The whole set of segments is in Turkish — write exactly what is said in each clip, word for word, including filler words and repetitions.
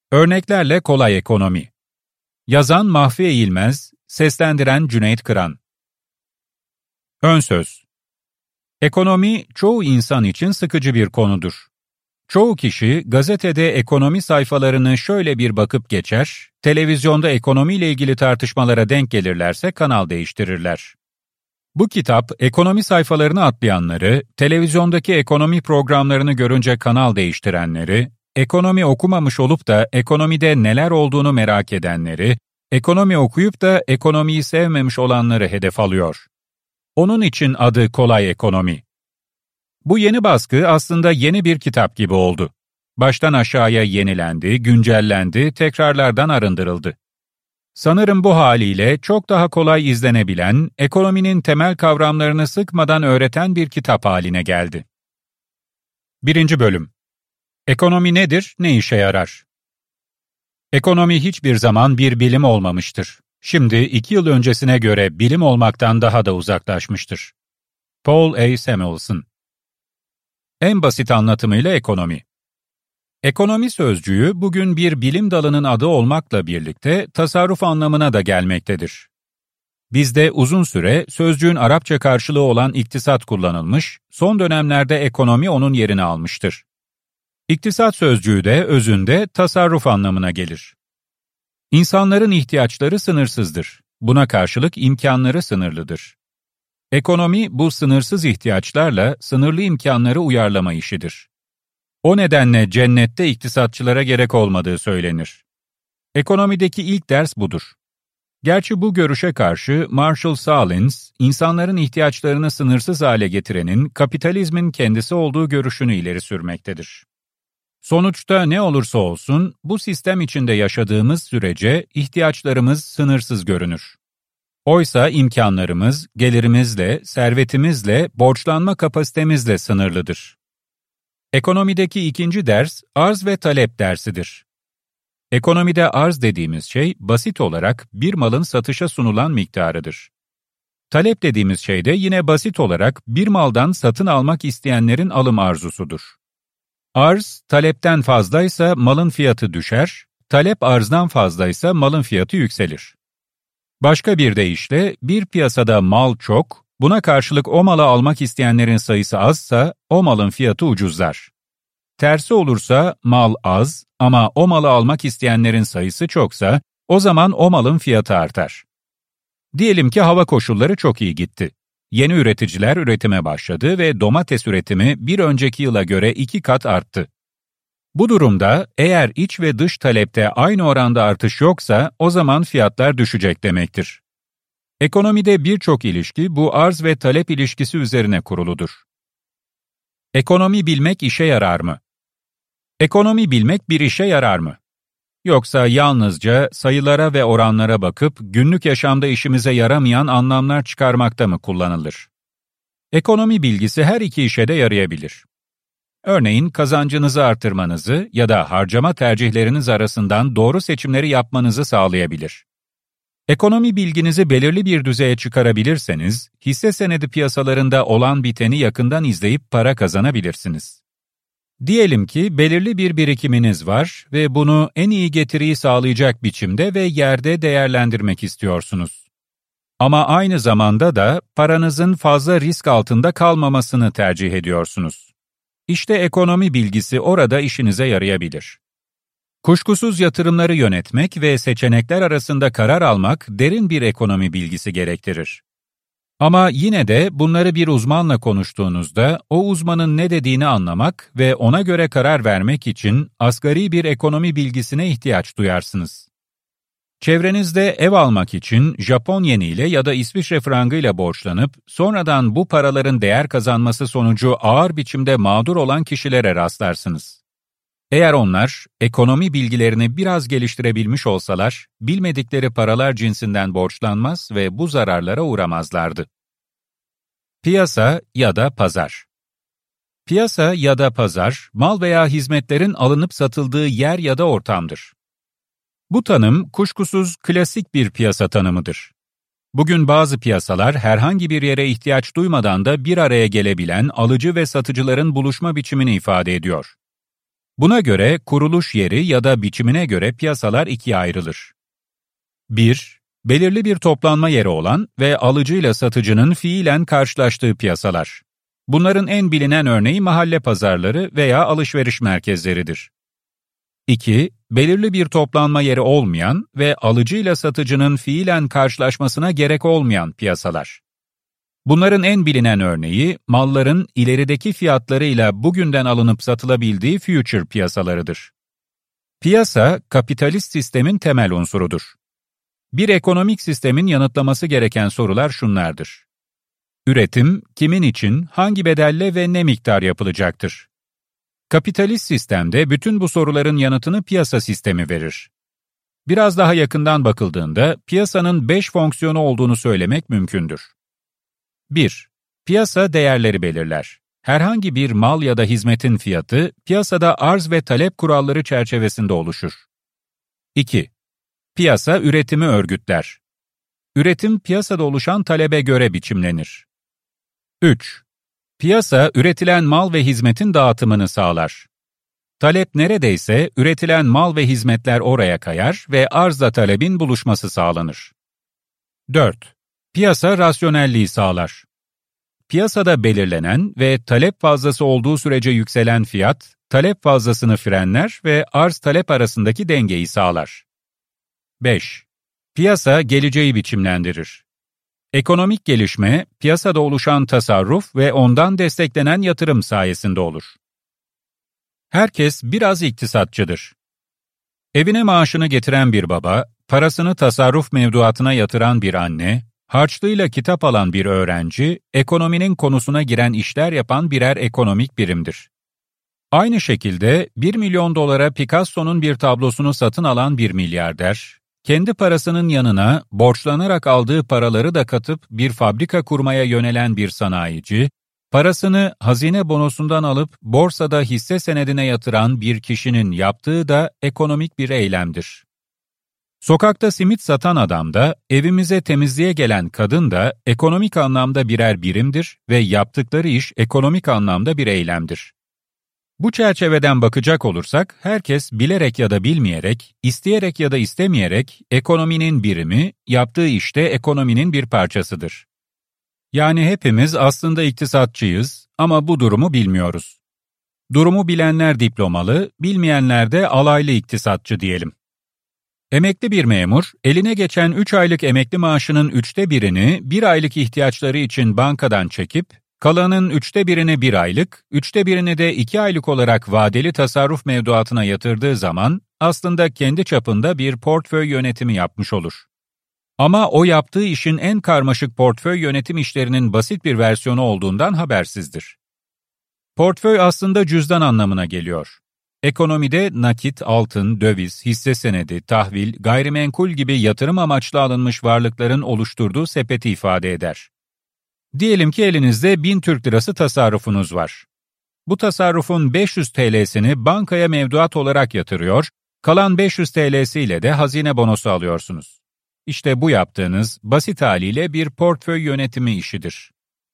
Örneklerle Kolay Ekonomi. Yazan Mahfi Eğilmez, seslendiren Cüneyt Kıran. Önsöz. Ekonomi, çoğu insan için sıkıcı bir konudur. Çoğu kişi gazetede ekonomi sayfalarını şöyle bir bakıp geçer, televizyonda ekonomiyle ilgili tartışmalara denk gelirlerse kanal değiştirirler. Bu kitap, ekonomi sayfalarını atlayanları, televizyondaki ekonomi programlarını görünce kanal değiştirenleri, ekonomi okumamış olup da ekonomide neler olduğunu merak edenleri, ekonomi okuyup da ekonomiyi sevmemiş olanları hedef alıyor. Onun için adı Kolay Ekonomi. Bu yeni baskı aslında yeni bir kitap gibi oldu. Baştan aşağıya yenilendi, güncellendi, tekrarlardan arındırıldı. Sanırım bu haliyle çok daha kolay izlenebilen, ekonominin temel kavramlarını sıkmadan öğreten bir kitap haline geldi. Birinci Bölüm. Ekonomi nedir, ne işe yarar? Ekonomi hiçbir zaman bir bilim olmamıştır. Şimdi iki yıl öncesine göre bilim olmaktan daha da uzaklaşmıştır. Paul A. Samuelson. En basit anlatımıyla ekonomi. Ekonomi sözcüğü bugün bir bilim dalının adı olmakla birlikte tasarruf anlamına da gelmektedir. Bizde uzun süre sözcüğün Arapça karşılığı olan iktisat kullanılmış, son dönemlerde ekonomi onun yerini almıştır. İktisat sözcüğü de özünde tasarruf anlamına gelir. İnsanların ihtiyaçları sınırsızdır. Buna karşılık imkanları sınırlıdır. Ekonomi bu sınırsız ihtiyaçlarla sınırlı imkanları uyarlama işidir. O nedenle cennette iktisatçılara gerek olmadığı söylenir. Ekonomideki ilk ders budur. Gerçi bu görüşe karşı Marshall Sahlins, insanların ihtiyaçlarını sınırsız hale getirenin kapitalizmin kendisi olduğu görüşünü ileri sürmektedir. Sonuçta ne olursa olsun bu sistem içinde yaşadığımız sürece ihtiyaçlarımız sınırsız görünür. Oysa imkanlarımız gelirimizle, servetimizle, borçlanma kapasitemizle sınırlıdır. Ekonomideki ikinci ders, arz ve talep dersidir. Ekonomide arz dediğimiz şey, basit olarak bir malın satışa sunulan miktarıdır. Talep dediğimiz şey de yine basit olarak bir maldan satın almak isteyenlerin alım arzusudur. Arz, talepten fazlaysa malın fiyatı düşer, talep arzdan fazlaysa malın fiyatı yükselir. Başka bir deyişle, bir piyasada mal çok, buna karşılık o malı almak isteyenlerin sayısı azsa, o malın fiyatı ucuzlar. Tersi olursa, mal az ama o malı almak isteyenlerin sayısı çoksa, o zaman o malın fiyatı artar. Diyelim ki hava koşulları çok iyi gitti. Yeni üreticiler üretime başladı ve domates üretimi bir önceki yıla göre iki kat arttı. Bu durumda eğer iç ve dış talepte aynı oranda artış yoksa o zaman fiyatlar düşecek demektir. Ekonomide birçok ilişki bu arz ve talep ilişkisi üzerine kuruludur. Ekonomi bilmek işe yarar mı? Ekonomi bilmek bir işe yarar mı? Yoksa yalnızca sayılara ve oranlara bakıp günlük yaşamda işimize yaramayan anlamlar çıkarmakta mı kullanılır? Ekonomi bilgisi her iki işe de yarayabilir. Örneğin kazancınızı artırmanızı ya da harcama tercihleriniz arasından doğru seçimleri yapmanızı sağlayabilir. Ekonomi bilginizi belirli bir düzeye çıkarabilirseniz, hisse senedi piyasalarında olan biteni yakından izleyip para kazanabilirsiniz. Diyelim ki belirli bir birikiminiz var ve bunu en iyi getiriyi sağlayacak biçimde ve yerde değerlendirmek istiyorsunuz. Ama aynı zamanda da paranızın fazla risk altında kalmamasını tercih ediyorsunuz. İşte ekonomi bilgisi orada işinize yarayabilir. Kuşkusuz yatırımları yönetmek ve seçenekler arasında karar almak derin bir ekonomi bilgisi gerektirir. Ama yine de bunları bir uzmanla konuştuğunuzda o uzmanın ne dediğini anlamak ve ona göre karar vermek için asgari bir ekonomi bilgisine ihtiyaç duyarsınız. Çevrenizde ev almak için Japon yeniyle ya da İsviçre frangıyla borçlanıp sonradan bu paraların değer kazanması sonucu ağır biçimde mağdur olan kişilere rastlarsınız. Eğer onlar ekonomi bilgilerini biraz geliştirebilmiş olsalar, bilmedikleri paralar cinsinden borçlanmaz ve bu zararlara uğramazlardı. Piyasa ya da pazar. Piyasa ya da pazar, mal veya hizmetlerin alınıp satıldığı yer ya da ortamdır. Bu tanım kuşkusuz klasik bir piyasa tanımıdır. Bugün bazı piyasalar herhangi bir yere ihtiyaç duymadan da bir araya gelebilen alıcı ve satıcıların buluşma biçimini ifade ediyor. Buna göre kuruluş yeri ya da biçimine göre piyasalar ikiye ayrılır. bir. Belirli bir toplanma yeri olan ve alıcıyla satıcının fiilen karşılaştığı piyasalar. Bunların en bilinen örneği mahalle pazarları veya alışveriş merkezleridir. iki. Belirli bir toplanma yeri olmayan ve alıcıyla satıcının fiilen karşılaşmasına gerek olmayan piyasalar. Bunların en bilinen örneği, malların ilerideki fiyatlarıyla bugünden alınıp satılabildiği future piyasalarıdır. Piyasa, kapitalist sistemin temel unsurudur. Bir ekonomik sistemin yanıtlaması gereken sorular şunlardır. Üretim, kimin için, hangi bedelle ve ne miktar yapılacaktır? Kapitalist sistemde bütün bu soruların yanıtını piyasa sistemi verir. Biraz daha yakından bakıldığında, piyasanın beş fonksiyonu olduğunu söylemek mümkündür. bir. Piyasa değerleri belirler. Herhangi bir mal ya da hizmetin fiyatı, piyasada arz ve talep kuralları çerçevesinde oluşur. iki. Piyasa üretimi örgütler. Üretim, piyasada oluşan talebe göre biçimlenir. üç. Piyasa, üretilen mal ve hizmetin dağıtımını sağlar. Talep neredeyse, üretilen mal ve hizmetler oraya kayar ve arzla talebin buluşması sağlanır. dört. Piyasa, rasyonelliği sağlar. Piyasada belirlenen ve talep fazlası olduğu sürece yükselen fiyat, talep fazlasını frenler ve arz-talep arasındaki dengeyi sağlar. beş. Piyasa, geleceği biçimlendirir. Ekonomik gelişme, piyasada oluşan tasarruf ve ondan desteklenen yatırım sayesinde olur. Herkes biraz iktisatçıdır. Evine maaşını getiren bir baba, parasını tasarruf mevduatına yatıran bir anne, harçlığıyla kitap alan bir öğrenci, ekonominin konusuna giren işler yapan birer ekonomik birimdir. Aynı şekilde bir milyon dolara Picasso'nun bir tablosunu satın alan bir milyarder, kendi parasının yanına borçlanarak aldığı paraları da katıp bir fabrika kurmaya yönelen bir sanayici, parasını hazine bonosundan alıp borsada hisse senedine yatıran bir kişinin yaptığı da ekonomik bir eylemdir. Sokakta simit satan adam da, evimize temizliğe gelen kadın da ekonomik anlamda birer birimdir ve yaptıkları iş ekonomik anlamda bir eylemdir. Bu çerçeveden bakacak olursak, herkes bilerek ya da bilmeyerek, isteyerek ya da istemeyerek ekonominin birimi, yaptığı işte ekonominin bir parçasıdır. Yani hepimiz aslında iktisatçıyız ama bu durumu bilmiyoruz. Durumu bilenler diplomalı, bilmeyenler de alaylı iktisatçı diyelim. Emekli bir memur, eline geçen üç aylık emekli maaşının üçte birini bir aylık ihtiyaçları için bankadan çekip, kalanın üçte birini bir aylık, üçte birini de iki aylık olarak vadeli tasarruf mevduatına yatırdığı zaman aslında kendi çapında bir portföy yönetimi yapmış olur. Ama o yaptığı işin en karmaşık portföy yönetim işlerinin basit bir versiyonu olduğundan habersizdir. Portföy aslında cüzdan anlamına geliyor. Ekonomide nakit, altın, döviz, hisse senedi, tahvil, gayrimenkul gibi yatırım amaçlı alınmış varlıkların oluşturduğu sepeti ifade eder. Diyelim ki elinizde bin Türk lirası tasarrufunuz var. Bu tasarrufun beş yüz TL'sini bankaya mevduat olarak yatırıyor, kalan beş yüz TL'siyle de hazine bonosu alıyorsunuz. İşte bu yaptığınız basit haliyle bir portföy yönetimi işidir.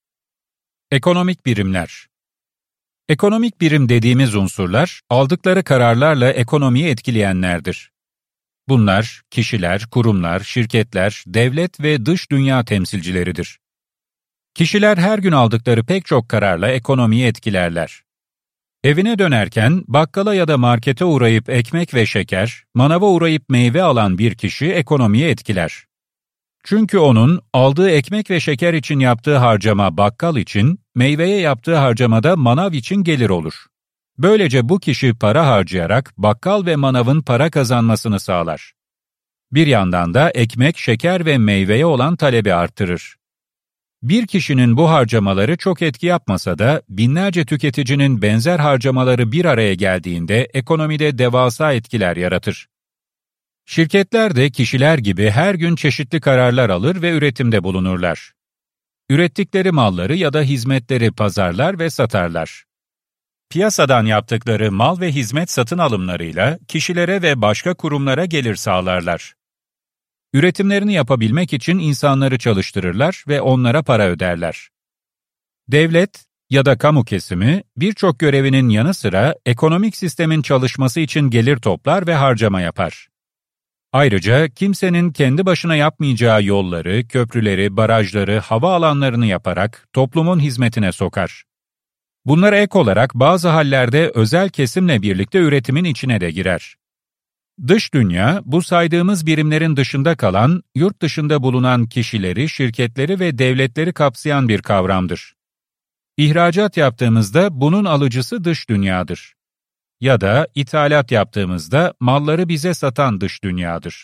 Ekonomik birimler. Ekonomik birim dediğimiz unsurlar, aldıkları kararlarla ekonomiyi etkileyenlerdir. Bunlar, kişiler, kurumlar, şirketler, devlet ve dış dünya temsilcileridir. Kişiler her gün aldıkları pek çok kararla ekonomiyi etkilerler. Evine dönerken bakkala ya da markete uğrayıp ekmek ve şeker, manava uğrayıp meyve alan bir kişi ekonomiyi etkiler. Çünkü onun aldığı ekmek ve şeker için yaptığı harcama bakkal için, meyveye yaptığı harcamada manav için gelir olur. Böylece bu kişi para harcayarak bakkal ve manavın para kazanmasını sağlar. Bir yandan da ekmek, şeker ve meyveye olan talebi arttırır. Bir kişinin bu harcamaları çok etki yapmasa da binlerce tüketicinin benzer harcamaları bir araya geldiğinde ekonomide devasa etkiler yaratır. Şirketler de kişiler gibi her gün çeşitli kararlar alır ve üretimde bulunurlar. Ürettikleri malları ya da hizmetleri pazarlar ve satarlar. Piyasadan yaptıkları mal ve hizmet satın alımlarıyla kişilere ve başka kurumlara gelir sağlarlar. Üretimlerini yapabilmek için insanları çalıştırırlar ve onlara para öderler. Devlet, ya da kamu kesimi birçok görevinin yanı sıra ekonomik sistemin çalışması için gelir toplar ve harcama yapar. Ayrıca kimsenin kendi başına yapmayacağı yolları, köprüleri, barajları, hava alanlarını yaparak toplumun hizmetine sokar. Bunlara ek olarak bazı hallerde özel kesimle birlikte üretimin içine de girer. Dış dünya, bu saydığımız birimlerin dışında kalan, yurt dışında bulunan kişileri, şirketleri ve devletleri kapsayan bir kavramdır. İhracat yaptığımızda bunun alıcısı dış dünyadır. Ya da ithalat yaptığımızda malları bize satan dış dünyadır.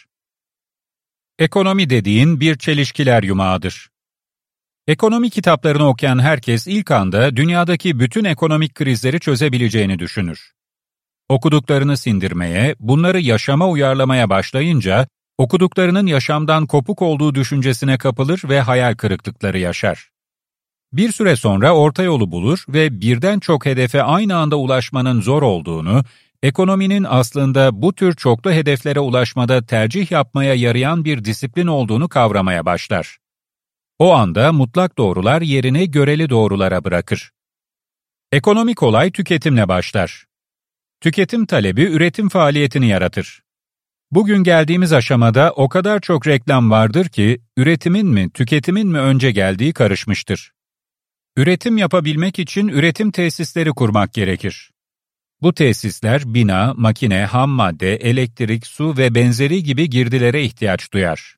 Ekonomi dediğin bir çelişkiler yumağıdır. Ekonomi kitaplarını okuyan herkes ilk anda dünyadaki bütün ekonomik krizleri çözebileceğini düşünür. Okuduklarını sindirmeye, bunları yaşama uyarlamaya başlayınca, okuduklarının yaşamdan kopuk olduğu düşüncesine kapılır ve hayal kırıklıkları yaşar. Bir süre sonra orta yolu bulur ve birden çok hedefe aynı anda ulaşmanın zor olduğunu, ekonominin aslında bu tür çoklu hedeflere ulaşmada tercih yapmaya yarayan bir disiplin olduğunu kavramaya başlar. O anda mutlak doğrular yerini göreli doğrulara bırakır. Ekonomik olay tüketimle başlar. Tüketim talebi üretim faaliyetini yaratır. Bugün geldiğimiz aşamada o kadar çok reklam vardır ki, üretimin mi, tüketimin mi önce geldiği karışmıştır. Üretim yapabilmek için üretim tesisleri kurmak gerekir. Bu tesisler bina, makine, ham madde, elektrik, su ve benzeri gibi girdilere ihtiyaç duyar.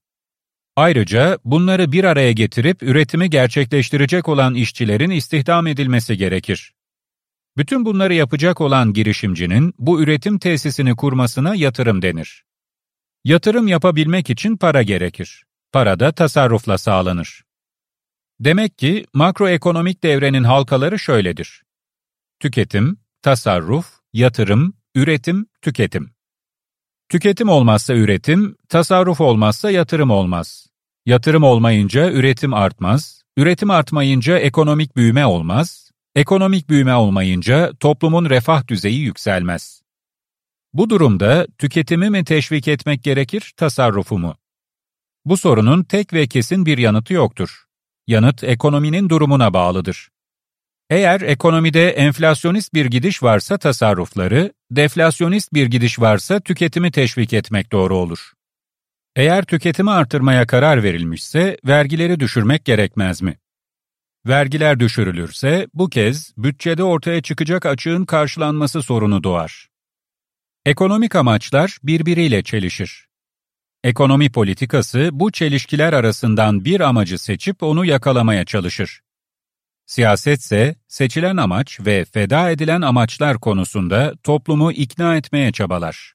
Ayrıca bunları bir araya getirip üretimi gerçekleştirecek olan işçilerin istihdam edilmesi gerekir. Bütün bunları yapacak olan girişimcinin bu üretim tesisini kurmasına yatırım denir. Yatırım yapabilmek için para gerekir. Para da tasarrufla sağlanır. Demek ki makroekonomik devrenin halkaları şöyledir: tüketim, tasarruf, yatırım, üretim, tüketim. Tüketim olmazsa üretim, tasarruf olmazsa yatırım olmaz. Yatırım olmayınca üretim artmaz, üretim artmayınca ekonomik büyüme olmaz, ekonomik büyüme olmayınca toplumun refah düzeyi yükselmez. Bu durumda tüketimi mi teşvik etmek gerekir, tasarrufu mu? Bu sorunun tek ve kesin bir yanıtı yoktur. Yanıt ekonominin durumuna bağlıdır. Eğer ekonomide enflasyonist bir gidiş varsa tasarrufları, deflasyonist bir gidiş varsa tüketimi teşvik etmek doğru olur. Eğer tüketimi artırmaya karar verilmişse vergileri düşürmek gerekmez mi? Vergiler düşürülürse bu kez bütçede ortaya çıkacak açığın karşılanması sorunu doğar. Ekonomik amaçlar birbiriyle çelişir. Ekonomi politikası bu çelişkiler arasından bir amacı seçip onu yakalamaya çalışır. Siyasetse seçilen amaç ve feda edilen amaçlar konusunda toplumu ikna etmeye çabalar.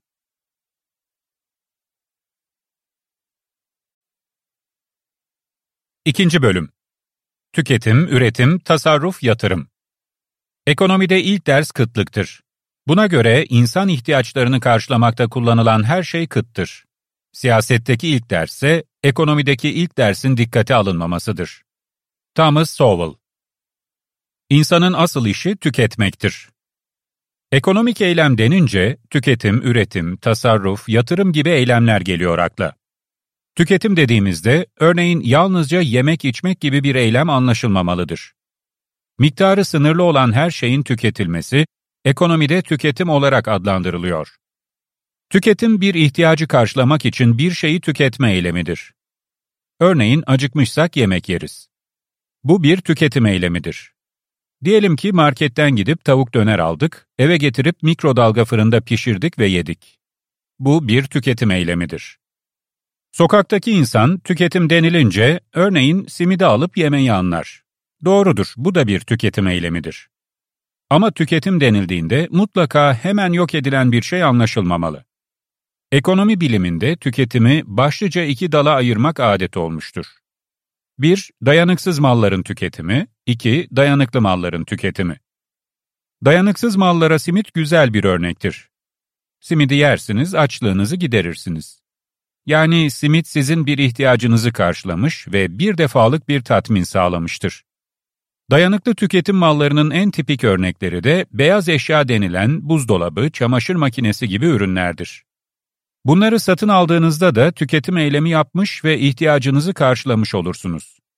İkinci bölüm. Tüketim, üretim, tasarruf, yatırım. Ekonomide ilk ders kıtlıktır. Buna göre insan ihtiyaçlarını karşılamakta kullanılan her şey kıttır. Siyasetteki ilk dersse, ekonomideki ilk dersin dikkate alınmamasıdır. Thomas Sowell. İnsanın asıl işi tüketmektir. Ekonomik eylem denince, tüketim, üretim, tasarruf, yatırım gibi eylemler geliyor akla. Tüketim dediğimizde, örneğin yalnızca yemek içmek gibi bir eylem anlaşılmamalıdır. Miktarı sınırlı olan her şeyin tüketilmesi, ekonomide tüketim olarak adlandırılıyor. Tüketim bir ihtiyacı karşılamak için bir şeyi tüketme eylemidir. Örneğin acıkmışsak yemek yeriz. Bu bir tüketim eylemidir. Diyelim ki marketten gidip tavuk döner aldık, eve getirip mikrodalga fırında pişirdik ve yedik. Bu bir tüketim eylemidir. Sokaktaki insan tüketim denilince, örneğin simidi alıp yemeyi anlar. Doğrudur, bu da bir tüketim eylemidir. Ama tüketim denildiğinde mutlaka hemen yok edilen bir şey anlaşılmamalı. Ekonomi biliminde tüketimi başlıca iki dala ayırmak adet olmuştur. bir Dayanıksız malların tüketimi, iki Dayanıklı malların tüketimi. Dayanıksız mallara simit güzel bir örnektir. Simidi yersiniz, açlığınızı giderirsiniz. Yani simit sizin bir ihtiyacınızı karşılamış ve bir defalık bir tatmin sağlamıştır. Dayanıklı tüketim mallarının en tipik örnekleri de beyaz eşya denilen buzdolabı, çamaşır makinesi gibi ürünlerdir. Bunları satın aldığınızda da tüketim eylemi yapmış ve ihtiyacınızı karşılamış olursunuz.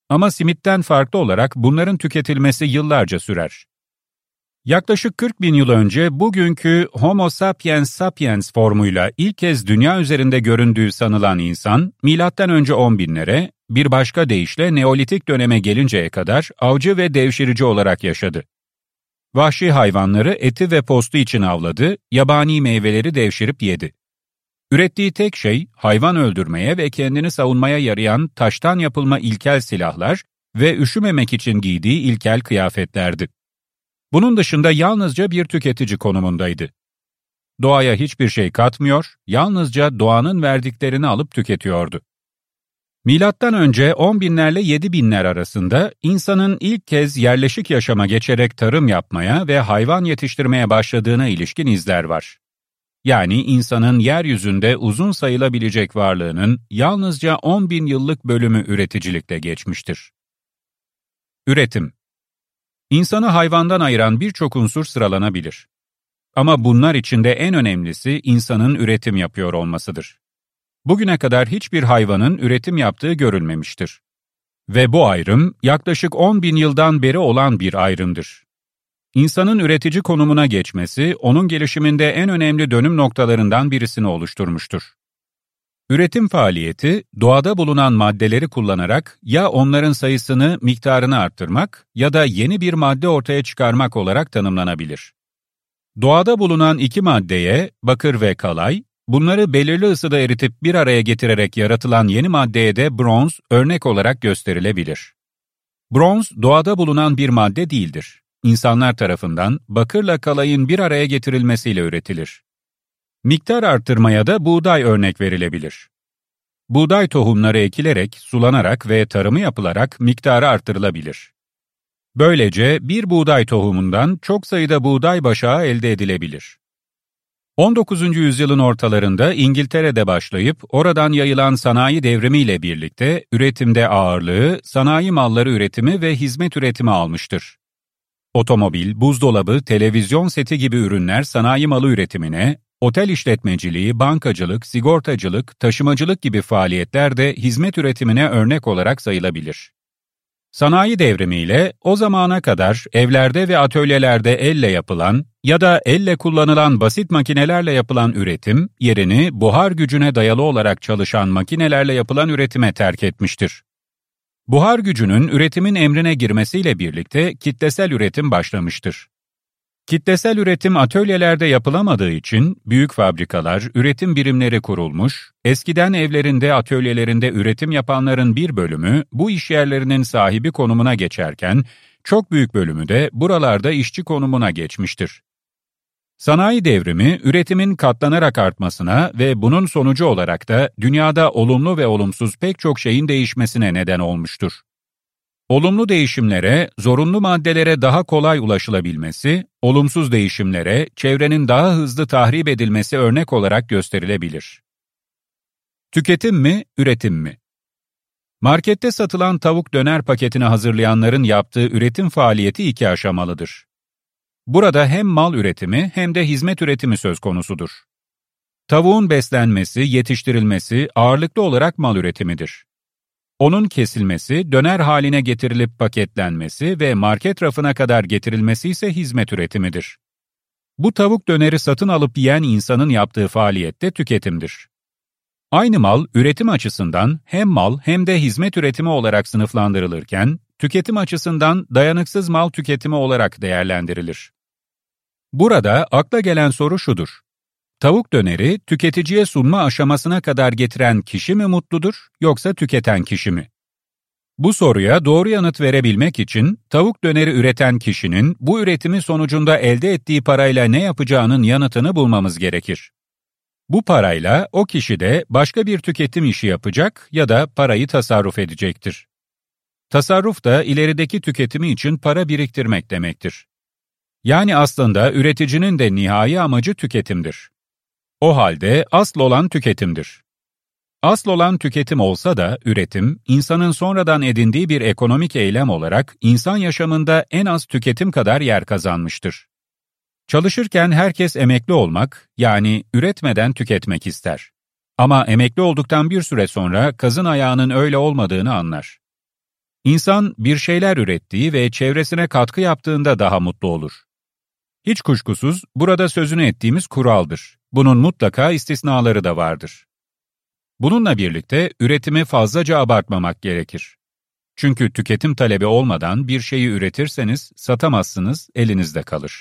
Ama simitten farklı olarak bunların tüketilmesi yıllarca sürer. Yaklaşık kırk bin yıl önce bugünkü Homo sapiens sapiens formuyla ilk kez dünya üzerinde göründüğü sanılan insan, milattan önce on binlere, bir başka deyişle Neolitik döneme gelinceye kadar avcı ve devşirici olarak yaşadı. Vahşi hayvanları eti ve postu için avladı, yabani meyveleri devşirip yedi. Ürettiği tek şey, hayvan öldürmeye ve kendini savunmaya yarayan taştan yapılma ilkel silahlar ve üşümemek için giydiği ilkel kıyafetlerdi. Bunun dışında yalnızca bir tüketici konumundaydı. Doğaya hiçbir şey katmıyor, yalnızca doğanın verdiklerini alıp tüketiyordu. Milattan önce on binlerle yedi binler arasında insanın ilk kez yerleşik yaşama geçerek tarım yapmaya ve hayvan yetiştirmeye başladığına ilişkin izler var. Yani insanın yeryüzünde uzun sayılabilecek varlığının yalnızca on bin yıllık bölümü üreticilikte geçmiştir. Üretim. İnsanı hayvandan ayıran birçok unsur sıralanabilir. Ama bunlar içinde en önemlisi insanın üretim yapıyor olmasıdır. Bugüne kadar hiçbir hayvanın üretim yaptığı görülmemiştir. Ve bu ayrım yaklaşık on bin yıldan beri olan bir ayrımdır. İnsanın üretici konumuna geçmesi, onun gelişiminde en önemli dönüm noktalarından birisini oluşturmuştur. Üretim faaliyeti, doğada bulunan maddeleri kullanarak ya onların sayısını, miktarını arttırmak ya da yeni bir madde ortaya çıkarmak olarak tanımlanabilir. Doğada bulunan iki maddeye, bakır ve kalay, bunları belirli ısıda eritip bir araya getirerek yaratılan yeni maddeye de bronz örnek olarak gösterilebilir. Bronz, doğada bulunan bir madde değildir. İnsanlar tarafından bakırla kalayın bir araya getirilmesiyle üretilir. Miktar arttırmaya da buğday örnek verilebilir. Buğday tohumları ekilerek, sulanarak ve tarımı yapılarak miktarı arttırılabilir. Böylece bir buğday tohumundan çok sayıda buğday başağı elde edilebilir. on dokuzuncu yüzyılın ortalarında İngiltere'de başlayıp oradan yayılan sanayi devrimiyle birlikte üretimde ağırlığı sanayi malları üretimi ve hizmet üretimi almıştır. Otomobil, buzdolabı, televizyon seti gibi ürünler sanayi malı üretimine, otel işletmeciliği, bankacılık, sigortacılık, taşımacılık gibi faaliyetler de hizmet üretimine örnek olarak sayılabilir. Sanayi devrimiyle o zamana kadar evlerde ve atölyelerde elle yapılan ya da elle kullanılan basit makinelerle yapılan üretim, yerini buhar gücüne dayalı olarak çalışan makinelerle yapılan üretime terk etmiştir. Buhar gücünün üretimin emrine girmesiyle birlikte kitlesel üretim başlamıştır. Kitlesel üretim atölyelerde yapılamadığı için büyük fabrikalar, üretim birimleri kurulmuş, eskiden evlerinde, atölyelerinde üretim yapanların bir bölümü bu işyerlerinin sahibi konumuna geçerken, çok büyük bölümü de buralarda işçi konumuna geçmiştir. Sanayi devrimi, üretimin katlanarak artmasına ve bunun sonucu olarak da dünyada olumlu ve olumsuz pek çok şeyin değişmesine neden olmuştur. Olumlu değişimlere, zorunlu maddelere daha kolay ulaşılabilmesi, olumsuz değişimlere, çevrenin daha hızlı tahrip edilmesi örnek olarak gösterilebilir. Tüketim mi, üretim mi? Markette satılan tavuk döner paketini hazırlayanların yaptığı üretim faaliyeti iki aşamalıdır. Burada hem mal üretimi hem de hizmet üretimi söz konusudur. Tavuğun beslenmesi, yetiştirilmesi ağırlıklı olarak mal üretimidir. Onun kesilmesi, döner haline getirilip paketlenmesi ve market rafına kadar getirilmesi ise hizmet üretimidir. Bu tavuk döneri satın alıp yiyen insanın yaptığı faaliyet de tüketimdir. Aynı mal, üretim açısından hem mal hem de hizmet üretimi olarak sınıflandırılırken, tüketim açısından dayanıksız mal tüketimi olarak değerlendirilir. Burada akla gelen soru şudur: tavuk döneri tüketiciye sunma aşamasına kadar getiren kişi mi mutludur, yoksa tüketen kişi mi? Bu soruya doğru yanıt verebilmek için tavuk döneri üreten kişinin bu üretimi sonucunda elde ettiği parayla ne yapacağının yanıtını bulmamız gerekir. Bu parayla o kişi de başka bir tüketim işi yapacak ya da parayı tasarruf edecektir. Tasarruf da ilerideki tüketimi için para biriktirmek demektir. Yani aslında üreticinin de nihai amacı tüketimdir. O halde asıl olan tüketimdir. Asıl olan tüketim olsa da üretim, insanın sonradan edindiği bir ekonomik eylem olarak insan yaşamında en az tüketim kadar yer kazanmıştır. Çalışırken herkes emekli olmak, yani üretmeden tüketmek ister. Ama emekli olduktan bir süre sonra kazın ayağının öyle olmadığını anlar. İnsan bir şeyler ürettiği ve çevresine katkı yaptığında daha mutlu olur. Hiç kuşkusuz burada sözünü ettiğimiz kuraldır. Bunun mutlaka istisnaları da vardır. Bununla birlikte üretimi fazlaca abartmamak gerekir. Çünkü tüketim talebi olmadan bir şeyi üretirseniz satamazsınız, elinizde kalır.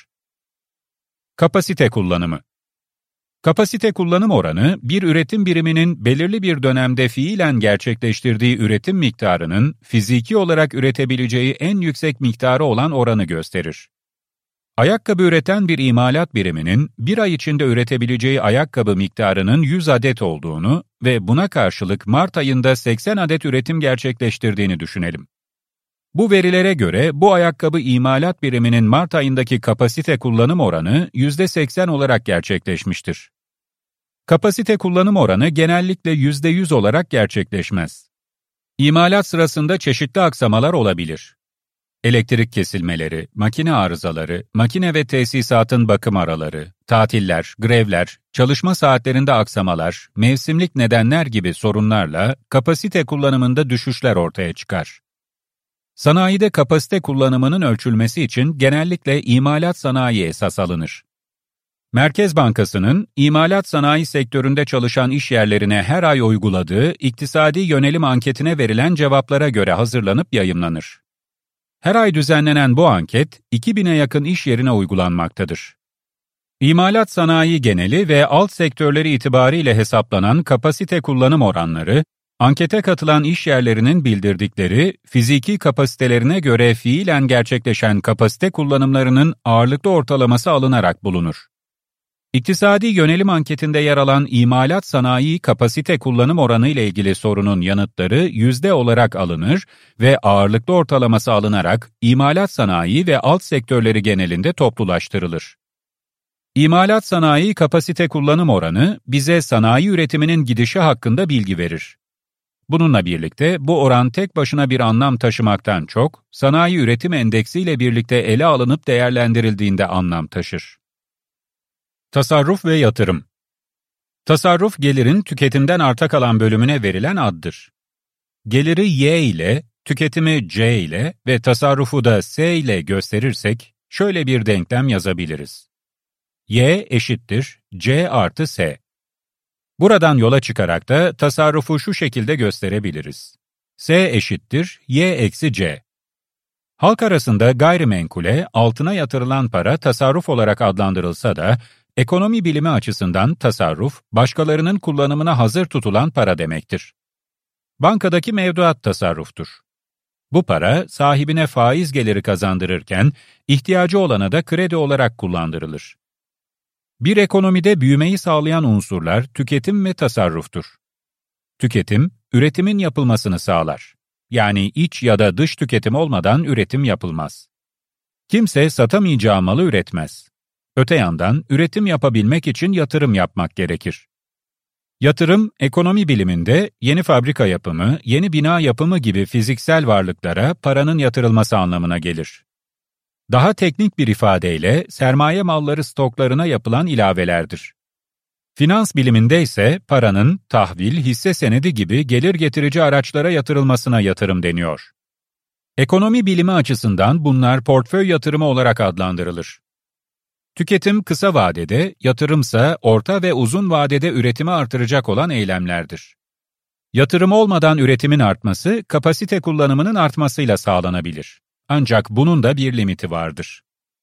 Kapasite kullanımı. Kapasite kullanım oranı, bir üretim biriminin belirli bir dönemde fiilen gerçekleştirdiği üretim miktarının fiziki olarak üretebileceği en yüksek miktarı olan oranı gösterir. Ayakkabı üreten bir imalat biriminin bir ay içinde üretebileceği ayakkabı miktarının yüz adet olduğunu ve buna karşılık Mart ayında seksen adet üretim gerçekleştirdiğini düşünelim. Bu verilere göre bu ayakkabı imalat biriminin Mart ayındaki kapasite kullanım oranı yüzde seksen olarak gerçekleşmiştir. Kapasite kullanım oranı genellikle yüzde yüz olarak gerçekleşmez. İmalat sırasında çeşitli aksamalar olabilir. Elektrik kesilmeleri, makine arızaları, makine ve tesisatın bakım araları, tatiller, grevler, çalışma saatlerinde aksamalar, mevsimlik nedenler gibi sorunlarla kapasite kullanımında düşüşler ortaya çıkar. Sanayide kapasite kullanımının ölçülmesi için genellikle imalat sanayi esas alınır. Merkez Bankası'nın imalat sanayi sektöründe çalışan işyerlerine her ay uyguladığı iktisadi yönelim anketine verilen cevaplara göre hazırlanıp yayımlanır. Her ay düzenlenen bu anket, iki bine yakın iş yerine uygulanmaktadır. İmalat sanayi geneli ve alt sektörleri itibariyle hesaplanan kapasite kullanım oranları, ankete katılan iş yerlerinin bildirdikleri fiziki kapasitelerine göre fiilen gerçekleşen kapasite kullanımlarının ağırlıklı ortalaması alınarak bulunur. İktisadi yönelim anketinde yer alan imalat sanayi kapasite kullanım oranı ile ilgili sorunun yanıtları yüzde olarak alınır ve ağırlıklı ortalaması alınarak imalat sanayi ve alt sektörleri genelinde toplulaştırılır. İmalat sanayi kapasite kullanım oranı bize sanayi üretiminin gidişi hakkında bilgi verir. Bununla birlikte bu oran tek başına bir anlam taşımaktan çok, sanayi üretim endeksi ile birlikte ele alınıp değerlendirildiğinde anlam taşır. Tasarruf ve yatırım. Tasarruf, gelirin tüketimden arta kalan bölümüne verilen addır. Geliri Y ile, tüketimi C ile ve tasarrufu da S ile gösterirsek, şöyle bir denklem yazabiliriz. Y eşittir C artı S. Buradan yola çıkarak da tasarrufu şu şekilde gösterebiliriz. S eşittir Y eksi C. Halk arasında gayrimenkule, altına yatırılan para tasarruf olarak adlandırılsa da, ekonomi bilimi açısından tasarruf, başkalarının kullanımına hazır tutulan para demektir. Bankadaki mevduat tasarruftur. Bu para, sahibine faiz geliri kazandırırken, ihtiyacı olana da kredi olarak kullandırılır. Bir ekonomide büyümeyi sağlayan unsurlar tüketim ve tasarruftur. Tüketim, üretimin yapılmasını sağlar. Yani iç ya da dış tüketim olmadan üretim yapılmaz. Kimse satamayacağı malı üretmez. Öte yandan üretim yapabilmek için yatırım yapmak gerekir. Yatırım, ekonomi biliminde yeni fabrika yapımı, yeni bina yapımı gibi fiziksel varlıklara paranın yatırılması anlamına gelir. Daha teknik bir ifadeyle sermaye malları stoklarına yapılan ilavelerdir. Finans biliminde ise paranın tahvil, hisse senedi gibi gelir getirici araçlara yatırılmasına yatırım deniyor. Ekonomi bilimi açısından bunlar portföy yatırımı olarak adlandırılır. Tüketim kısa vadede, yatırımsa orta ve uzun vadede üretimi artıracak olan eylemlerdir. Yatırım olmadan üretimin artması, kapasite kullanımının artmasıyla sağlanabilir. Ancak bunun da bir limiti vardır.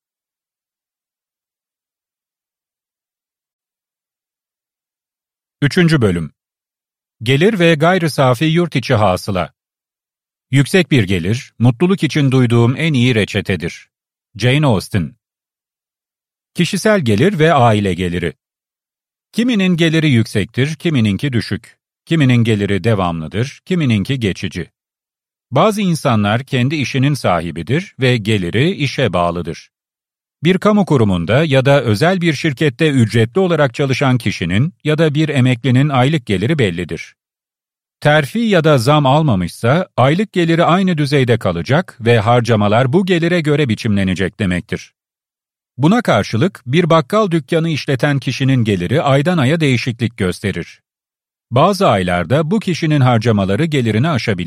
Üçüncü bölüm. Gelir ve gayri safi yurt içi hasıla. Yüksek bir gelir, mutluluk için duyduğum en iyi reçetedir. Jane Austen. Kişisel gelir ve aile geliri. Kiminin geliri yüksektir, kimininki düşük. Kiminin geliri devamlıdır, kimininki geçici. Bazı insanlar kendi işinin sahibidir ve geliri işe bağlıdır. Bir kamu kurumunda ya da özel bir şirkette ücretli olarak çalışan kişinin ya da bir emeklinin aylık geliri bellidir. Terfi ya da zam almamışsa aylık geliri aynı düzeyde kalacak ve harcamalar bu gelire göre biçimlenecek demektir. Buna karşılık bir bakkal dükkanı işleten kişinin geliri aydan aya değişiklik gösterir. Bazı aylarda bu kişinin harcamaları gelirini aşabilir.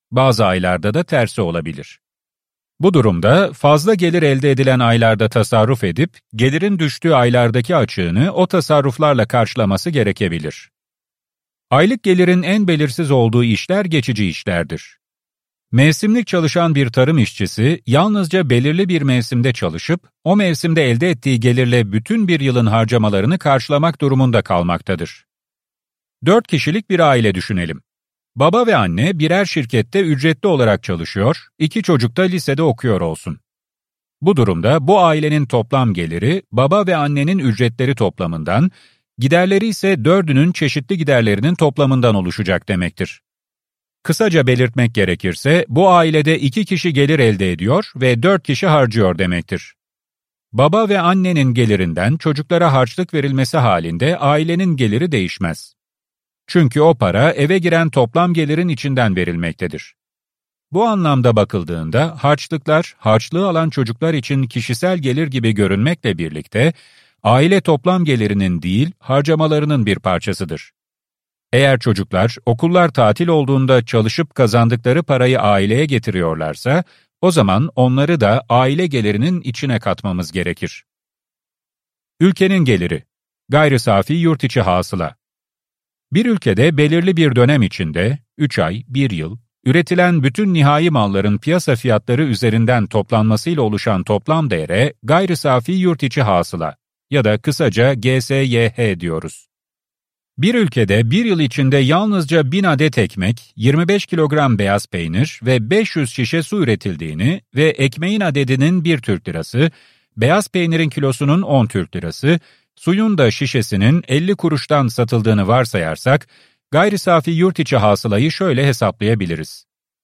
bazı aylarda da tersi olabilir. Bu durumda fazla gelir elde edilen aylarda tasarruf edip, gelirin düştüğü aylardaki açığını o tasarruflarla karşılaması gerekebilir. Aylık gelirin en belirsiz olduğu işler geçici işlerdir. Mevsimlik çalışan bir tarım işçisi, yalnızca belirli bir mevsimde çalışıp, o mevsimde elde ettiği gelirle bütün bir yılın harcamalarını karşılamak durumunda kalmaktadır. Dört kişilik bir aile düşünelim. Baba ve anne birer şirkette ücretli olarak çalışıyor, iki çocuk da lisede okuyor olsun. Bu durumda bu ailenin toplam geliri, baba ve annenin ücretleri toplamından, giderleri ise dördünün çeşitli giderlerinin toplamından oluşacak demektir. Kısaca belirtmek gerekirse, bu ailede iki kişi gelir elde ediyor ve dört kişi harcıyor demektir. Baba ve annenin gelirinden çocuklara harçlık verilmesi halinde ailenin geliri değişmez. Çünkü o para eve giren toplam gelirin içinden verilmektedir. Bu anlamda bakıldığında harçlıklar, harçlığı alan çocuklar için kişisel gelir gibi görünmekle birlikte, aile toplam gelirinin değil, harcamalarının bir parçasıdır. Eğer çocuklar okullar tatil olduğunda çalışıp kazandıkları parayı aileye getiriyorlarsa, o zaman onları da aile gelirinin içine katmamız gerekir. Ülkenin geliri, gayri safi yurt içi hasıla. Bir ülkede belirli bir dönem içinde, üç ay, bir yıl, üretilen bütün nihai malların piyasa fiyatları üzerinden toplanmasıyla oluşan toplam değere gayri safi yurt içi hasıla ya da kısaca G S Y H diyoruz. Bir ülkede bir yıl içinde yalnızca bin adet ekmek, yirmi beş kilogram beyaz peynir ve beş yüz şişe su üretildiğini ve ekmeğin adedinin bir Türk lirası, beyaz peynirin kilosunun on Türk lirası, suyun da şişesinin elli kuruştan satıldığını varsayarsak, gayri safi yurt içi hasılayı şöyle hesaplayabiliriz.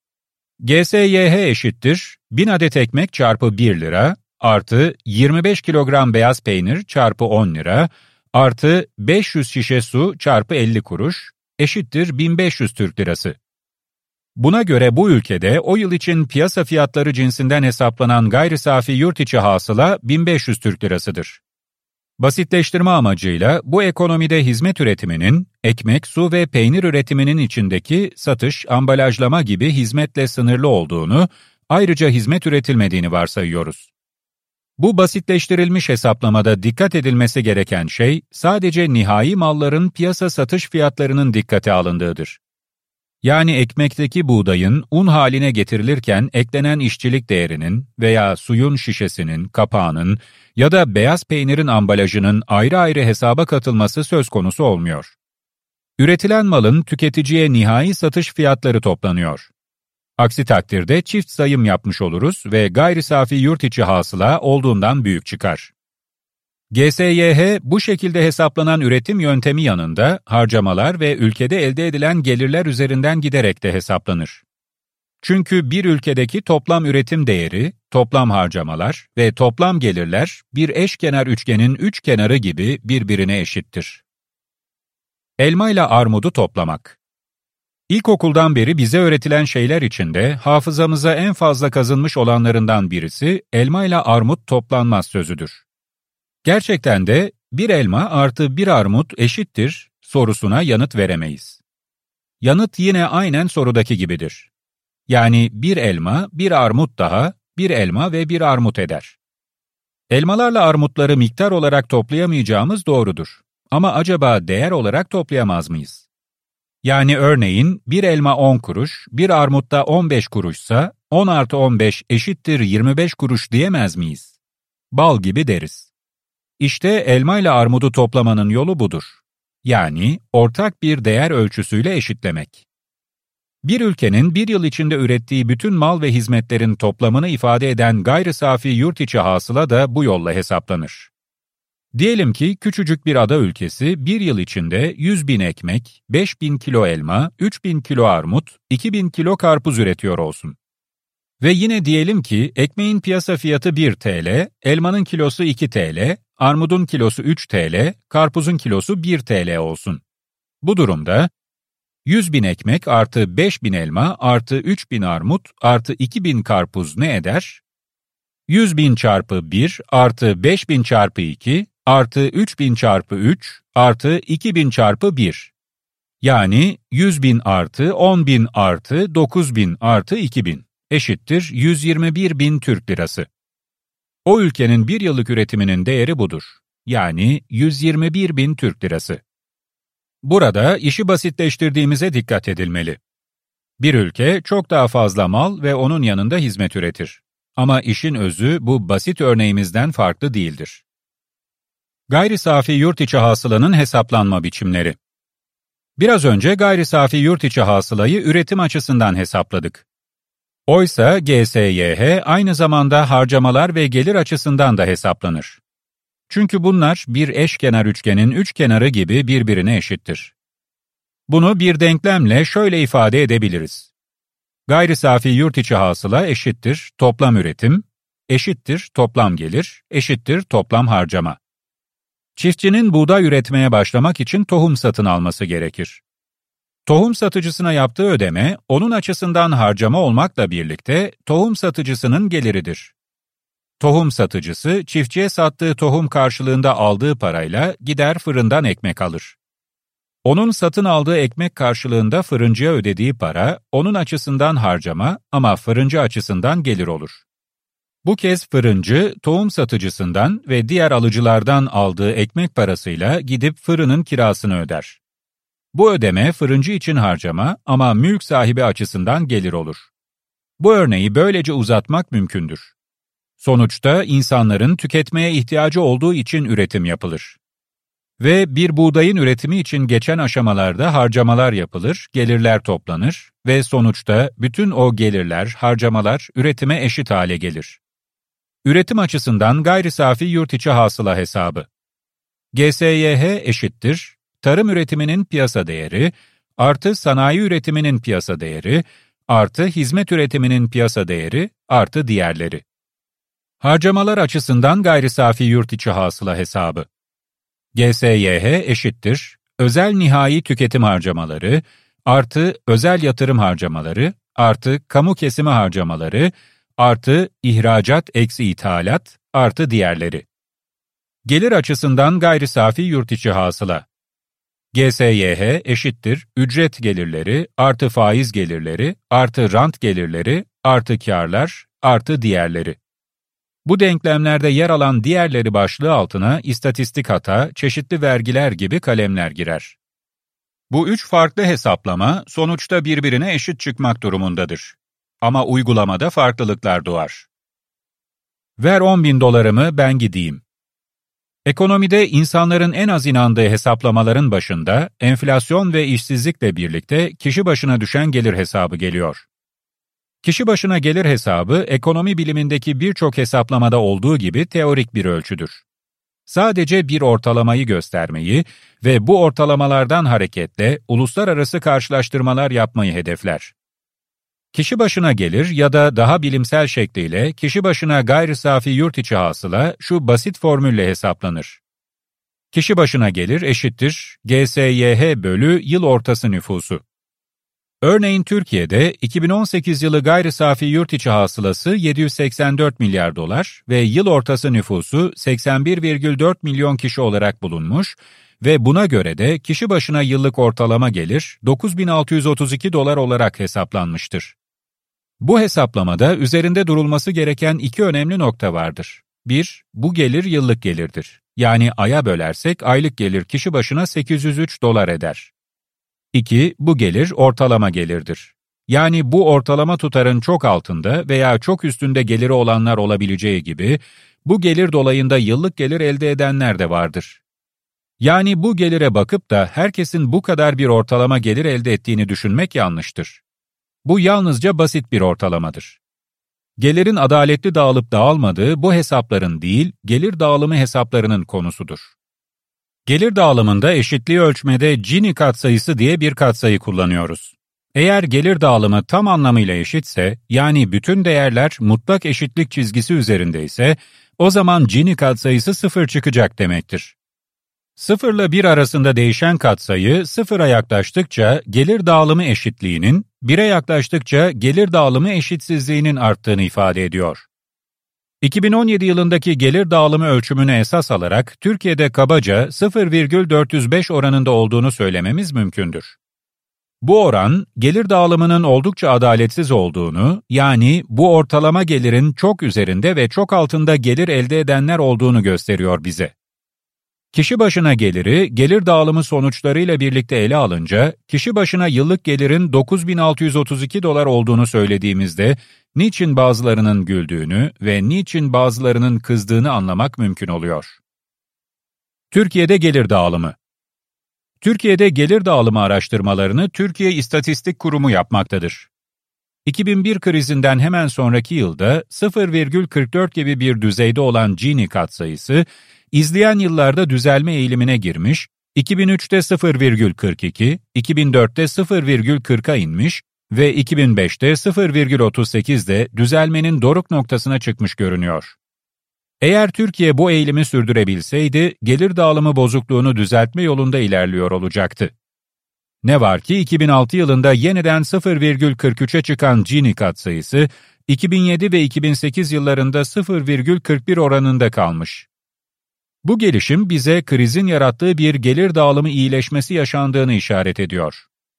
G S Y H eşittir bin adet ekmek çarpı bir lira artı yirmi beş kilogram beyaz peynir çarpı on lira artı beş yüz şişe su çarpı elli kuruş eşittir bin beş yüz Türk lirası. Buna göre bu ülkede o yıl için piyasa fiyatları cinsinden hesaplanan gayri safi yurt içi hasıla bin beş yüz Türk lirasıdır. Basitleştirme amacıyla bu ekonomide hizmet üretiminin, ekmek, su ve peynir üretiminin içindeki satış, ambalajlama gibi hizmetle sınırlı olduğunu, ayrıca hizmet üretilmediğini varsayıyoruz. Bu basitleştirilmiş hesaplamada dikkat edilmesi gereken şey, sadece nihai malların piyasa satış fiyatlarının dikkate alındığıdır. Yani ekmekteki buğdayın un haline getirilirken eklenen işçilik değerinin veya suyun şişesinin, kapağının ya da beyaz peynirin ambalajının ayrı ayrı hesaba katılması söz konusu olmuyor. Üretilen malın tüketiciye nihai satış fiyatları toplanıyor. Aksi takdirde çift sayım yapmış oluruz ve gayri safi yurt içi hasıla olduğundan büyük çıkar. G S Y H bu şekilde hesaplanan üretim yöntemi yanında harcamalar ve ülkede elde edilen gelirler üzerinden giderek de hesaplanır. Çünkü bir ülkedeki toplam üretim değeri, toplam harcamalar ve toplam gelirler bir eşkenar üçgenin üç kenarı gibi birbirine eşittir. Elma ile armudu toplamak. İlkokuldan beri bize öğretilen şeyler içinde hafızamıza en fazla kazınmış olanlarından birisi elma ile armut toplanmaz sözüdür. Gerçekten de bir elma artı bir armut eşittir sorusuna yanıt veremeyiz. Yanıt yine aynen sorudaki gibidir. Yani bir elma, bir armut daha, bir elma ve bir armut eder. Elmalarla armutları miktar olarak toplayamayacağımız doğrudur. Ama acaba değer olarak toplayamaz mıyız? Yani örneğin bir elma on kuruş, bir armut da on beş kuruşsa on artı on beş eşittir yirmi beş kuruş diyemez miyiz? Bal gibi deriz. İşte elma ile armudu toplamanın yolu budur. Yani ortak bir değer ölçüsüyle eşitlemek. Bir ülkenin bir yıl içinde ürettiği bütün mal ve hizmetlerin toplamını ifade eden gayri safi yurt içi hasıla da bu yolla hesaplanır. Diyelim ki küçücük bir ada ülkesi bir yıl içinde yüz bin ekmek, beş bin kilo elma, üç bin kilo armut, iki bin kilo karpuz üretiyor olsun. Ve yine diyelim ki ekmeğin piyasa fiyatı bir TL, elmanın kilosu iki TL, armudun kilosu üç TL, karpuzun kilosu bir TL olsun. Bu durumda yüz bin ekmek artı beş bin elma artı üç bin armut artı iki bin karpuz ne eder? yüz bin çarpı bir artı beş bin çarpı iki artı üç bin çarpı üç artı iki bin çarpı bir. Yani yüz bin artı on bin artı dokuz bin artı iki bin eşittir yüz yirmi bir bin Türk lirası. O ülkenin bir yıllık üretiminin değeri budur. Yani yüz yirmi bir bin Türk lirası. Burada işi basitleştirdiğimize dikkat edilmeli. Bir ülke çok daha fazla mal ve onun yanında hizmet üretir. Ama işin özü bu basit örneğimizden farklı değildir. Gayri safi yurt içi hasılanın hesaplanma biçimleri. Biraz önce gayri safi yurt içi hasılayı üretim açısından hesapladık. Oysa G S Y H aynı zamanda harcamalar ve gelir açısından da hesaplanır. Çünkü bunlar bir eşkenar üçgenin üç kenarı gibi birbirine eşittir. Bunu bir denklemle şöyle ifade edebiliriz. Gayri safi yurt içi hasıla eşittir toplam üretim, eşittir toplam gelir, eşittir toplam harcama. Çiftçinin buğday üretmeye başlamak için tohum satın alması gerekir. Tohum satıcısına yaptığı ödeme, onun açısından harcama olmakla birlikte tohum satıcısının geliridir. Tohum satıcısı, çiftçiye sattığı tohum karşılığında aldığı parayla gider fırından ekmek alır. Onun satın aldığı ekmek karşılığında fırıncıya ödediği para, onun açısından harcama ama fırıncı açısından gelir olur. Bu kez fırıncı, tohum satıcısından ve diğer alıcılardan aldığı ekmek parasıyla gidip fırının kirasını öder. Bu ödeme fırıncı için harcama ama mülk sahibi açısından gelir olur. Bu örneği böylece uzatmak mümkündür. Sonuçta insanların tüketmeye ihtiyacı olduğu için üretim yapılır. Ve bir buğdayın üretimi için geçen aşamalarda harcamalar yapılır, gelirler toplanır ve sonuçta bütün o gelirler, harcamalar üretime eşit hale gelir. Üretim açısından gayri safi yurt içi hasıla hesabı. G S Y H eşittir, tarım üretiminin piyasa değeri, artı sanayi üretiminin piyasa değeri, artı hizmet üretiminin piyasa değeri, artı diğerleri. Harcamalar açısından gayri safi yurt içi hasıla hesabı. G S Y H eşittir, özel nihai tüketim harcamaları, artı özel yatırım harcamaları, artı kamu kesimi harcamaları, artı ihracat eksi ithalat, artı diğerleri. Gelir açısından gayri safi yurt içi hasıla. G S Y H eşittir, ücret gelirleri, artı faiz gelirleri, artı rant gelirleri, artı kârlar, artı diğerleri. Bu denklemlerde yer alan diğerleri başlığı altına istatistik hata, çeşitli vergiler gibi kalemler girer. Bu üç farklı hesaplama sonuçta birbirine eşit çıkmak durumundadır. Ama uygulamada farklılıklar doğar. Ver on bin dolarımı ben gideyim. Ekonomide insanların en az inandığı hesaplamaların başında enflasyon ve işsizlikle birlikte kişi başına düşen gelir hesabı geliyor. Kişi başına gelir hesabı, ekonomi bilimindeki birçok hesaplamada olduğu gibi teorik bir ölçüdür. Sadece bir ortalamayı göstermeyi ve bu ortalamalardan hareketle uluslararası karşılaştırmalar yapmayı hedefler. Kişi başına gelir ya da daha bilimsel şekliyle kişi başına gayri safi yurt içi hasıla şu basit formülle hesaplanır. Kişi başına gelir eşittir G S Y H bölü yıl ortası nüfusu. Örneğin Türkiye'de iki bin on sekiz yılı gayri safi yurt içi hasılası yedi yüz seksen dört milyar dolar ve yıl ortası nüfusu seksen bir virgül dört milyon kişi olarak bulunmuş ve buna göre de kişi başına yıllık ortalama gelir dokuz bin altı yüz otuz iki dolar olarak hesaplanmıştır. Bu hesaplamada üzerinde durulması gereken iki önemli nokta vardır. bir Bu gelir yıllık gelirdir. Yani aya bölersek aylık gelir kişi başına sekiz yüz üç dolar eder. iki Bu gelir ortalama gelirdir. Yani bu ortalama tutarın çok altında veya çok üstünde geliri olanlar olabileceği gibi, bu gelir dolayında yıllık gelir elde edenler de vardır. Yani bu gelire bakıp da herkesin bu kadar bir ortalama gelir elde ettiğini düşünmek yanlıştır. Bu yalnızca basit bir ortalamadır. Gelirin adaletli dağılıp dağılmadığı bu hesapların değil, gelir dağılımı hesaplarının konusudur. Gelir dağılımında eşitliği ölçmede Gini katsayısı diye bir katsayı kullanıyoruz. Eğer gelir dağılımı tam anlamıyla eşitse, yani bütün değerler mutlak eşitlik çizgisi üzerindeyse, o zaman Gini katsayısı sıfır çıkacak demektir. Sıfırla bir arasında değişen katsayı sıfıra yaklaştıkça gelir dağılımı eşitliğinin, bire yaklaştıkça gelir dağılımı eşitsizliğinin arttığını ifade ediyor. iki bin on yedi yılındaki gelir dağılımı ölçümünü esas alarak Türkiye'de kabaca sıfır virgül dört yüz beş oranında olduğunu söylememiz mümkündür. Bu oran, gelir dağılımının oldukça adaletsiz olduğunu, yani bu ortalama gelirin çok üzerinde ve çok altında gelir elde edenler olduğunu gösteriyor bize. Kişi başına geliri, gelir dağılımı sonuçlarıyla birlikte ele alınca, kişi başına yıllık gelirin dokuz bin altı yüz otuz iki dolar olduğunu söylediğimizde, niçin bazılarının güldüğünü ve niçin bazılarının kızdığını anlamak mümkün oluyor. Türkiye'de gelir dağılımı. Türkiye'de gelir dağılımı araştırmalarını Türkiye İstatistik Kurumu yapmaktadır. iki bin bir krizinden hemen sonraki yılda sıfır virgül kırk dört gibi bir düzeyde olan Gini katsayısı, izleyen yıllarda düzelme eğilimine girmiş, iki bin üçte sıfır virgül kırk iki, iki bin dörtte sıfır virgül kırka inmiş ve iki bin beşte sıfır virgül otuz sekizde düzelmenin doruk noktasına çıkmış görünüyor. Eğer Türkiye bu eğilimi sürdürebilseydi, gelir dağılımı bozukluğunu düzeltme yolunda ilerliyor olacaktı. Ne var ki iki bin altı yılında yeniden sıfır virgül kırk üçe çıkan Gini katsayısı, iki bin yedi ve iki bin sekiz yıllarında sıfır virgül kırk bir oranında kalmış. Bu gelişim bize krizin yarattığı bir gelir dağılımı iyileşmesi yaşandığını işaret ediyor.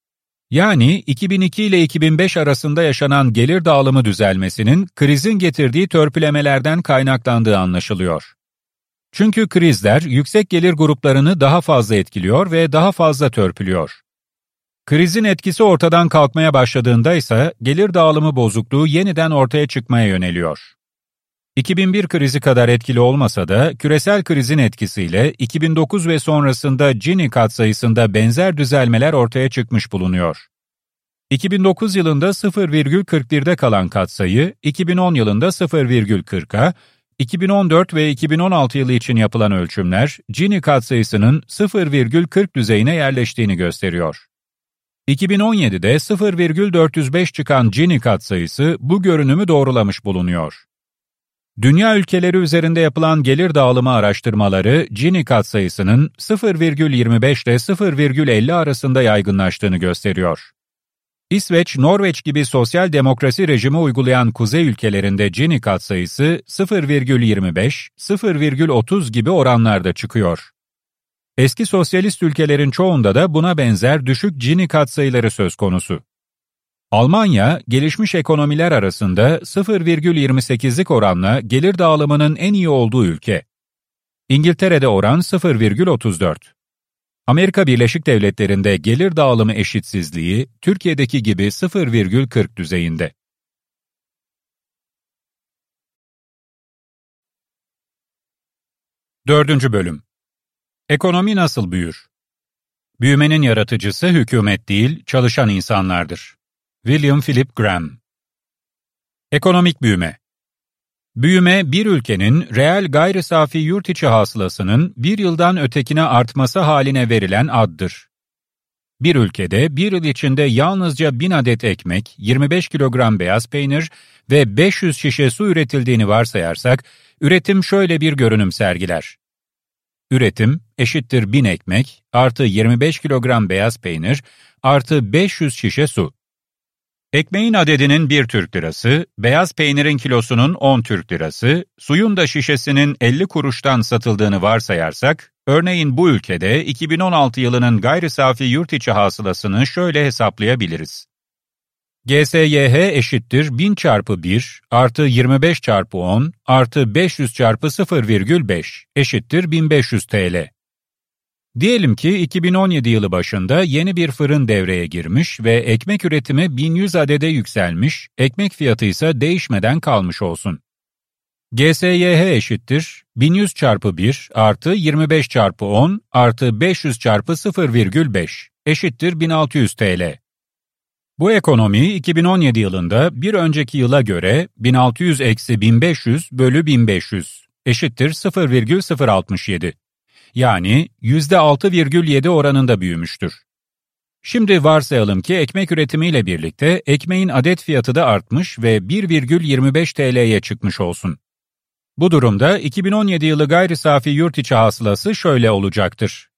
Yani iki bin iki ile iki bin beş arasında yaşanan gelir dağılımı düzelmesinin krizin getirdiği törpülemelerden kaynaklandığı anlaşılıyor. Çünkü krizler yüksek gelir gruplarını daha fazla etkiliyor ve daha fazla törpülüyor. Krizin etkisi ortadan kalkmaya başladığında ise gelir dağılımı bozukluğu yeniden ortaya çıkmaya yöneliyor. iki bin bir krizi kadar etkili olmasa da küresel krizin etkisiyle iki bin dokuz ve sonrasında Gini katsayısında benzer düzelmeler ortaya çıkmış bulunuyor. iki bin dokuz yılında sıfır virgül kırk birde kalan katsayı, iki bin on yılında sıfır virgül kırka, iki bin on dört ve iki bin on altı yılı için yapılan ölçümler, Gini katsayısının sıfır virgül kırk düzeyine yerleştiğini gösteriyor. iki bin on yedide sıfır virgül dört yüz beş çıkan Gini katsayısı bu görünümü doğrulamış bulunuyor. Dünya ülkeleri üzerinde yapılan gelir dağılımı araştırmaları, Gini katsayısının sıfır virgül yirmi beş ile sıfır virgül elli arasında yaygınlaştığını gösteriyor. İsveç, Norveç gibi sosyal demokrasi rejimi uygulayan kuzey ülkelerinde Gini katsayısı sıfır virgül yirmi beş, sıfır virgül otuz gibi oranlarda çıkıyor. Eski sosyalist ülkelerin çoğunda da buna benzer düşük Gini katsayıları söz konusu. Almanya, gelişmiş ekonomiler arasında sıfır virgül yirmi sekizlik oranla gelir dağılımının en iyi olduğu ülke. İngiltere'de oran sıfır virgül otuz dört. Amerika Birleşik Devletleri'nde gelir dağılımı eşitsizliği, Türkiye'deki gibi sıfır virgül kırk düzeyinde. Dördüncü bölüm. Ekonomi nasıl büyür? Büyümenin yaratıcısı hükümet değil, çalışan insanlardır. William Philip Graham. Ekonomik büyüme. Büyüme, bir ülkenin reel gayri safi yurt içi hasılasının bir yıldan ötekine artması haline verilen addır. Bir ülkede bir yıl içinde yalnızca bin adet ekmek, yirmi beş kilogram beyaz peynir ve beş yüz şişe su üretildiğini varsayarsak, üretim şöyle bir görünüm sergiler. Üretim eşittir bin ekmek artı yirmi beş kilogram beyaz peynir artı beş yüz şişe su. Ekmeğin adedinin bir Türk lirası, beyaz peynirin kilosunun on Türk lirası, suyun da şişesinin elli kuruştan satıldığını varsayarsak, örneğin bu ülkede iki bin on altı yılının gayri safi yurt içi hasılasını şöyle hesaplayabiliriz. G S Y H eşittir bin çarpı bir artı yirmi beş çarpı on artı beş yüz çarpı sıfır virgül beş eşittir bin beş yüz T L. Diyelim ki iki bin on yedi yılı başında yeni bir fırın devreye girmiş ve ekmek üretimi bin yüz adede yükselmiş, ekmek fiyatı ise değişmeden kalmış olsun. G S Y H eşittir bin yüz çarpı bir artı yirmi beş çarpı on artı beş yüz çarpı sıfır virgül beş eşittir bin altı yüz T L. Bu ekonomi iki bin on yedi yılında bir önceki yıla göre bin altı yüz eksi bin beş yüz bölü bin beş yüz eşittir sıfır virgül sıfır altmış yedi. Yani yüzde altı virgül yedi oranında büyümüştür. Şimdi varsayalım ki ekmek üretimiyle birlikte ekmeğin adet fiyatı da artmış ve bir virgül yirmi beş T L'ye çıkmış olsun. Bu durumda iki bin on yedi yılı gayri safi yurt içi hasılası şöyle olacaktır.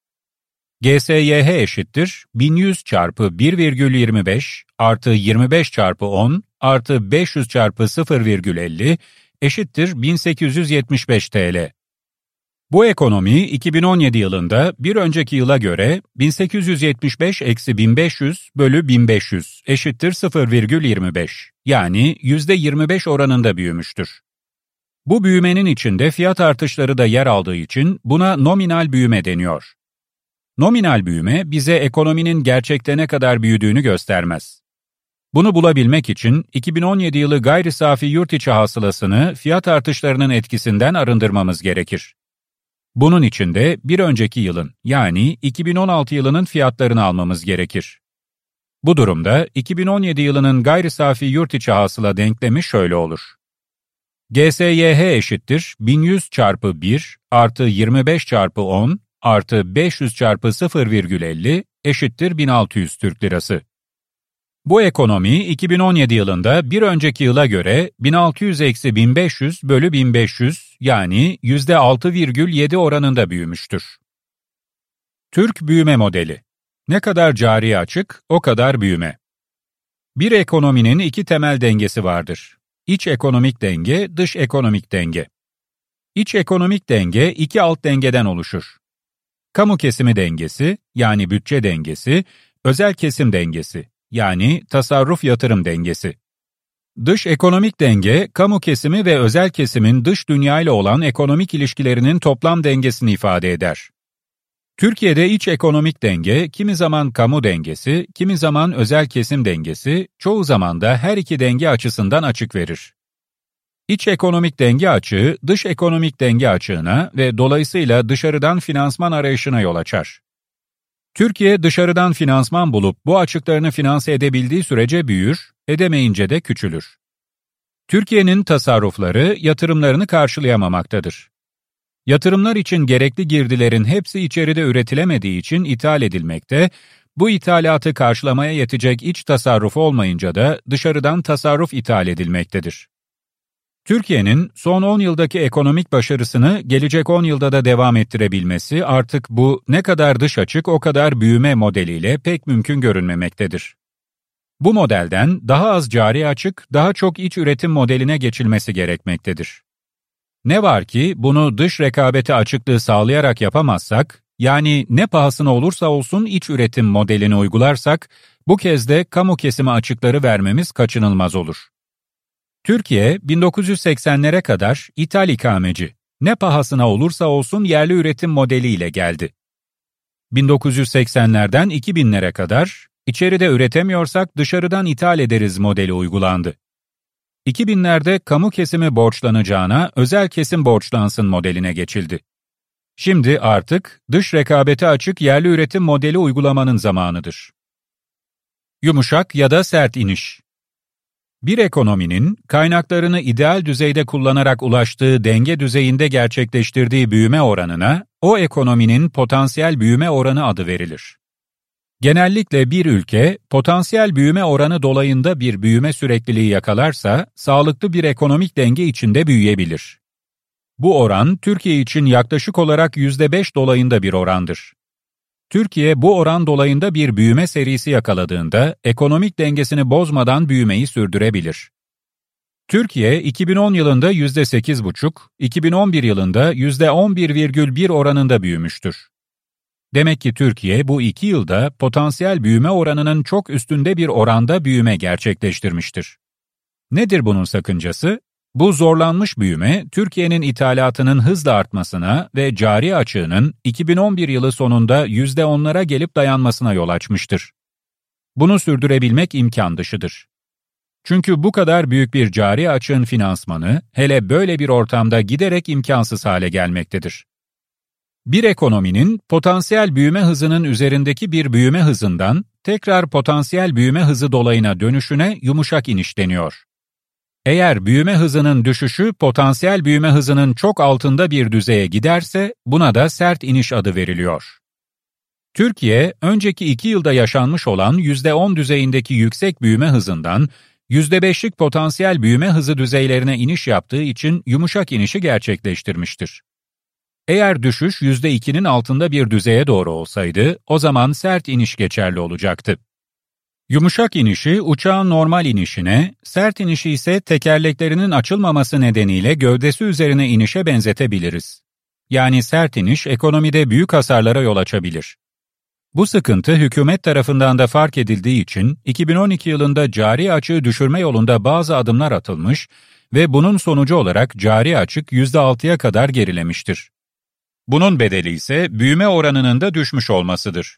G S Y H eşittir bin yüz çarpı bir virgül yirmi beş artı yirmi beş çarpı on artı beş yüz çarpı sıfır virgül elli eşittir bin sekiz yüz yetmiş beş T L. Bu ekonomi iki bin on yedi yılında bir önceki yıla göre bin sekiz yüz yetmiş beş eksi bin beş yüz bölü bin beş yüz eşittir sıfır virgül yirmi beş, yani yüzde yirmi beş oranında büyümüştür. Bu büyümenin içinde fiyat artışları da yer aldığı için buna nominal büyüme deniyor. Nominal büyüme bize ekonominin gerçekte ne kadar büyüdüğünü göstermez. Bunu bulabilmek için iki bin on yedi yılı gayri safi yurt içi hasılasını fiyat artışlarının etkisinden arındırmamız gerekir. Bunun için de bir önceki yılın, yani iki bin on altı yılının fiyatlarını almamız gerekir. Bu durumda iki bin on yedi yılının gayri safi yurt içi hasıla denklemi şöyle olur. G S Y H eşittir bin yüz çarpı bir artı yirmi beş çarpı on artı beş yüz çarpı sıfır virgül elli eşittir bin altı yüz Türk Lirası. Bu ekonomi iki bin on yedi yılında bir önceki yıla göre bin altı yüz eksi bin beş yüz bölü bin beş yüz, yani yüzde altı virgül yedi oranında büyümüştür. Türk büyüme modeli. Ne kadar cari açık, o kadar büyüme. Bir ekonominin iki temel dengesi vardır. İç ekonomik denge, dış ekonomik denge. İç ekonomik denge iki alt dengeden oluşur. Kamu kesimi dengesi, yani bütçe dengesi, özel kesim dengesi, yani tasarruf yatırım dengesi. Dış ekonomik denge, kamu kesimi ve özel kesimin dış dünya ile olan ekonomik ilişkilerinin toplam dengesini ifade eder. Türkiye'de iç ekonomik denge, kimi zaman kamu dengesi, kimi zaman özel kesim dengesi, çoğu zaman da her iki denge açısından açık verir. İç ekonomik denge açığı, dış ekonomik denge açığına ve dolayısıyla dışarıdan finansman arayışına yol açar. Türkiye dışarıdan finansman bulup bu açıklarını finanse edebildiği sürece büyür, edemeyince de küçülür. Türkiye'nin tasarrufları yatırımlarını karşılayamamaktadır. Yatırımlar için gerekli girdilerin hepsi içeride üretilemediği için ithal edilmekte, bu ithalatı karşılamaya yetecek iç tasarruf olmayınca da dışarıdan tasarruf ithal edilmektedir. Türkiye'nin son on yıldaki ekonomik başarısını gelecek on yılda da devam ettirebilmesi artık bu ne kadar dış açık o kadar büyüme modeliyle pek mümkün görünmemektedir. Bu modelden daha az cari açık, daha çok iç üretim modeline geçilmesi gerekmektedir. Ne var ki bunu dış rekabete açıklığı sağlayarak yapamazsak, yani ne pahasına olursa olsun iç üretim modelini uygularsak, bu kez de kamu kesimi açıkları vermemiz kaçınılmaz olur. Türkiye, bin dokuz yüz seksenlere kadar ithal ikameci, ne pahasına olursa olsun yerli üretim modeliyle geldi. bin dokuz yüz seksenlerden iki binlere kadar, içeride üretemiyorsak dışarıdan ithal ederiz modeli uygulandı. iki binlerde kamu kesimi borçlanacağına özel kesim borçlansın modeline geçildi. Şimdi artık dış rekabete açık yerli üretim modeli uygulamanın zamanıdır. Yumuşak ya da sert iniş. Bir ekonominin kaynaklarını ideal düzeyde kullanarak ulaştığı denge düzeyinde gerçekleştirdiği büyüme oranına, o ekonominin potansiyel büyüme oranı adı verilir. Genellikle bir ülke, potansiyel büyüme oranı dolayında bir büyüme sürekliliği yakalarsa, sağlıklı bir ekonomik denge içinde büyüyebilir. Bu oran, Türkiye için yaklaşık olarak yüzde beş dolayında bir orandır. Türkiye bu oran dolayında bir büyüme serisi yakaladığında, ekonomik dengesini bozmadan büyümeyi sürdürebilir. Türkiye, iki bin on yılında yüzde sekiz virgül beş, iki bin on bir yılında yüzde on bir virgül bir oranında büyümüştür. Demek ki Türkiye bu iki yılda potansiyel büyüme oranının çok üstünde bir oranda büyüme gerçekleştirmiştir. Nedir bunun sakıncası? Bu zorlanmış büyüme, Türkiye'nin ithalatının hızla artmasına ve cari açığının iki bin on bir yılı sonunda yüzde onlara gelip dayanmasına yol açmıştır. Bunu sürdürebilmek imkan dışıdır. Çünkü bu kadar büyük bir cari açığın finansmanı, hele böyle bir ortamda giderek imkansız hale gelmektedir. Bir ekonominin potansiyel büyüme hızının üzerindeki bir büyüme hızından tekrar potansiyel büyüme hızı dolayına dönüşüne yumuşak iniş deniyor. Eğer büyüme hızının düşüşü potansiyel büyüme hızının çok altında bir düzeye giderse buna da sert iniş adı veriliyor. Türkiye, önceki iki yılda yaşanmış olan yüzde on düzeyindeki yüksek büyüme hızından yüzde beşlik potansiyel büyüme hızı düzeylerine iniş yaptığı için yumuşak inişi gerçekleştirmiştir. Eğer düşüş yüzde ikinin altında bir düzeye doğru olsaydı, o zaman sert iniş geçerli olacaktı. Yumuşak inişi uçağın normal inişine, sert inişi ise tekerleklerinin açılmaması nedeniyle gövdesi üzerine inişe benzetebiliriz. yani sert iniş ekonomide büyük hasarlara yol açabilir. Bu sıkıntı hükümet tarafından da fark edildiği için iki bin on iki yılında cari açığı düşürme yolunda bazı adımlar atılmış ve bunun sonucu olarak cari açık yüzde altıya kadar gerilemiştir. Bunun bedeli ise büyüme oranının da düşmüş olmasıdır.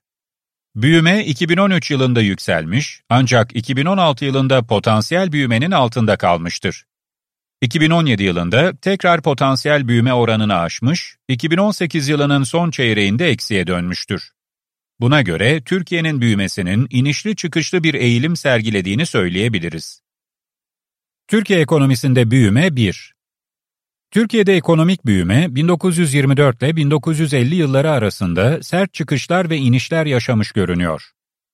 Büyüme iki bin on üç yılında yükselmiş ancak iki bin on altı yılında potansiyel büyümenin altında kalmıştır. iki bin on yedi yılında tekrar potansiyel büyüme oranını aşmış, iki bin on sekiz yılının son çeyreğinde eksiye dönmüştür. Buna göre Türkiye'nin büyümesinin inişli çıkışlı bir eğilim sergilediğini söyleyebiliriz. Türkiye ekonomisinde büyüme bir. Türkiye'de ekonomik büyüme bin dokuz yüz yirmi dört ile bin dokuz yüz elli yılları arasında sert çıkışlar ve inişler yaşamış görünüyor.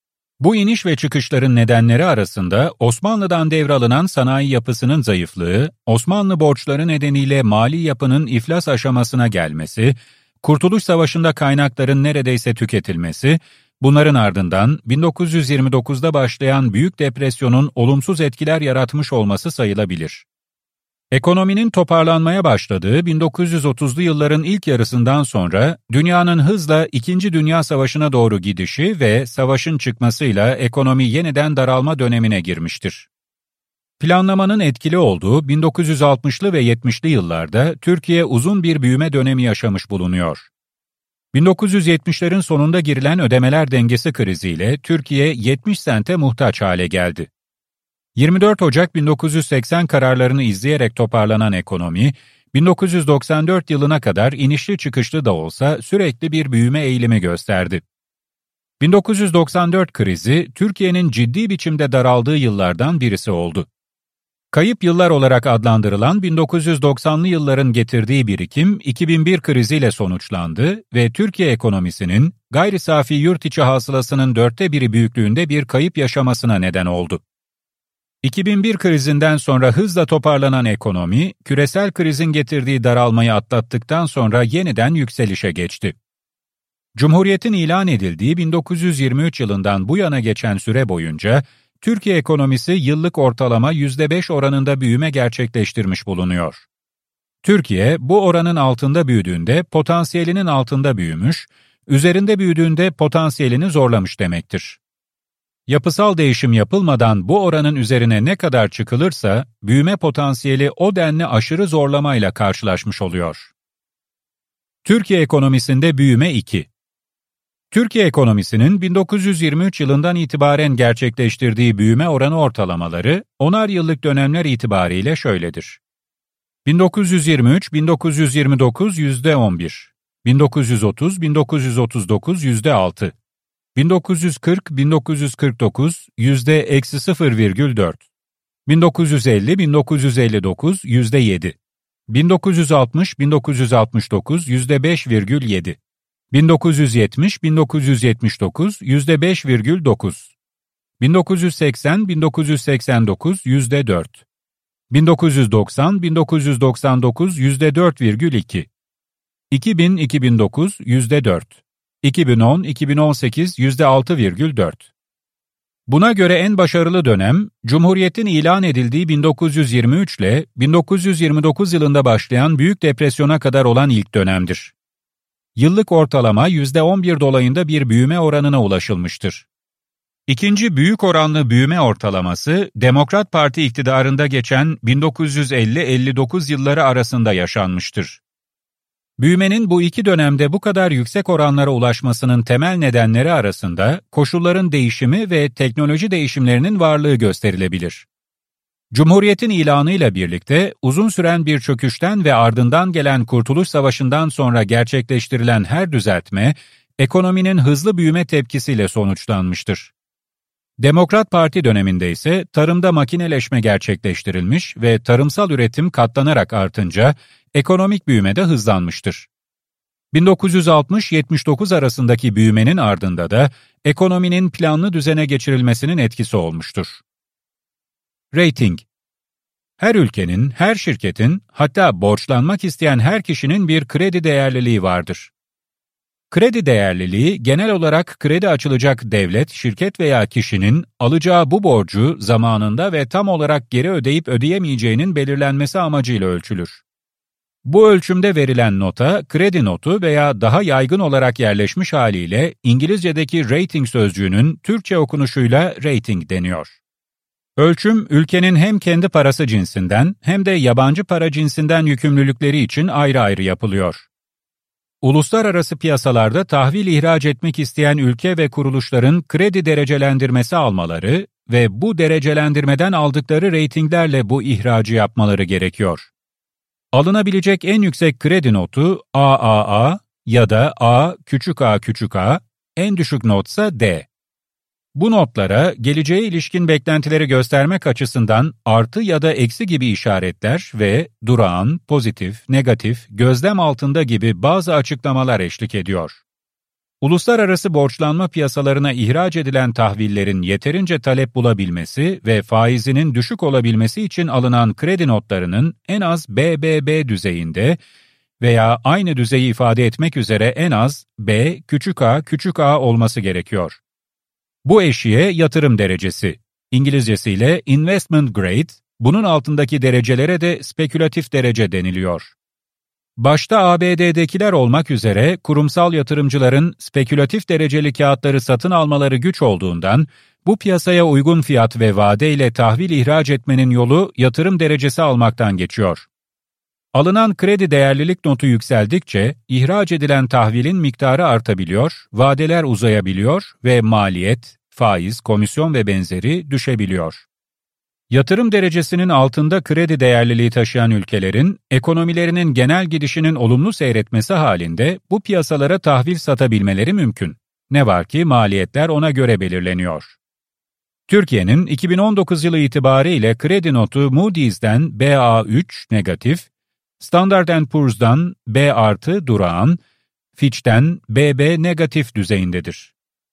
Bu iniş ve çıkışların nedenleri arasında Osmanlı'dan devralınan sanayi yapısının zayıflığı, Osmanlı borçları nedeniyle mali yapının iflas aşamasına gelmesi, Kurtuluş Savaşı'nda kaynakların neredeyse tüketilmesi, bunların ardından bin dokuz yüz yirmi dokuzda başlayan Büyük Depresyon'un olumsuz etkiler yaratmış olması sayılabilir. Ekonominin toparlanmaya başladığı bin dokuz yüz otuzlu yılların ilk yarısından sonra dünyanın hızla İkinci Dünya Savaşı'na doğru gidişi ve savaşın çıkmasıyla ekonomi yeniden daralma dönemine girmiştir. Planlamanın etkili olduğu bin dokuz yüz altmışlı ve yetmişli yıllarda Türkiye uzun bir büyüme dönemi yaşamış bulunuyor. bin dokuz yüz yetmişlerin sonunda girilen ödemeler dengesi kriziyle Türkiye yetmiş sente muhtaç hale geldi. yirmi dört Ocak bin dokuz yüz seksen kararlarını izleyerek toparlanan ekonomi, bin dokuz yüz doksan dört yılına kadar inişli çıkışlı da olsa sürekli bir büyüme eğilimi gösterdi. bin dokuz yüz doksan dört krizi Türkiye'nin ciddi biçimde daraldığı yıllardan birisi oldu. Kayıp yıllar olarak adlandırılan bin dokuz yüz doksanlı yılların getirdiği birikim iki bin bir kriziyle sonuçlandı ve Türkiye ekonomisinin gayri safi yurt içi hasılasının dörtte biri büyüklüğünde bir kayıp yaşamasına neden oldu. iki bin bir krizinden sonra hızla toparlanan ekonomi, küresel krizin getirdiği daralmayı atlattıktan sonra yeniden yükselişe geçti. Cumhuriyetin ilan edildiği bin dokuz yüz yirmi üç yılından bu yana geçen süre boyunca, Türkiye ekonomisi yıllık ortalama yüzde beş oranında büyüme gerçekleştirmiş bulunuyor. Türkiye, bu oranın altında büyüdüğünde potansiyelinin altında büyümüş, üzerinde büyüdüğünde potansiyelini zorlamış demektir. Yapısal değişim yapılmadan bu oranın üzerine ne kadar çıkılırsa, büyüme potansiyeli o denli aşırı zorlamayla karşılaşmış oluyor. Türkiye ekonomisinde büyüme iki. Türkiye ekonomisinin bin dokuz yüz yirmi üç yılından itibaren gerçekleştirdiği büyüme oranı ortalamaları, onar yıllık dönemler itibariyle şöyledir. bin dokuz yüz yirmi üç bin dokuz yüz yirmi dokuz yüzde on bir, bin dokuz yüz otuz bin dokuz yüz otuz dokuz yüzde altı, bin dokuz yüz kırk bin dokuz yüz kırk dokuz yüzde eksi sıfır virgül dört, bin dokuz yüz elli bin dokuz yüz elli dokuz yüzde yedi, bin dokuz yüz altmış bin dokuz yüz altmış dokuz yüzde beş virgül yedi, bin dokuz yüz yetmiş bin dokuz yüz yetmiş dokuz yüzde beş virgül dokuz, bin dokuz yüz seksen bin dokuz yüz seksen dokuz yüzde dört, bin dokuz yüz doksan bin dokuz yüz doksan dokuz yüzde dört virgül iki, iki bin iki bin dokuz yüzde dört, iki bin on iki bin on sekiz yüzde altı virgül dört. Buna göre en başarılı dönem, Cumhuriyet'in ilan edildiği bin dokuz yüz yirmi üç ile bin dokuz yüz yirmi dokuz yılında başlayan Büyük Depresyon'a kadar olan ilk dönemdir. Yıllık ortalama yüzde on bir dolayında bir büyüme oranına ulaşılmıştır. İkinci büyük oranlı büyüme ortalaması, Demokrat Parti iktidarında geçen bin dokuz yüz elli elli dokuz yılları arasında yaşanmıştır. Büyümenin bu iki dönemde bu kadar yüksek oranlara ulaşmasının temel nedenleri arasında koşulların değişimi ve teknoloji değişimlerinin varlığı gösterilebilir. Cumhuriyetin ilanıyla birlikte uzun süren bir çöküşten ve ardından gelen Kurtuluş Savaşı'ndan sonra gerçekleştirilen her düzeltme, ekonominin hızlı büyüme tepkisiyle sonuçlanmıştır. Demokrat Parti döneminde ise tarımda makineleşme gerçekleştirilmiş ve tarımsal üretim katlanarak artınca ekonomik büyüme de hızlanmıştır. bin dokuz yüz altmış yetmiş dokuz arasındaki büyümenin ardında da ekonominin planlı düzene geçirilmesinin etkisi olmuştur. Rating. Her ülkenin, her şirketin, hatta borçlanmak isteyen her kişinin bir kredi değerliliği vardır. Kredi değerliliği, genel olarak kredi açılacak devlet, şirket veya kişinin alacağı bu borcu zamanında ve tam olarak geri ödeyip ödeyemeyeceğinin belirlenmesi amacıyla ölçülür. Bu ölçümde verilen nota, kredi notu veya daha yaygın olarak yerleşmiş haliyle İngilizce'deki rating sözcüğünün Türkçe okunuşuyla rating deniyor. Ölçüm, ülkenin hem kendi parası cinsinden hem de yabancı para cinsinden yükümlülükleri için ayrı ayrı yapılıyor. Uluslararası piyasalarda tahvil ihraç etmek isteyen ülke ve kuruluşların kredi derecelendirmesi almaları ve bu derecelendirmeden aldıkları reytinglerle bu ihracı yapmaları gerekiyor. Alınabilecek en yüksek kredi notu A A A ya da A küçük a küçük a, en düşük notsa D. Bu notlara geleceğe ilişkin beklentileri göstermek açısından artı ya da eksi gibi işaretler ve durağan, pozitif, negatif, gözlem altında gibi bazı açıklamalar eşlik ediyor. Uluslararası borçlanma piyasalarına ihraç edilen tahvillerin yeterince talep bulabilmesi ve faizinin düşük olabilmesi için alınan kredi notlarının en az B B B düzeyinde veya aynı düzeyi ifade etmek üzere en az B küçük a küçük a olması gerekiyor. Bu eşiğe yatırım derecesi, İngilizcesiyle investment grade, bunun altındaki derecelere de spekülatif derece deniliyor. Başta A B D'dekiler olmak üzere kurumsal yatırımcıların spekülatif dereceli kağıtları satın almaları güç olduğundan, bu piyasaya uygun fiyat ve vadeyle tahvil ihraç etmenin yolu yatırım derecesi almaktan geçiyor. Alınan kredi değerlilik notu yükseldikçe ihraç edilen tahvilin miktarı artabiliyor, vadeler uzayabiliyor ve maliyet, faiz, komisyon ve benzeri düşebiliyor. Yatırım derecesinin altında kredi değerliliği taşıyan ülkelerin ekonomilerinin genel gidişinin olumlu seyretmesi halinde bu piyasalara tahvil satabilmeleri mümkün. Ne var ki maliyetler ona göre belirleniyor. Türkiye'nin iki bin on dokuz yılı itibariyle kredi notu Moody's'den B A üç negatif, Standard and Poor's'dan B artı durağan, Fitch'ten B B negatif düzeyindedir.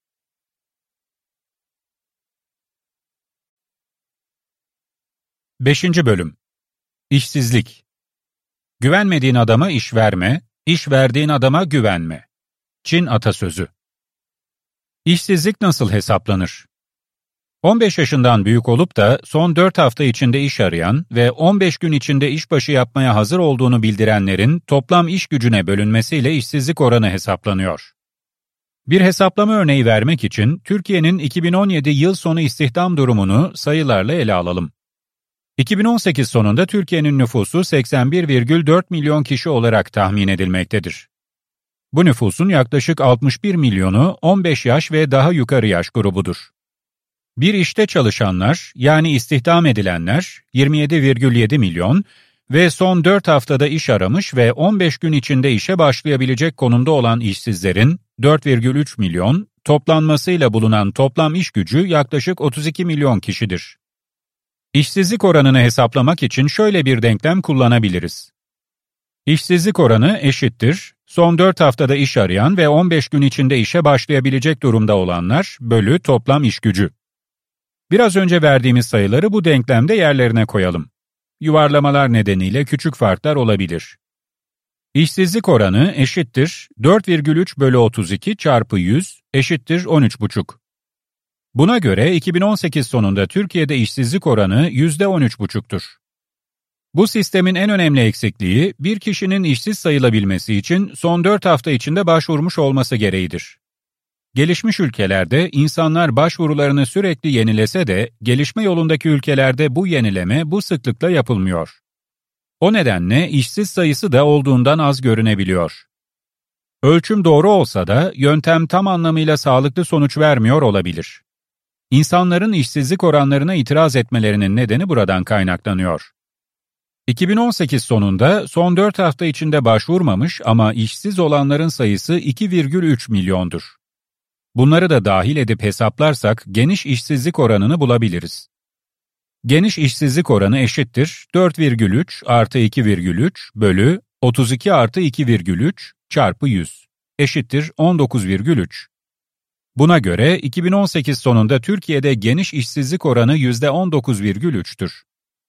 Beşinci Bölüm İşsizlik. Güvenmediğin adama iş verme, iş verdiğin adama güvenme. Çin atasözü. İşsizlik nasıl hesaplanır? on beş yaşından büyük olup da son dört hafta içinde iş arayan ve on beş gün içinde işbaşı yapmaya hazır olduğunu bildirenlerin toplam iş gücüne bölünmesiyle işsizlik oranı hesaplanıyor. Bir hesaplama örneği vermek için Türkiye'nin iki bin on yedi yıl sonu istihdam durumunu sayılarla ele alalım. iki bin on sekiz sonunda Türkiye'nin nüfusu seksen bir virgül dört milyon kişi olarak tahmin edilmektedir. Bu nüfusun yaklaşık altmış bir milyonu on beş yaş ve daha yukarı yaş grubudur. Bir işte çalışanlar, yani istihdam edilenler yirmi yedi virgül yedi milyon ve son dört haftada iş aramış ve on beş gün içinde işe başlayabilecek konumda olan işsizlerin dört virgül üç milyon, toplanmasıyla bulunan toplam iş gücü yaklaşık otuz iki milyon kişidir. İşsizlik oranını hesaplamak için şöyle bir denklem kullanabiliriz. İşsizlik oranı eşittir, son dört haftada iş arayan ve on beş gün içinde işe başlayabilecek durumda olanlar bölü toplam iş gücü. Biraz önce verdiğimiz sayıları bu denklemde yerlerine koyalım. Yuvarlamalar nedeniyle küçük farklar olabilir. İşsizlik oranı eşittir dört virgül üç bölü otuz iki çarpı yüz eşittir on üç virgül beş. Buna göre iki bin on sekiz sonunda Türkiye'de işsizlik oranı yüzde on üç virgül beş'tur. Bu sistemin en önemli eksikliği bir kişinin işsiz sayılabilmesi için son dört hafta içinde başvurmuş olması gereğidir. Gelişmiş ülkelerde insanlar başvurularını sürekli yenilese de gelişme yolundaki ülkelerde bu yenileme bu sıklıkla yapılmıyor. O nedenle işsiz sayısı da olduğundan az görünebiliyor. Ölçüm doğru olsa da yöntem tam anlamıyla sağlıklı sonuç vermiyor olabilir. İnsanların işsizlik oranlarına itiraz etmelerinin nedeni buradan kaynaklanıyor. iki bin on sekiz sonunda son dört hafta içinde başvurmamış ama işsiz olanların sayısı iki virgül üç milyondur. Bunları da dahil edip hesaplarsak geniş işsizlik oranını bulabiliriz. Geniş işsizlik oranı eşittir dört virgül üç artı iki virgül üç bölü otuz iki artı iki virgül üç çarpı yüz eşittir on dokuz virgül üç. Buna göre iki bin on sekiz sonunda Türkiye'de geniş işsizlik oranı yüzde on dokuz virgül üç'tür.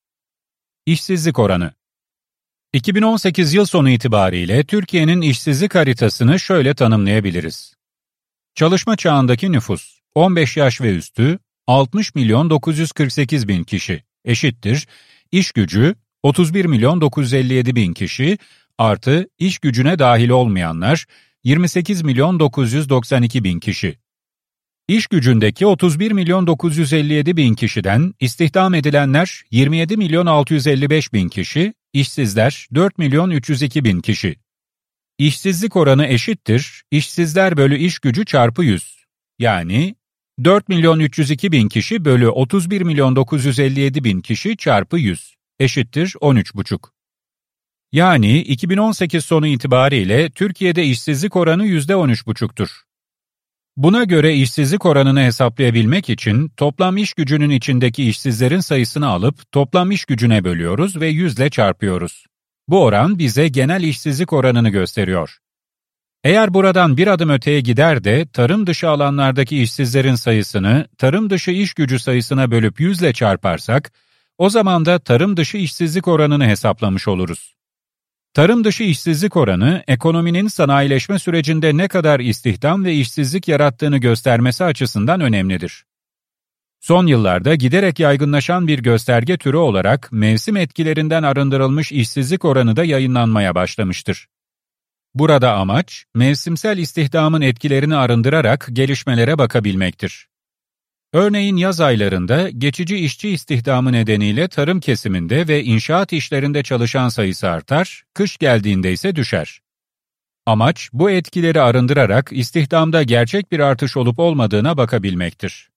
İşsizlik oranı. iki bin on sekiz yıl sonu itibariyle Türkiye'nin işsizlik haritasını şöyle tanımlayabiliriz. Çalışma çağındaki nüfus on beş yaş ve üstü altmış milyon dokuz yüz kırk sekiz bin kişi eşittir. İş gücü otuz bir milyon dokuz yüz elli yedi bin kişi artı iş gücüne dahil olmayanlar yirmi sekiz milyon dokuz yüz doksan iki bin kişi. İş gücündeki otuz bir milyon dokuz yüz elli yedi bin kişiden istihdam edilenler yirmi yedi milyon altı yüz elli beş bin kişi, işsizler dört milyon üç yüz iki bin kişi. İşsizlik oranı eşittir, işsizler bölü iş gücü çarpı yüz. Yani dört milyon üç yüz iki bin kişi bölü otuz bir milyon dokuz yüz elli yedi bin kişi çarpı yüz eşittir on üç virgül beş. Yani iki bin on sekiz sonu itibariyle Türkiye'de işsizlik oranı yüzde on üç virgül beş'tur. Buna göre işsizlik oranını hesaplayabilmek için toplam iş gücünün içindeki işsizlerin sayısını alıp toplam iş gücüne bölüyoruz ve yüz ile çarpıyoruz. Bu oran bize genel işsizlik oranını gösteriyor. Eğer buradan bir adım öteye gider de tarım dışı alanlardaki işsizlerin sayısını tarım dışı iş gücü sayısına bölüp yüz ile çarparsak, o zaman da tarım dışı işsizlik oranını hesaplamış oluruz. Tarım dışı işsizlik oranı, ekonominin sanayileşme sürecinde ne kadar istihdam ve işsizlik yarattığını göstermesi açısından önemlidir. Son yıllarda giderek yaygınlaşan bir gösterge türü olarak mevsim etkilerinden arındırılmış işsizlik oranı da yayınlanmaya başlamıştır. Burada amaç, mevsimsel istihdamın etkilerini arındırarak gelişmelere bakabilmektir. Örneğin yaz aylarında geçici işçi istihdamı nedeniyle tarım kesiminde ve inşaat işlerinde çalışan sayısı artar, kış geldiğinde ise düşer. Amaç, bu etkileri arındırarak istihdamda gerçek bir artış olup olmadığına bakabilmektir.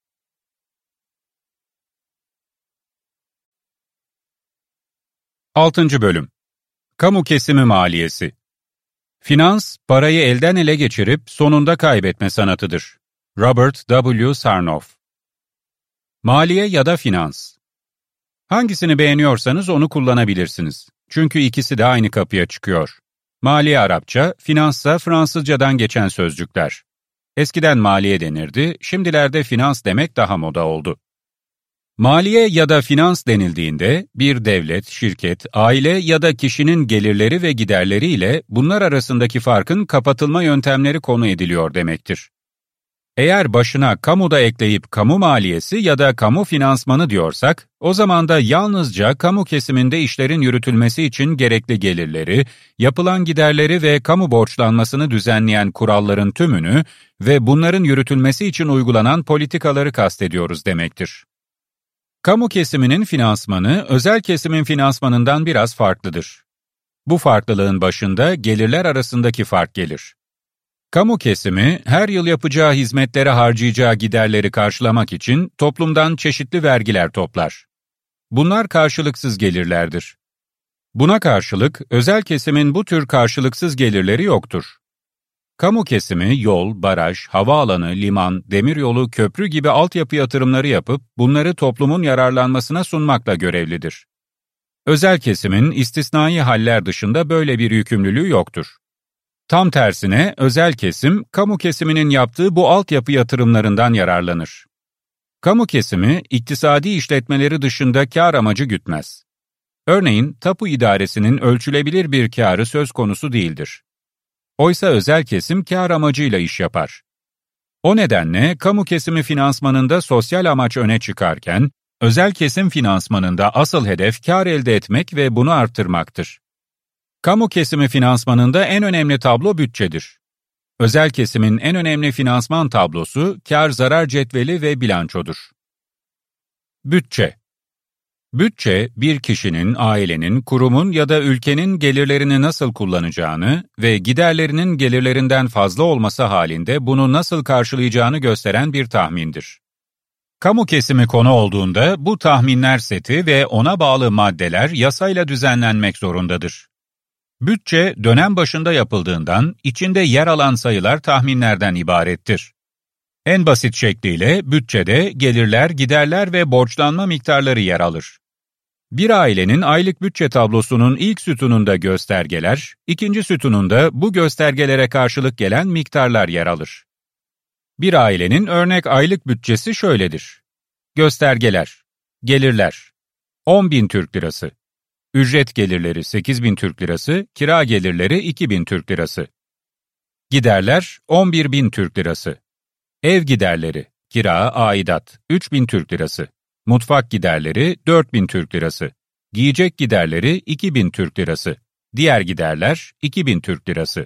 altıncı Bölüm Kamu kesimi maliyesi. Finans, parayı elden ele geçirip sonunda kaybetme sanatıdır. Robert W. Sarnoff. Maliye ya da finans. Hangisini beğeniyorsanız onu kullanabilirsiniz. Çünkü ikisi de aynı kapıya çıkıyor. Maliye Arapça, finanssa Fransızcadan geçen sözcükler. Eskiden maliye denirdi, şimdilerde finans demek daha moda oldu. Maliye ya da finans denildiğinde bir devlet, şirket, aile ya da kişinin gelirleri ve giderleri ile bunlar arasındaki farkın kapatılma yöntemleri konu ediliyor demektir. Eğer başına kamu da ekleyip kamu maliyesi ya da kamu finansmanı diyorsak, o zaman da yalnızca kamu kesiminde işlerin yürütülmesi için gerekli gelirleri, yapılan giderleri ve kamu borçlanmasını düzenleyen kuralların tümünü ve bunların yürütülmesi için uygulanan politikaları kastediyoruz demektir. Kamu kesiminin finansmanı, özel kesimin finansmanından biraz farklıdır. Bu farklılığın başında gelirler arasındaki fark gelir. Kamu kesimi, her yıl yapacağı hizmetlere harcayacağı giderleri karşılamak için toplumdan çeşitli vergiler toplar. Bunlar karşılıksız gelirlerdir. Buna karşılık, özel kesimin bu tür karşılıksız gelirleri yoktur. Kamu kesimi, yol, baraj, havaalanı, liman, demiryolu, köprü gibi altyapı yatırımları yapıp bunları toplumun yararlanmasına sunmakla görevlidir. Özel kesimin istisnai haller dışında böyle bir yükümlülüğü yoktur. Tam tersine özel kesim, kamu kesiminin yaptığı bu altyapı yatırımlarından yararlanır. Kamu kesimi, iktisadi işletmeleri dışında kar amacı gütmez. Örneğin, tapu idaresinin ölçülebilir bir kârı söz konusu değildir. Oysa özel kesim kâr amacıyla iş yapar. O nedenle kamu kesimi finansmanında sosyal amaç öne çıkarken, özel kesim finansmanında asıl hedef kâr elde etmek ve bunu arttırmaktır. Kamu kesimi finansmanında en önemli tablo bütçedir. Özel kesimin en önemli finansman tablosu kâr-zarar cetveli ve bilançodur. Bütçe. Bütçe, bir kişinin, ailenin, kurumun ya da ülkenin gelirlerini nasıl kullanacağını ve giderlerinin gelirlerinden fazla olması halinde bunu nasıl karşılayacağını gösteren bir tahmindir. Kamu kesimi konu olduğunda bu tahminler seti ve ona bağlı maddeler yasayla düzenlenmek zorundadır. Bütçe, dönem başında yapıldığından içinde yer alan sayılar tahminlerden ibarettir. En basit şekliyle bütçede gelirler, giderler ve borçlanma miktarları yer alır. Bir ailenin aylık bütçe tablosunun ilk sütununda göstergeler, ikinci sütununda bu göstergelere karşılık gelen miktarlar yer alır. Bir ailenin örnek aylık bütçesi şöyledir. Göstergeler, gelirler, on bin Türk lirası, ücret gelirleri sekiz bin Türk lirası, kira gelirleri iki bin Türk lirası. Giderler, on bir bin Türk lirası. Ev giderleri, kira, aidat, üç bin Türk lirası. Mutfak giderleri, dört bin Türk lirası. Giyecek giderleri, iki bin Türk lirası. Diğer giderler iki bin Türk Lirası.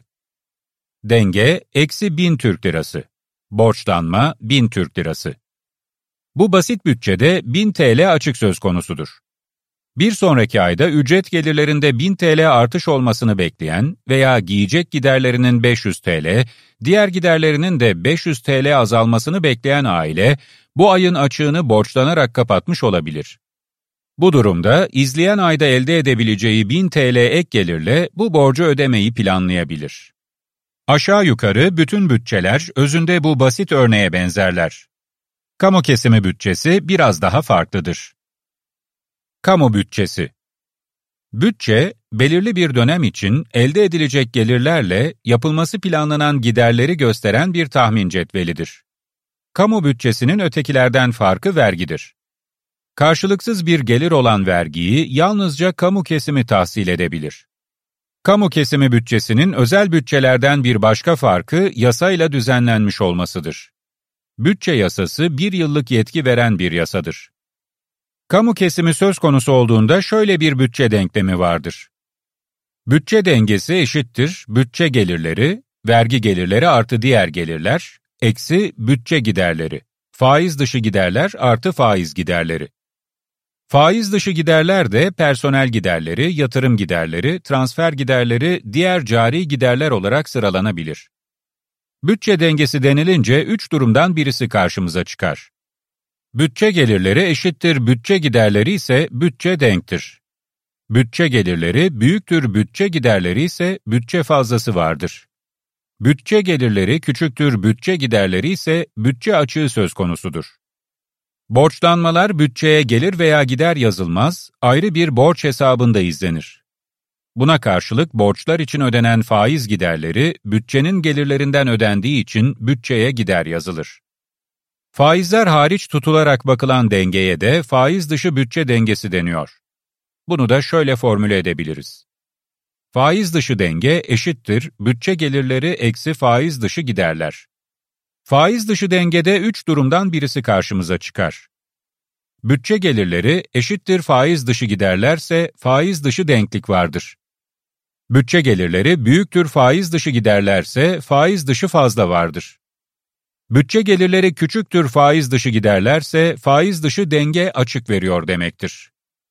Denge eksi bin Türk Lirası. Borçlanma bin Türk Lirası. Bu basit bütçede bin T L açık söz konusudur. Bir sonraki ayda ücret gelirlerinde bin T L artış olmasını bekleyen veya giyecek giderlerinin beş yüz T L, diğer giderlerinin de beş yüz T L azalmasını bekleyen aile, bu ayın açığını borçlanarak kapatmış olabilir. Bu durumda izleyen ayda elde edebileceği bin T L ek gelirle bu borcu ödemeyi planlayabilir. Aşağı yukarı bütün bütçeler özünde bu basit örneğe benzerler. Kamu kesimi bütçesi biraz daha farklıdır. Kamu bütçesi. Bütçe, belirli bir dönem için elde edilecek gelirlerle yapılması planlanan giderleri gösteren bir tahmin cetvelidir. Kamu bütçesinin ötekilerden farkı vergidir. Karşılıksız bir gelir olan vergiyi yalnızca kamu kesimi tahsil edebilir. Kamu kesimi bütçesinin özel bütçelerden bir başka farkı yasayla düzenlenmiş olmasıdır. Bütçe yasası bir yıllık yetki veren bir yasadır. Kamu kesimi söz konusu olduğunda şöyle bir bütçe denklemi vardır. Bütçe dengesi eşittir bütçe gelirleri, vergi gelirleri artı diğer gelirler, eksi bütçe giderleri, faiz dışı giderler artı faiz giderleri. Faiz dışı giderler de personel giderleri, yatırım giderleri, transfer giderleri, diğer cari giderler olarak sıralanabilir. Bütçe dengesi denilince üç durumdan birisi karşımıza çıkar. Bütçe gelirleri eşittir bütçe giderleri ise bütçe denktir. Bütçe gelirleri büyüktür bütçe giderleri ise bütçe fazlası vardır. Bütçe gelirleri küçüktür bütçe giderleri ise bütçe açığı söz konusudur. Borçlanmalar bütçeye gelir veya gider yazılmaz, ayrı bir borç hesabında izlenir. Buna karşılık borçlar için ödenen faiz giderleri bütçenin gelirlerinden ödendiği için bütçeye gider yazılır. Faizler hariç tutularak bakılan dengeye de faiz dışı bütçe dengesi deniyor. Bunu da şöyle formüle edebiliriz. Faiz dışı denge eşittir bütçe gelirleri eksi faiz dışı giderler. Faiz dışı dengede üç durumdan birisi karşımıza çıkar. Bütçe gelirleri eşittir faiz dışı giderlerse faiz dışı denklik vardır. Bütçe gelirleri büyüktür faiz dışı giderlerse faiz dışı fazla vardır. Bütçe gelirleri küçüktür faiz dışı giderlerse faiz dışı denge açık veriyor demektir.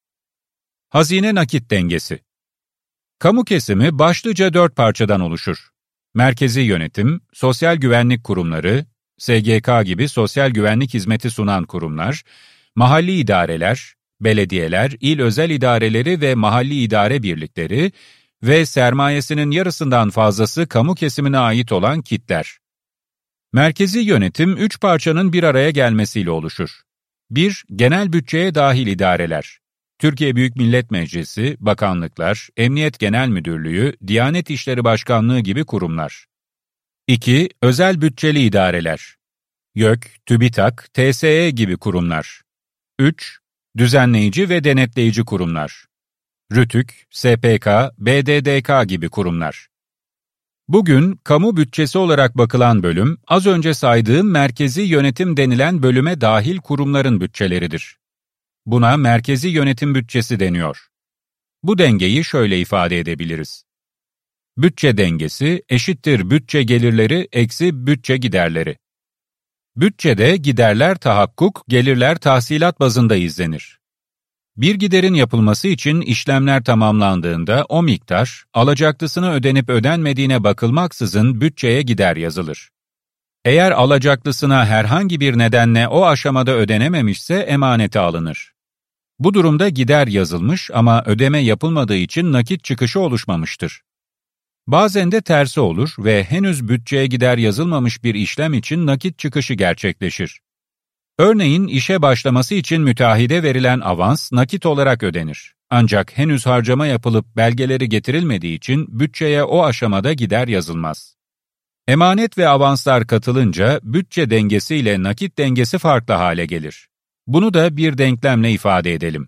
Hazine nakit dengesi. Kamu kesimi başlıca dört parçadan oluşur. Merkezi yönetim, sosyal güvenlik kurumları, S G K gibi sosyal güvenlik hizmeti sunan kurumlar, mahalli idareler, belediyeler, il özel idareleri ve mahalli idare birlikleri ve sermayesinin yarısından fazlası kamu kesimine ait olan kitler. Merkezi yönetim üç parçanın bir araya gelmesiyle oluşur. bir Genel bütçeye dahil idareler. Türkiye Büyük Millet Meclisi, bakanlıklar, Emniyet Genel Müdürlüğü, Diyanet İşleri Başkanlığı gibi kurumlar. iki Özel bütçeli idareler. YÖK, TÜBİTAK, T S E gibi kurumlar. üç Düzenleyici ve denetleyici kurumlar. RÜTÜK, S P K, B D D K gibi kurumlar. Bugün kamu bütçesi olarak bakılan bölüm, az önce saydığım merkezi yönetim denilen bölüme dahil kurumların bütçeleridir. Buna merkezi yönetim bütçesi deniyor. Bu dengeyi şöyle ifade edebiliriz. Bütçe dengesi eşittir bütçe gelirleri eksi bütçe giderleri. Bütçede giderler tahakkuk, gelirler tahsilat bazında izlenir. Bir giderin yapılması için işlemler tamamlandığında o miktar, alacaklısına ödenip ödenmediğine bakılmaksızın bütçeye gider yazılır. Eğer alacaklısına herhangi bir nedenle o aşamada ödenememişse emanete alınır. Bu durumda gider yazılmış ama ödeme yapılmadığı için nakit çıkışı oluşmamıştır. Bazen de tersi olur ve henüz bütçeye gider yazılmamış bir işlem için nakit çıkışı gerçekleşir. Örneğin işe başlaması için müteahhide verilen avans nakit olarak ödenir. Ancak henüz harcama yapılıp belgeleri getirilmediği için bütçeye o aşamada gider yazılmaz. Emanet ve avanslar katılınca bütçe dengesi ile nakit dengesi farklı hale gelir. Bunu da bir denklemle ifade edelim.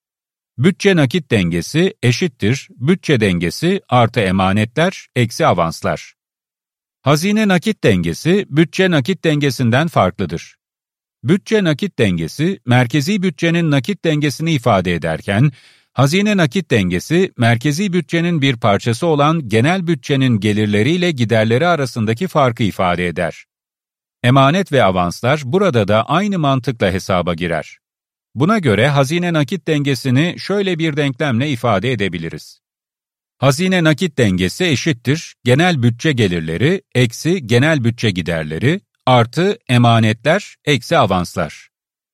Bütçe nakit dengesi eşittir bütçe dengesi artı emanetler eksi avanslar. Hazine nakit dengesi bütçe nakit dengesinden farklıdır. Bütçe nakit dengesi, merkezi bütçenin nakit dengesini ifade ederken, Hazine nakit dengesi, merkezi bütçenin bir parçası olan genel bütçenin gelirleriyle giderleri arasındaki farkı ifade eder. Emanet ve avanslar burada da aynı mantıkla hesaba girer. Buna göre hazine nakit dengesini şöyle bir denklemle ifade edebiliriz. Hazine nakit dengesi eşittir genel bütçe gelirleri eksi genel bütçe giderleri artı emanetler eksi avanslar.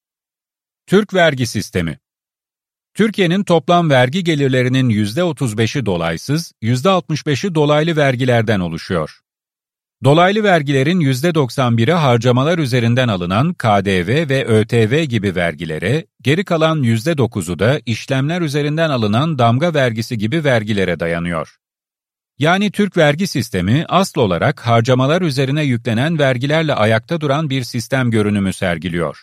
Türk vergi sistemi. Türkiye'nin toplam vergi gelirlerinin yüzde otuz beşi dolaysız, yüzde altmış beşi dolaylı vergilerden oluşuyor. Dolaylı vergilerin yüzde doksan biri harcamalar üzerinden alınan K D V ve Ö T V gibi vergilere, geri kalan yüzde dokuzu da işlemler üzerinden alınan damga vergisi gibi vergilere dayanıyor. Yani Türk vergi sistemi asıl olarak harcamalar üzerine yüklenen vergilerle ayakta duran bir sistem görünümü sergiliyor.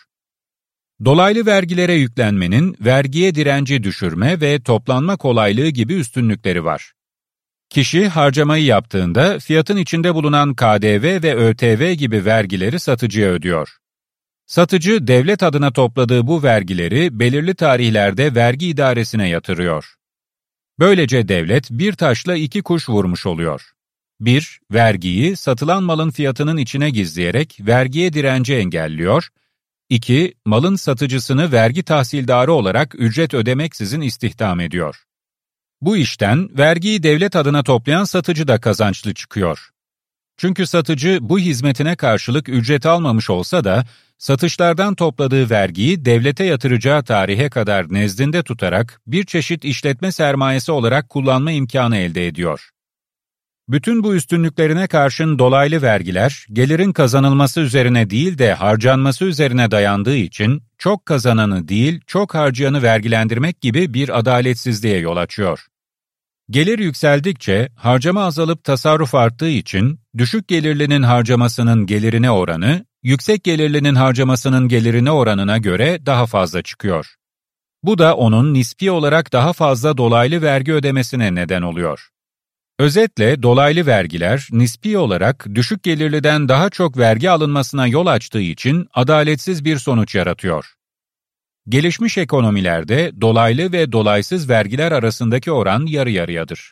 Dolaylı vergilere yüklenmenin vergiye direnci düşürme ve toplanma kolaylığı gibi üstünlükleri var. Kişi harcamayı yaptığında fiyatın içinde bulunan K D V ve Ö T V gibi vergileri satıcıya ödüyor. Satıcı devlet adına topladığı bu vergileri belirli tarihlerde vergi idaresine yatırıyor. Böylece devlet bir taşla iki kuş vurmuş oluyor. bir Vergiyi satılan malın fiyatının içine gizleyerek vergiye direnci engelliyor. iki Malın satıcısını vergi tahsildarı olarak ücret ödemeksizin istihdam ediyor. Bu işten vergiyi devlet adına toplayan satıcı da kazançlı çıkıyor. Çünkü satıcı bu hizmetine karşılık ücret almamış olsa da satışlardan topladığı vergiyi devlete yatıracağı tarihe kadar nezdinde tutarak bir çeşit işletme sermayesi olarak kullanma imkanı elde ediyor. Bütün bu üstünlüklerine karşın dolaylı vergiler, gelirin kazanılması üzerine değil de harcanması üzerine dayandığı için çok kazananı değil, çok harcayanı vergilendirmek gibi bir adaletsizliğe yol açıyor. Gelir yükseldikçe harcama azalıp tasarruf arttığı için düşük gelirlinin harcamasının gelirine oranı, yüksek gelirlinin harcamasının gelirine oranına göre daha fazla çıkıyor. Bu da onun nispi olarak daha fazla dolaylı vergi ödemesine neden oluyor. Özetle dolaylı vergiler nispi olarak düşük gelirliden daha çok vergi alınmasına yol açtığı için adaletsiz bir sonuç yaratıyor. Gelişmiş ekonomilerde dolaylı ve dolaysız vergiler arasındaki oran yarı yarıyadır.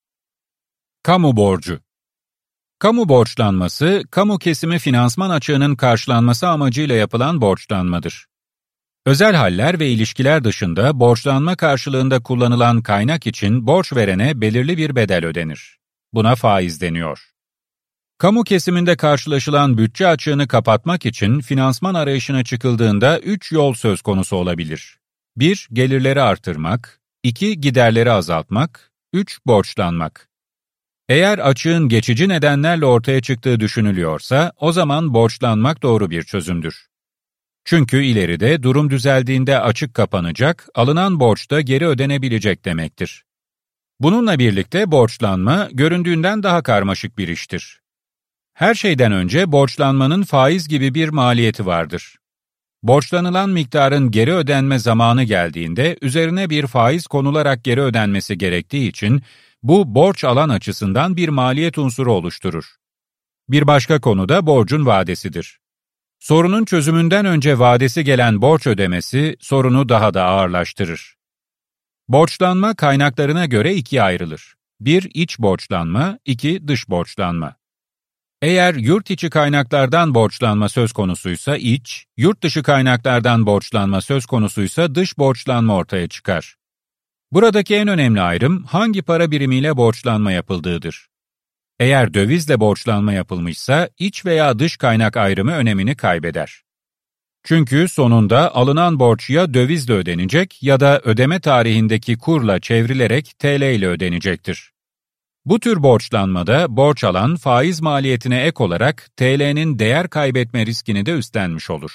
Kamu borcu. Kamu borçlanması, kamu kesimi finansman açığının karşılanması amacıyla yapılan borçlanmadır. Özel haller ve ilişkiler dışında borçlanma karşılığında kullanılan kaynak için borç verene belirli bir bedel ödenir. Buna faiz deniyor. Kamu kesiminde karşılaşılan bütçe açığını kapatmak için finansman arayışına çıkıldığında üç yol söz konusu olabilir. bir Gelirleri artırmak, iki Giderleri azaltmak, üç Borçlanmak. Eğer açığın geçici nedenlerle ortaya çıktığı düşünülüyorsa, o zaman borçlanmak doğru bir çözümdür. Çünkü ileride durum düzeldiğinde açık kapanacak, alınan borç da geri ödenebilecek demektir. Bununla birlikte borçlanma, göründüğünden daha karmaşık bir iştir. Her şeyden önce borçlanmanın faiz gibi bir maliyeti vardır. Borçlanılan miktarın geri ödenme zamanı geldiğinde üzerine bir faiz konularak geri ödenmesi gerektiği için bu borç alan açısından bir maliyet unsuru oluşturur. Bir başka konu da borcun vadesidir. Sorunun çözümünden önce vadesi gelen borç ödemesi sorunu daha da ağırlaştırır. Borçlanma kaynaklarına göre ikiye ayrılır. bir iç borçlanma, iki dış borçlanma. Eğer yurt içi kaynaklardan borçlanma söz konusuysa iç, yurt dışı kaynaklardan borçlanma söz konusuysa dış borçlanma ortaya çıkar. Buradaki en önemli ayrım hangi para birimiyle borçlanma yapıldığıdır. Eğer dövizle borçlanma yapılmışsa iç veya dış kaynak ayrımı önemini kaybeder. Çünkü sonunda alınan borç ya dövizle ödenecek ya da ödeme tarihindeki kurla çevrilerek T L ile ödenecektir. Bu tür borçlanmada borç alan faiz maliyetine ek olarak T L'nin değer kaybetme riskini de üstlenmiş olur.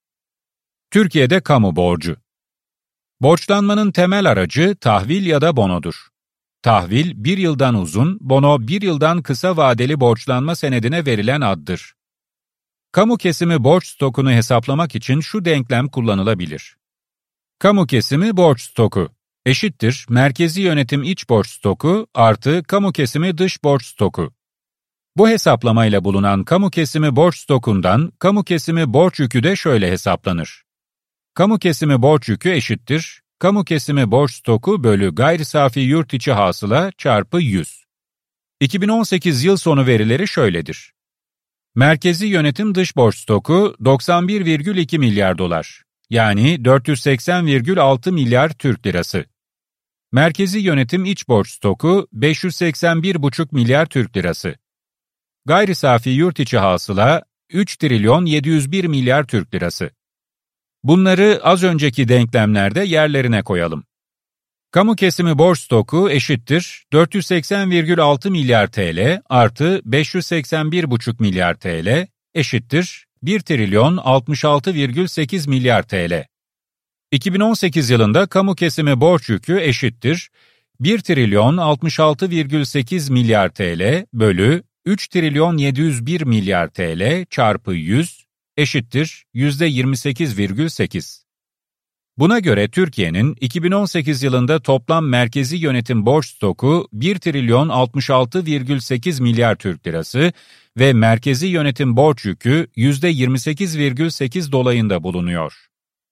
Türkiye'de kamu borcu. Borçlanmanın temel aracı tahvil ya da bonodur. Tahvil bir yıldan uzun, bono bir yıldan kısa vadeli borçlanma senedine verilen addır. Kamu kesimi borç stokunu hesaplamak için şu denklem kullanılabilir. Kamu kesimi borç stoku eşittir merkezi yönetim iç borç stoku artı kamu kesimi dış borç stoku. Bu hesaplamayla bulunan kamu kesimi borç stokundan kamu kesimi borç yükü de şöyle hesaplanır. Kamu kesimi borç yükü eşittir kamu kesimi borç stoku bölü gayri safi yurt içi hasıla çarpı yüz. iki bin on sekiz yıl sonu verileri şöyledir. Merkezi yönetim dış borç stoku doksan bir virgül iki milyar dolar, yani dört yüz seksen virgül altı milyar Türk lirası. Merkezi yönetim iç borç stoku beş yüz seksen bir virgül beş milyar Türk lirası. Gayri safi yurt içi hasıla üç trilyon yedi yüz bir milyar Türk lirası. Bunları az önceki denklemlerde yerlerine koyalım. Kamu kesimi borç stoku eşittir dört yüz seksen virgül altı milyar T L artı beş yüz seksen bir virgül beş milyar T L eşittir bir trilyon altmış altı virgül sekiz milyar T L. iki bin on sekiz yılında kamu kesimi borç yükü eşittir bir trilyon altmış altı virgül sekiz milyar T L bölü üç trilyon yedi yüz bir milyar T L çarpı yüz eşittir yüzde yirmi sekiz virgül sekiz. Buna göre Türkiye'nin iki bin on sekiz yılında toplam merkezi yönetim borç stoku bir trilyon altmış altı virgül sekiz milyar Türk lirası ve merkezi yönetim borç yükü yüzde yirmi sekiz virgül sekiz dolayında bulunuyor.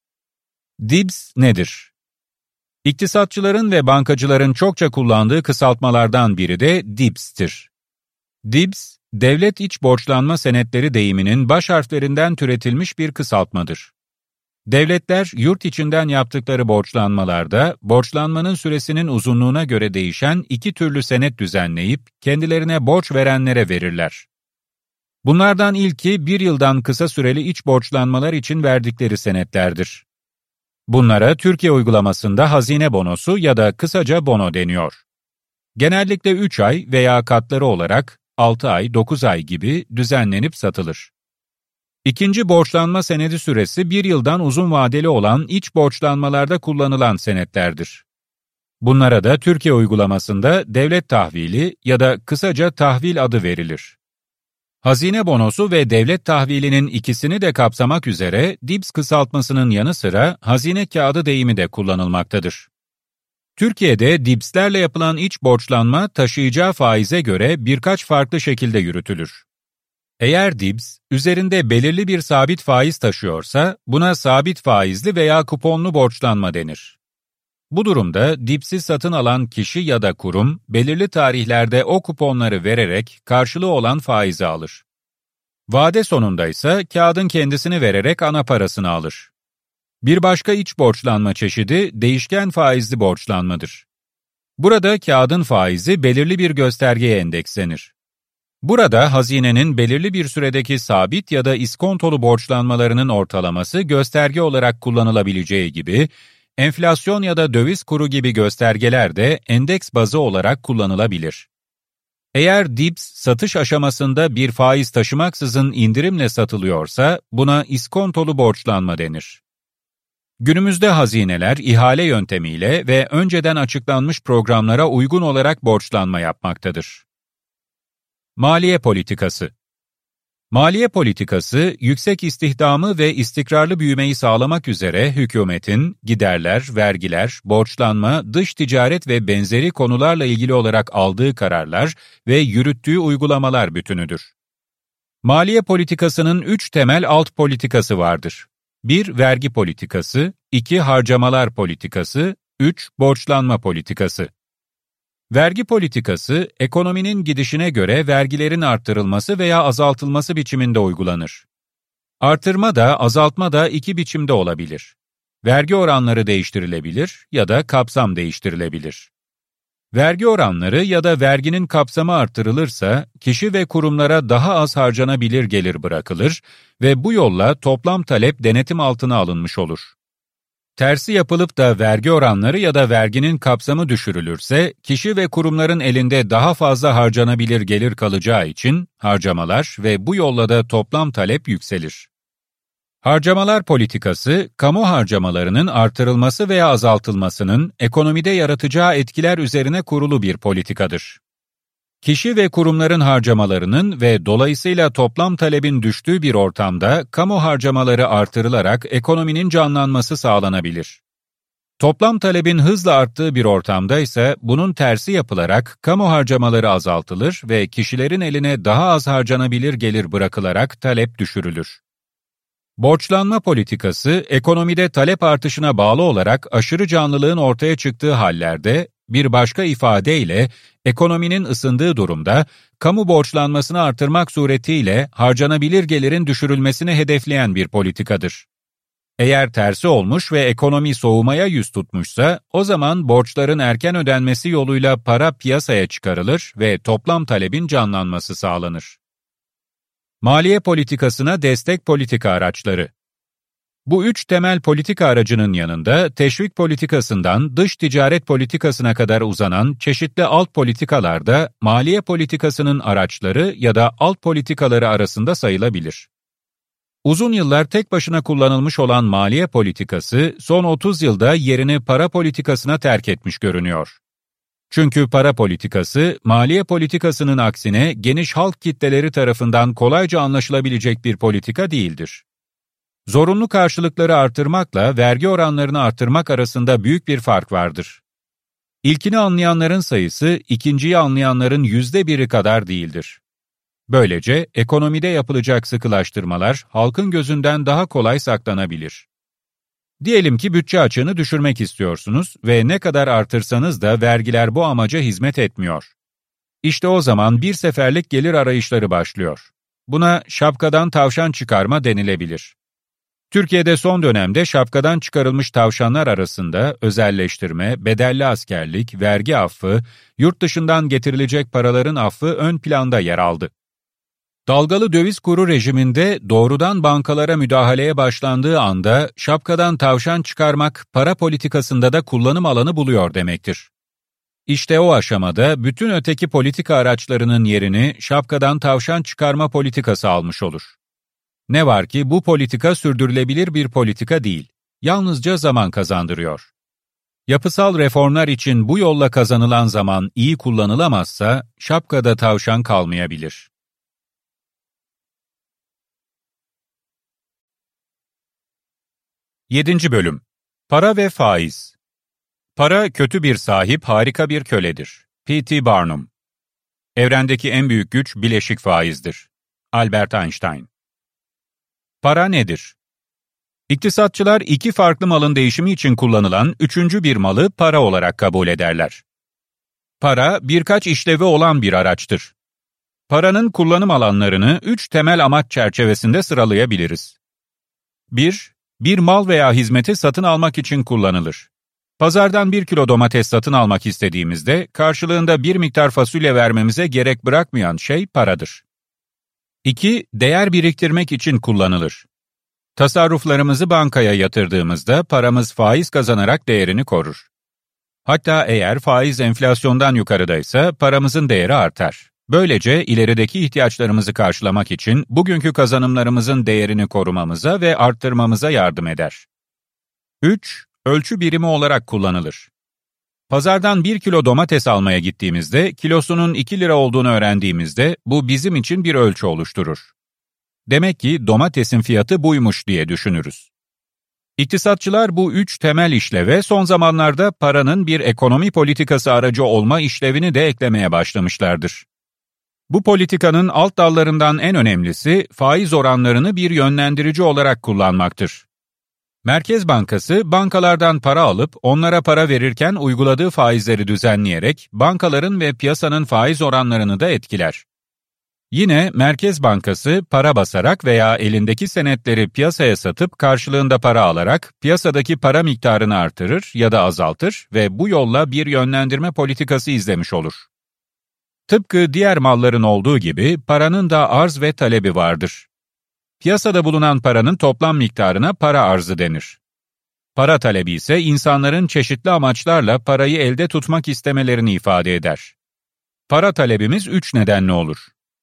D İ B S nedir? İktisatçıların ve bankacıların çokça kullandığı kısaltmalardan biri de D İ B S'tir. D İ B S, devlet iç borçlanma senetleri deyiminin baş harflerinden türetilmiş bir kısaltmadır. Devletler, yurt içinden yaptıkları borçlanmalarda, borçlanmanın süresinin uzunluğuna göre değişen iki türlü senet düzenleyip, kendilerine borç verenlere verirler. Bunlardan ilki, bir yıldan kısa süreli iç borçlanmalar için verdikleri senetlerdir. Bunlara Türkiye uygulamasında hazine bonosu ya da kısaca bono deniyor. Genellikle üç ay veya katları olarak altı ay, dokuz ay gibi düzenlenip satılır. İkinci borçlanma senedi süresi bir yıldan uzun vadeli olan iç borçlanmalarda kullanılan senetlerdir. Bunlara da Türkiye uygulamasında devlet tahvili ya da kısaca tahvil adı verilir. Hazine bonosu ve devlet tahvilinin ikisini de kapsamak üzere D İ B S kısaltmasının yanı sıra hazine kağıdı deyimi de kullanılmaktadır. Türkiye'de D İ B S'lerle yapılan iç borçlanma taşıyacağı faize göre birkaç farklı şekilde yürütülür. Eğer D İ B S, üzerinde belirli bir sabit faiz taşıyorsa, buna sabit faizli veya kuponlu borçlanma denir. Bu durumda D İ B S'i satın alan kişi ya da kurum, belirli tarihlerde o kuponları vererek karşılığı olan faizi alır. Vade sonunda ise kağıdın kendisini vererek ana parasını alır. Bir başka iç borçlanma çeşidi değişken faizli borçlanmadır. Burada kağıdın faizi belirli bir göstergeye endekslenir. Burada hazinenin belirli bir süredeki sabit ya da iskontolu borçlanmalarının ortalaması gösterge olarak kullanılabileceği gibi, enflasyon ya da döviz kuru gibi göstergeler de endeks bazı olarak kullanılabilir. Eğer D İ B S satış aşamasında bir faiz taşımaksızın indirimle satılıyorsa buna iskontolu borçlanma denir. Günümüzde hazineler ihale yöntemiyle ve önceden açıklanmış programlara uygun olarak borçlanma yapmaktadır. Maliye politikası. Maliye politikası, yüksek istihdamı ve istikrarlı büyümeyi sağlamak üzere hükümetin giderler, vergiler, borçlanma, dış ticaret ve benzeri konularla ilgili olarak aldığı kararlar ve yürüttüğü uygulamalar bütünüdür. Maliye politikasının üç temel alt politikası vardır. bir Vergi politikası, iki Harcamalar politikası, üç Borçlanma politikası. Vergi politikası, ekonominin gidişine göre vergilerin arttırılması veya azaltılması biçiminde uygulanır. Artırma da azaltma da iki biçimde olabilir. Vergi oranları değiştirilebilir ya da kapsam değiştirilebilir. Vergi oranları ya da verginin kapsamı artırılırsa, kişi ve kurumlara daha az harcanabilir gelir bırakılır ve bu yolla toplam talep denetim altına alınmış olur. Tersi yapılıp da vergi oranları ya da verginin kapsamı düşürülürse, kişi ve kurumların elinde daha fazla harcanabilir gelir kalacağı için harcamalar ve bu yolla da toplam talep yükselir. Harcamalar politikası, kamu harcamalarının artırılması veya azaltılmasının ekonomide yaratacağı etkiler üzerine kurulu bir politikadır. Kişi ve kurumların harcamalarının ve dolayısıyla toplam talebin düştüğü bir ortamda kamu harcamaları artırılarak ekonominin canlanması sağlanabilir. Toplam talebin hızla arttığı bir ortamda ise bunun tersi yapılarak kamu harcamaları azaltılır ve kişilerin eline daha az harcanabilir gelir bırakılarak talep düşürülür. Borçlanma politikası, ekonomide talep artışına bağlı olarak aşırı canlılığın ortaya çıktığı hallerde, bir başka ifadeyle ekonominin ısındığı durumda, kamu borçlanmasını artırmak suretiyle harcanabilir gelirin düşürülmesini hedefleyen bir politikadır. Eğer tersi olmuş ve ekonomi soğumaya yüz tutmuşsa, o zaman borçların erken ödenmesi yoluyla para piyasaya çıkarılır ve toplam talebin canlanması sağlanır. Maliye politikasına destek politika araçları. Bu üç temel politika aracının yanında teşvik politikasından dış ticaret politikasına kadar uzanan çeşitli alt politikalar da maliye politikasının araçları ya da alt politikaları arasında sayılabilir. Uzun yıllar tek başına kullanılmış olan maliye politikası son otuz yılda yerini para politikasına terk etmiş görünüyor. Çünkü para politikası, maliye politikasının aksine geniş halk kitleleri tarafından kolayca anlaşılabilecek bir politika değildir. Zorunlu karşılıkları artırmakla vergi oranlarını artırmak arasında büyük bir fark vardır. İlkini anlayanların sayısı, ikinciyi anlayanların yüzde biri kadar değildir. Böylece ekonomide yapılacak sıkılaştırmalar halkın gözünden daha kolay saklanabilir. Diyelim ki bütçe açığını düşürmek istiyorsunuz ve ne kadar artırsanız da vergiler bu amaca hizmet etmiyor. İşte o zaman bir seferlik gelir arayışları başlıyor. Buna şapkadan tavşan çıkarma denilebilir. Türkiye'de son dönemde şapkadan çıkarılmış tavşanlar arasında özelleştirme, bedelli askerlik, vergi affı, yurt dışından getirilecek paraların affı ön planda yer aldı. Dalgalı döviz kuru rejiminde doğrudan bankalara müdahaleye başlandığı anda şapkadan tavşan çıkarmak para politikasında da kullanım alanı buluyor demektir. İşte o aşamada bütün öteki politika araçlarının yerini şapkadan tavşan çıkarma politikası almış olur. Ne var ki bu politika sürdürülebilir bir politika değil, yalnızca zaman kazandırıyor. Yapısal reformlar için bu yolla kazanılan zaman iyi kullanılamazsa şapkada tavşan kalmayabilir. Yedinci Bölüm. Para ve faiz. Para kötü bir sahip, harika bir köledir. P T Barnum. Evrendeki en büyük güç bileşik faizdir. Albert Einstein. Para nedir? İktisatçılar iki farklı malın değişimi için kullanılan üçüncü bir malı para olarak kabul ederler. Para, birkaç işlevi olan bir araçtır. Paranın kullanım alanlarını üç temel amaç çerçevesinde sıralayabiliriz. bir. Bir mal veya hizmeti satın almak için kullanılır. Pazardan bir kilo domates satın almak istediğimizde, karşılığında bir miktar fasulye vermemize gerek bırakmayan şey paradır. iki. Değer biriktirmek için kullanılır. Tasarruflarımızı bankaya yatırdığımızda paramız faiz kazanarak değerini korur. Hatta eğer faiz enflasyondan yukarıdaysa paramızın değeri artar. Böylece ilerideki ihtiyaçlarımızı karşılamak için bugünkü kazanımlarımızın değerini korumamıza ve arttırmamıza yardım eder. üç. Ölçü birimi olarak kullanılır. Pazardan bir kilo domates almaya gittiğimizde kilosunun iki lira olduğunu öğrendiğimizde bu bizim için bir ölçü oluşturur. Demek ki domatesin fiyatı buymuş diye düşünürüz. İktisatçılar bu üç temel işleve son zamanlarda paranın bir ekonomi politikası aracı olma işlevini de eklemeye başlamışlardır. Bu politikanın alt dallarından en önemlisi faiz oranlarını bir yönlendirici olarak kullanmaktır. Merkez Bankası bankalardan para alıp onlara para verirken uyguladığı faizleri düzenleyerek bankaların ve piyasanın faiz oranlarını da etkiler. Yine Merkez Bankası para basarak veya elindeki senetleri piyasaya satıp karşılığında para alarak piyasadaki para miktarını artırır ya da azaltır ve bu yolla bir yönlendirme politikası izlemiş olur. Tıpkı diğer malların olduğu gibi paranın da arz ve talebi vardır. Piyasada bulunan paranın toplam miktarına para arzı denir. Para talebi ise insanların çeşitli amaçlarla parayı elde tutmak istemelerini ifade eder. Para talebimiz üç nedenle olur.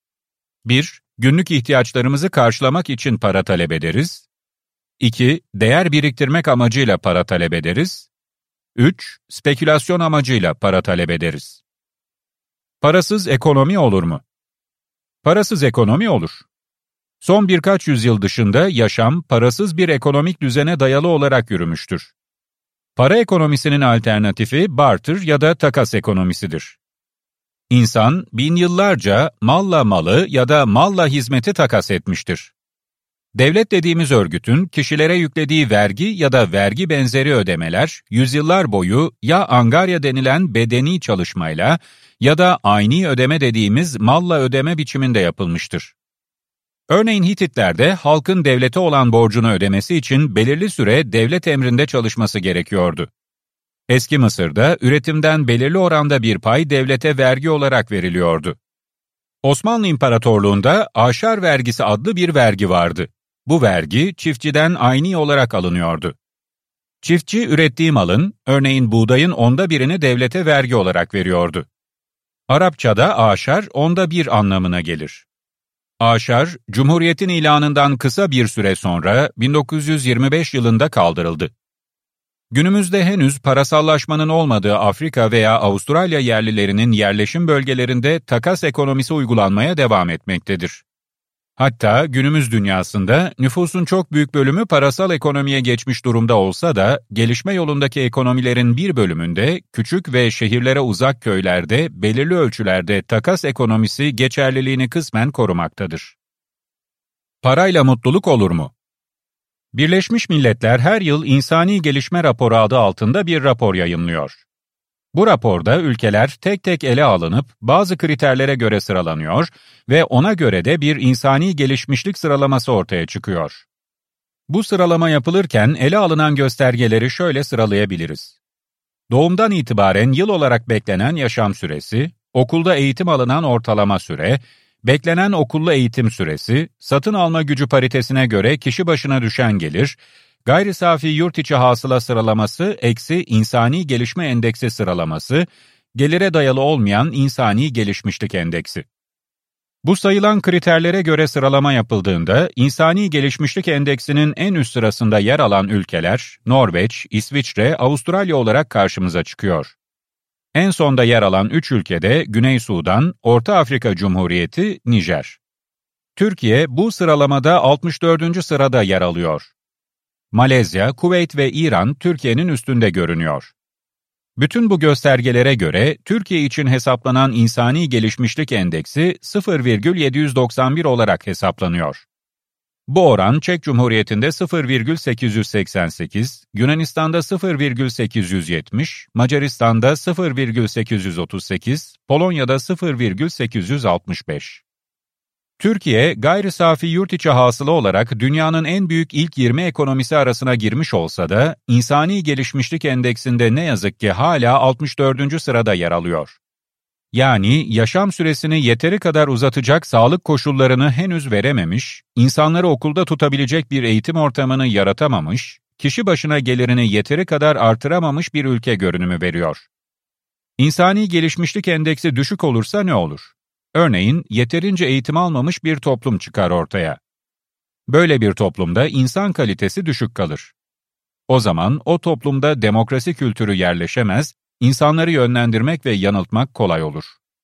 bir. Günlük ihtiyaçlarımızı karşılamak için para talep ederiz. iki. Değer biriktirmek amacıyla para talep ederiz. üç. Spekülasyon amacıyla para talep ederiz. Parasız ekonomi olur mu? Parasız ekonomi olur. Son birkaç yüzyıl dışında yaşam parasız bir ekonomik düzene dayalı olarak yürümüştür. Para ekonomisinin alternatifi barter ya da takas ekonomisidir. İnsan bin yıllarca malla malı ya da malla hizmeti takas etmiştir. Devlet dediğimiz örgütün kişilere yüklediği vergi ya da vergi benzeri ödemeler, yüzyıllar boyu ya angarya denilen bedeni çalışmayla ya da ayni ödeme dediğimiz malla ödeme biçiminde yapılmıştır. Örneğin Hititlerde halkın devlete olan borcunu ödemesi için belirli süre devlet emrinde çalışması gerekiyordu. Eski Mısır'da üretimden belirli oranda bir pay devlete vergi olarak veriliyordu. Osmanlı İmparatorluğu'nda aşar vergisi adlı bir vergi vardı. Bu vergi çiftçiden ayni olarak alınıyordu. Çiftçi ürettiği malın, örneğin buğdayın onda birini devlete vergi olarak veriyordu. Arapçada aşar onda bir anlamına gelir. Aşar, Cumhuriyet'in ilanından kısa bir süre sonra bin dokuz yüz yirmi beş yılında kaldırıldı. Günümüzde henüz parasallaşmanın olmadığı Afrika veya Avustralya yerlilerinin yerleşim bölgelerinde takas ekonomisi uygulanmaya devam etmektedir. Hatta günümüz dünyasında nüfusun çok büyük bölümü parasal ekonomiye geçmiş durumda olsa da gelişme yolundaki ekonomilerin bir bölümünde küçük ve şehirlere uzak köylerde belirli ölçülerde takas ekonomisi geçerliliğini kısmen korumaktadır. Parayla mutluluk olur mu? Birleşmiş Milletler her yıl İnsani Gelişme Raporu adı altında bir rapor yayımlıyor. Bu raporda ülkeler tek tek ele alınıp bazı kriterlere göre sıralanıyor ve ona göre de bir insani gelişmişlik sıralaması ortaya çıkıyor. Bu sıralama yapılırken ele alınan göstergeleri şöyle sıralayabiliriz. Doğumdan itibaren yıl olarak beklenen yaşam süresi, okulda eğitim alınan ortalama süre, beklenen okullu eğitim süresi, satın alma gücü paritesine göre kişi başına düşen gelir, gayri safi yurt içi hasıla sıralaması eksi insani gelişme endeksi sıralaması, gelire dayalı olmayan insani gelişmişlik endeksi. Bu sayılan kriterlere göre sıralama yapıldığında, insani gelişmişlik endeksinin en üst sırasında yer alan ülkeler, Norveç, İsviçre, Avustralya olarak karşımıza çıkıyor. En sonda yer alan üç ülkede Güney Sudan, Orta Afrika Cumhuriyeti, Nijer. Türkiye bu sıralamada altmış dördüncü sırada yer alıyor. Malezya, Kuveyt ve İran Türkiye'nin üstünde görünüyor. Bütün bu göstergelere göre Türkiye için hesaplanan insani gelişmişlik endeksi sıfır virgül yedi yüz doksan bir olarak hesaplanıyor. Bu oran Çek Cumhuriyeti'nde sıfır virgül sekiz yüz seksen sekiz, Yunanistan'da sıfır virgül sekiz yüz yetmiş, Macaristan'da sıfır virgül sekiz yüz otuz sekiz, Polonya'da sıfır virgül sekiz yüz altmış beş. Türkiye, gayri safi yurt içi hasıla olarak dünyanın en büyük ilk yirmi ekonomisi arasına girmiş olsa da, insani gelişmişlik endeksinde ne yazık ki hala altmış dördüncü sırada yer alıyor. Yani yaşam süresini yeteri kadar uzatacak sağlık koşullarını henüz verememiş, insanları okulda tutabilecek bir eğitim ortamını yaratamamış, kişi başına gelirini yeteri kadar artıramamış bir ülke görünümü veriyor. İnsani gelişmişlik endeksi düşük olursa ne olur? Örneğin yeterince eğitim almamış bir toplum çıkar ortaya. Böyle bir toplumda insan kalitesi düşük kalır. O zaman o toplumda demokrasi kültürü yerleşemez, insanları yönlendirmek ve yanıltmak kolay olur.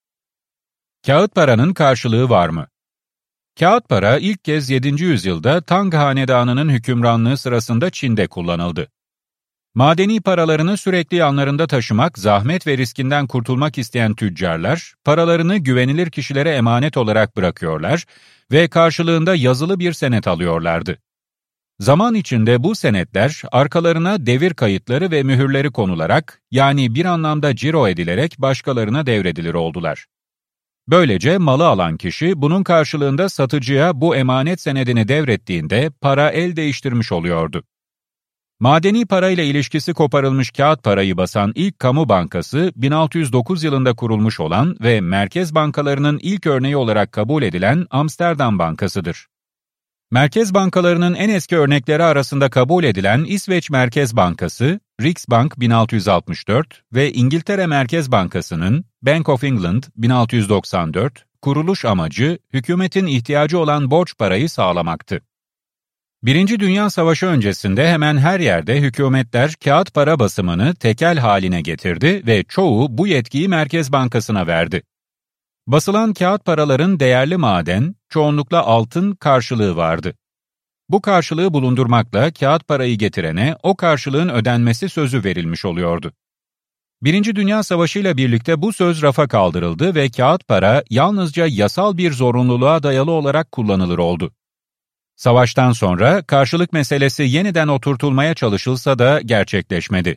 Kağıt paranın karşılığı var mı? Kağıt para ilk kez yedinci yüzyılda Tang Hanedanı'nın hükümranlığı sırasında Çin'de kullanıldı. Madeni paralarını sürekli yanlarında taşımak, zahmet ve riskinden kurtulmak isteyen tüccarlar, paralarını güvenilir kişilere emanet olarak bırakıyorlar ve karşılığında yazılı bir senet alıyorlardı. Zaman içinde bu senetler arkalarına devir kayıtları ve mühürleri konularak, yani bir anlamda ciro edilerek başkalarına devredilir oldular. Böylece malı alan kişi bunun karşılığında satıcıya bu emanet senedini devrettiğinde para el değiştirmiş oluyordu. Madeni parayla ilişkisi koparılmış kağıt parayı basan ilk kamu bankası bin altı yüz dokuz yılında kurulmuş olan ve merkez bankalarının ilk örneği olarak kabul edilen Amsterdam Bankası'dır. Merkez bankalarının en eski örnekleri arasında kabul edilen İsveç Merkez Bankası, Riksbank bin altı yüz altmış dört ve İngiltere Merkez Bankası'nın Bank of England bin altı yüz doksan dört, kuruluş amacı hükümetin ihtiyacı olan borç parayı sağlamaktı. Birinci Dünya Savaşı öncesinde hemen her yerde hükümetler kağıt para basımını tekel haline getirdi ve çoğu bu yetkiyi Merkez Bankası'na verdi. Basılan kağıt paraların değerli maden, çoğunlukla altın karşılığı vardı. Bu karşılığı bulundurmakla kağıt parayı getirene o karşılığın ödenmesi sözü verilmiş oluyordu. Birinci Dünya Savaşı ile birlikte bu söz rafa kaldırıldı ve kağıt para yalnızca yasal bir zorunluluğa dayalı olarak kullanılır oldu. Savaştan sonra karşılık meselesi yeniden oturtulmaya çalışılsa da gerçekleşmedi.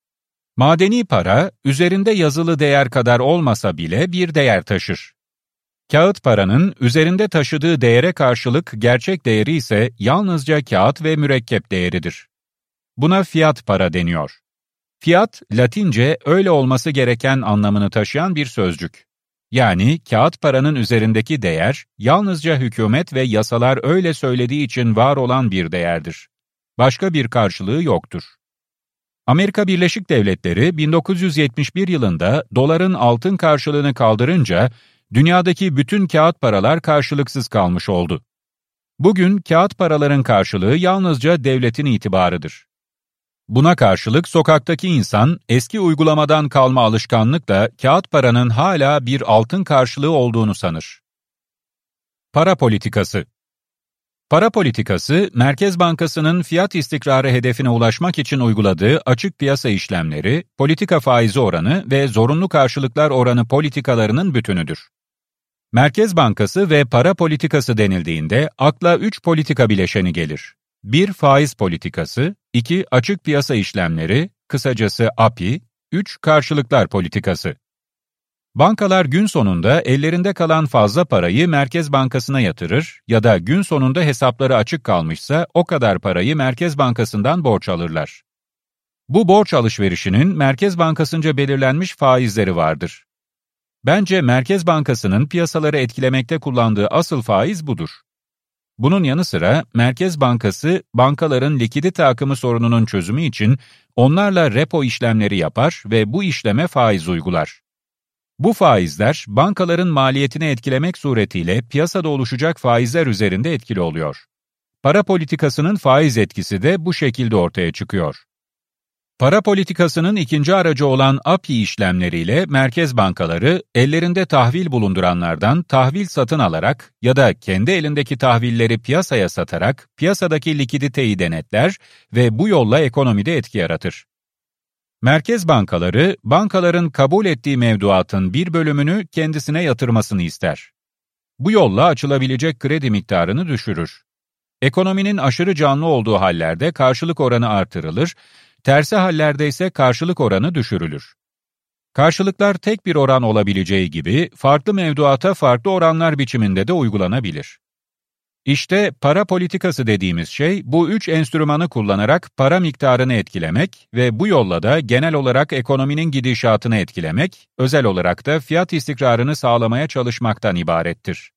Madeni para, üzerinde yazılı değer kadar olmasa bile bir değer taşır. Kağıt paranın üzerinde taşıdığı değere karşılık gerçek değeri ise yalnızca kağıt ve mürekkep değeridir. Buna fiyat para deniyor. Fiyat, Latince öyle olması gereken anlamını taşıyan bir sözcük. Yani kağıt paranın üzerindeki değer, yalnızca hükümet ve yasalar öyle söylediği için var olan bir değerdir. Başka bir karşılığı yoktur. Amerika Birleşik Devletleri bin dokuz yüz yetmiş bir yılında doların altın karşılığını kaldırınca, dünyadaki bütün kağıt paralar karşılıksız kalmış oldu. Bugün kağıt paraların karşılığı yalnızca devletin itibarıdır. Buna karşılık sokaktaki insan eski uygulamadan kalma alışkanlıkla kağıt paranın hala bir altın karşılığı olduğunu sanır. Para politikası. Para politikası, Merkez Bankası'nın fiyat istikrarı hedefine ulaşmak için uyguladığı açık piyasa işlemleri, politika faizi oranı ve zorunlu karşılıklar oranı politikalarının bütünüdür. Merkez Bankası ve para politikası denildiğinde akla üç politika bileşeni gelir. bir Faiz politikası, iki Açık piyasa işlemleri, kısacası A P I, üç Karşılıklar politikası. Bankalar gün sonunda ellerinde kalan fazla parayı Merkez Bankası'na yatırır ya da gün sonunda hesapları açık kalmışsa o kadar parayı Merkez Bankası'ndan borç alırlar. Bu borç alışverişinin Merkez Bankası'nca belirlenmiş faizleri vardır. Bence Merkez Bankası'nın piyasaları etkilemekte kullandığı asıl faiz budur. Bunun yanı sıra Merkez Bankası, bankaların likidite akımı sorununun çözümü için onlarla repo işlemleri yapar ve bu işleme faiz uygular. Bu faizler, bankaların maliyetini etkilemek suretiyle piyasada oluşacak faizler üzerinde etkili oluyor. Para politikasının faiz etkisi de bu şekilde ortaya çıkıyor. Para politikasının ikinci aracı olan A P I işlemleriyle merkez bankaları, ellerinde tahvil bulunduranlardan tahvil satın alarak ya da kendi elindeki tahvilleri piyasaya satarak piyasadaki likiditeyi denetler ve bu yolla ekonomide etki yaratır. Merkez bankaları, bankaların kabul ettiği mevduatın bir bölümünü kendisine yatırmasını ister. Bu yolla açılabilecek kredi miktarını düşürür. Ekonominin aşırı canlı olduğu hallerde karşılık oranı artırılır, tersi hallerde ise karşılık oranı düşürülür. Karşılıklar tek bir oran olabileceği gibi farklı mevduata farklı oranlar biçiminde de uygulanabilir. İşte para politikası dediğimiz şey bu üç enstrümanı kullanarak para miktarını etkilemek ve bu yolla da genel olarak ekonominin gidişatını etkilemek, özel olarak da fiyat istikrarını sağlamaya çalışmaktan ibarettir.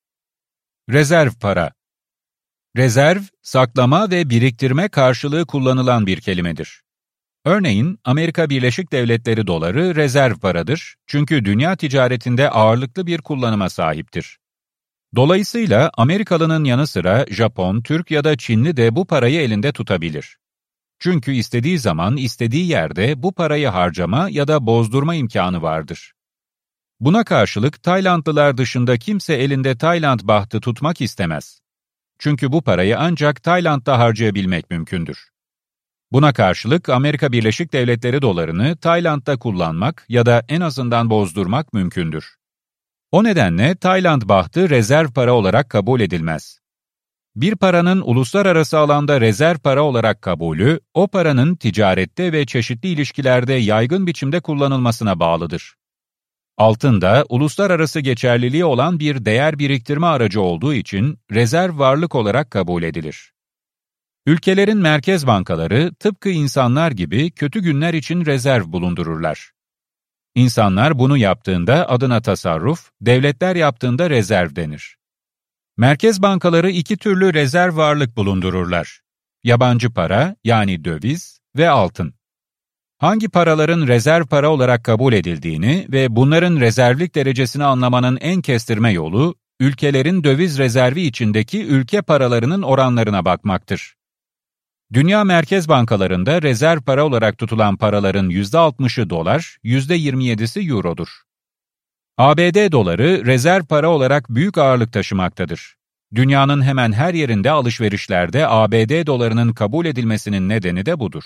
Rezerv para. Rezerv, saklama ve biriktirme karşılığı kullanılan bir kelimedir. Örneğin, Amerika Birleşik Devletleri doları rezerv paradır çünkü dünya ticaretinde ağırlıklı bir kullanıma sahiptir. Dolayısıyla Amerikalının yanı sıra Japon, Türk ya da Çinli de bu parayı elinde tutabilir. Çünkü istediği zaman, istediği yerde bu parayı harcama ya da bozdurma imkanı vardır. Buna karşılık Taylandlılar dışında kimse elinde Tayland bahtı tutmak istemez. Çünkü bu parayı ancak Tayland'da harcayabilmek mümkündür. Buna karşılık Amerika Birleşik Devletleri dolarını Tayland'da kullanmak ya da en azından bozdurmak mümkündür. O nedenle Tayland bahtı rezerv para olarak kabul edilmez. Bir paranın uluslararası alanda rezerv para olarak kabulü, o paranın ticarette ve çeşitli ilişkilerde yaygın biçimde kullanılmasına bağlıdır. Altın da uluslararası geçerliliği olan bir değer biriktirme aracı olduğu için rezerv varlık olarak kabul edilir. Ülkelerin merkez bankaları tıpkı insanlar gibi kötü günler için rezerv bulundururlar. İnsanlar bunu yaptığında adına tasarruf, devletler yaptığında rezerv denir. Merkez bankaları iki türlü rezerv varlık bulundururlar. Yabancı para, yani döviz ve altın. Hangi paraların rezerv para olarak kabul edildiğini ve bunların rezervlik derecesini anlamanın en kestirme yolu, ülkelerin döviz rezervi içindeki ülke paralarının oranlarına bakmaktır. Dünya merkez bankalarında rezerv para olarak tutulan paraların yüzde altmışı dolar, yüzde yirmi yedisi eurodur. A B D doları rezerv para olarak büyük ağırlık taşımaktadır. Dünyanın hemen her yerinde alışverişlerde A B D dolarının kabul edilmesinin nedeni de budur.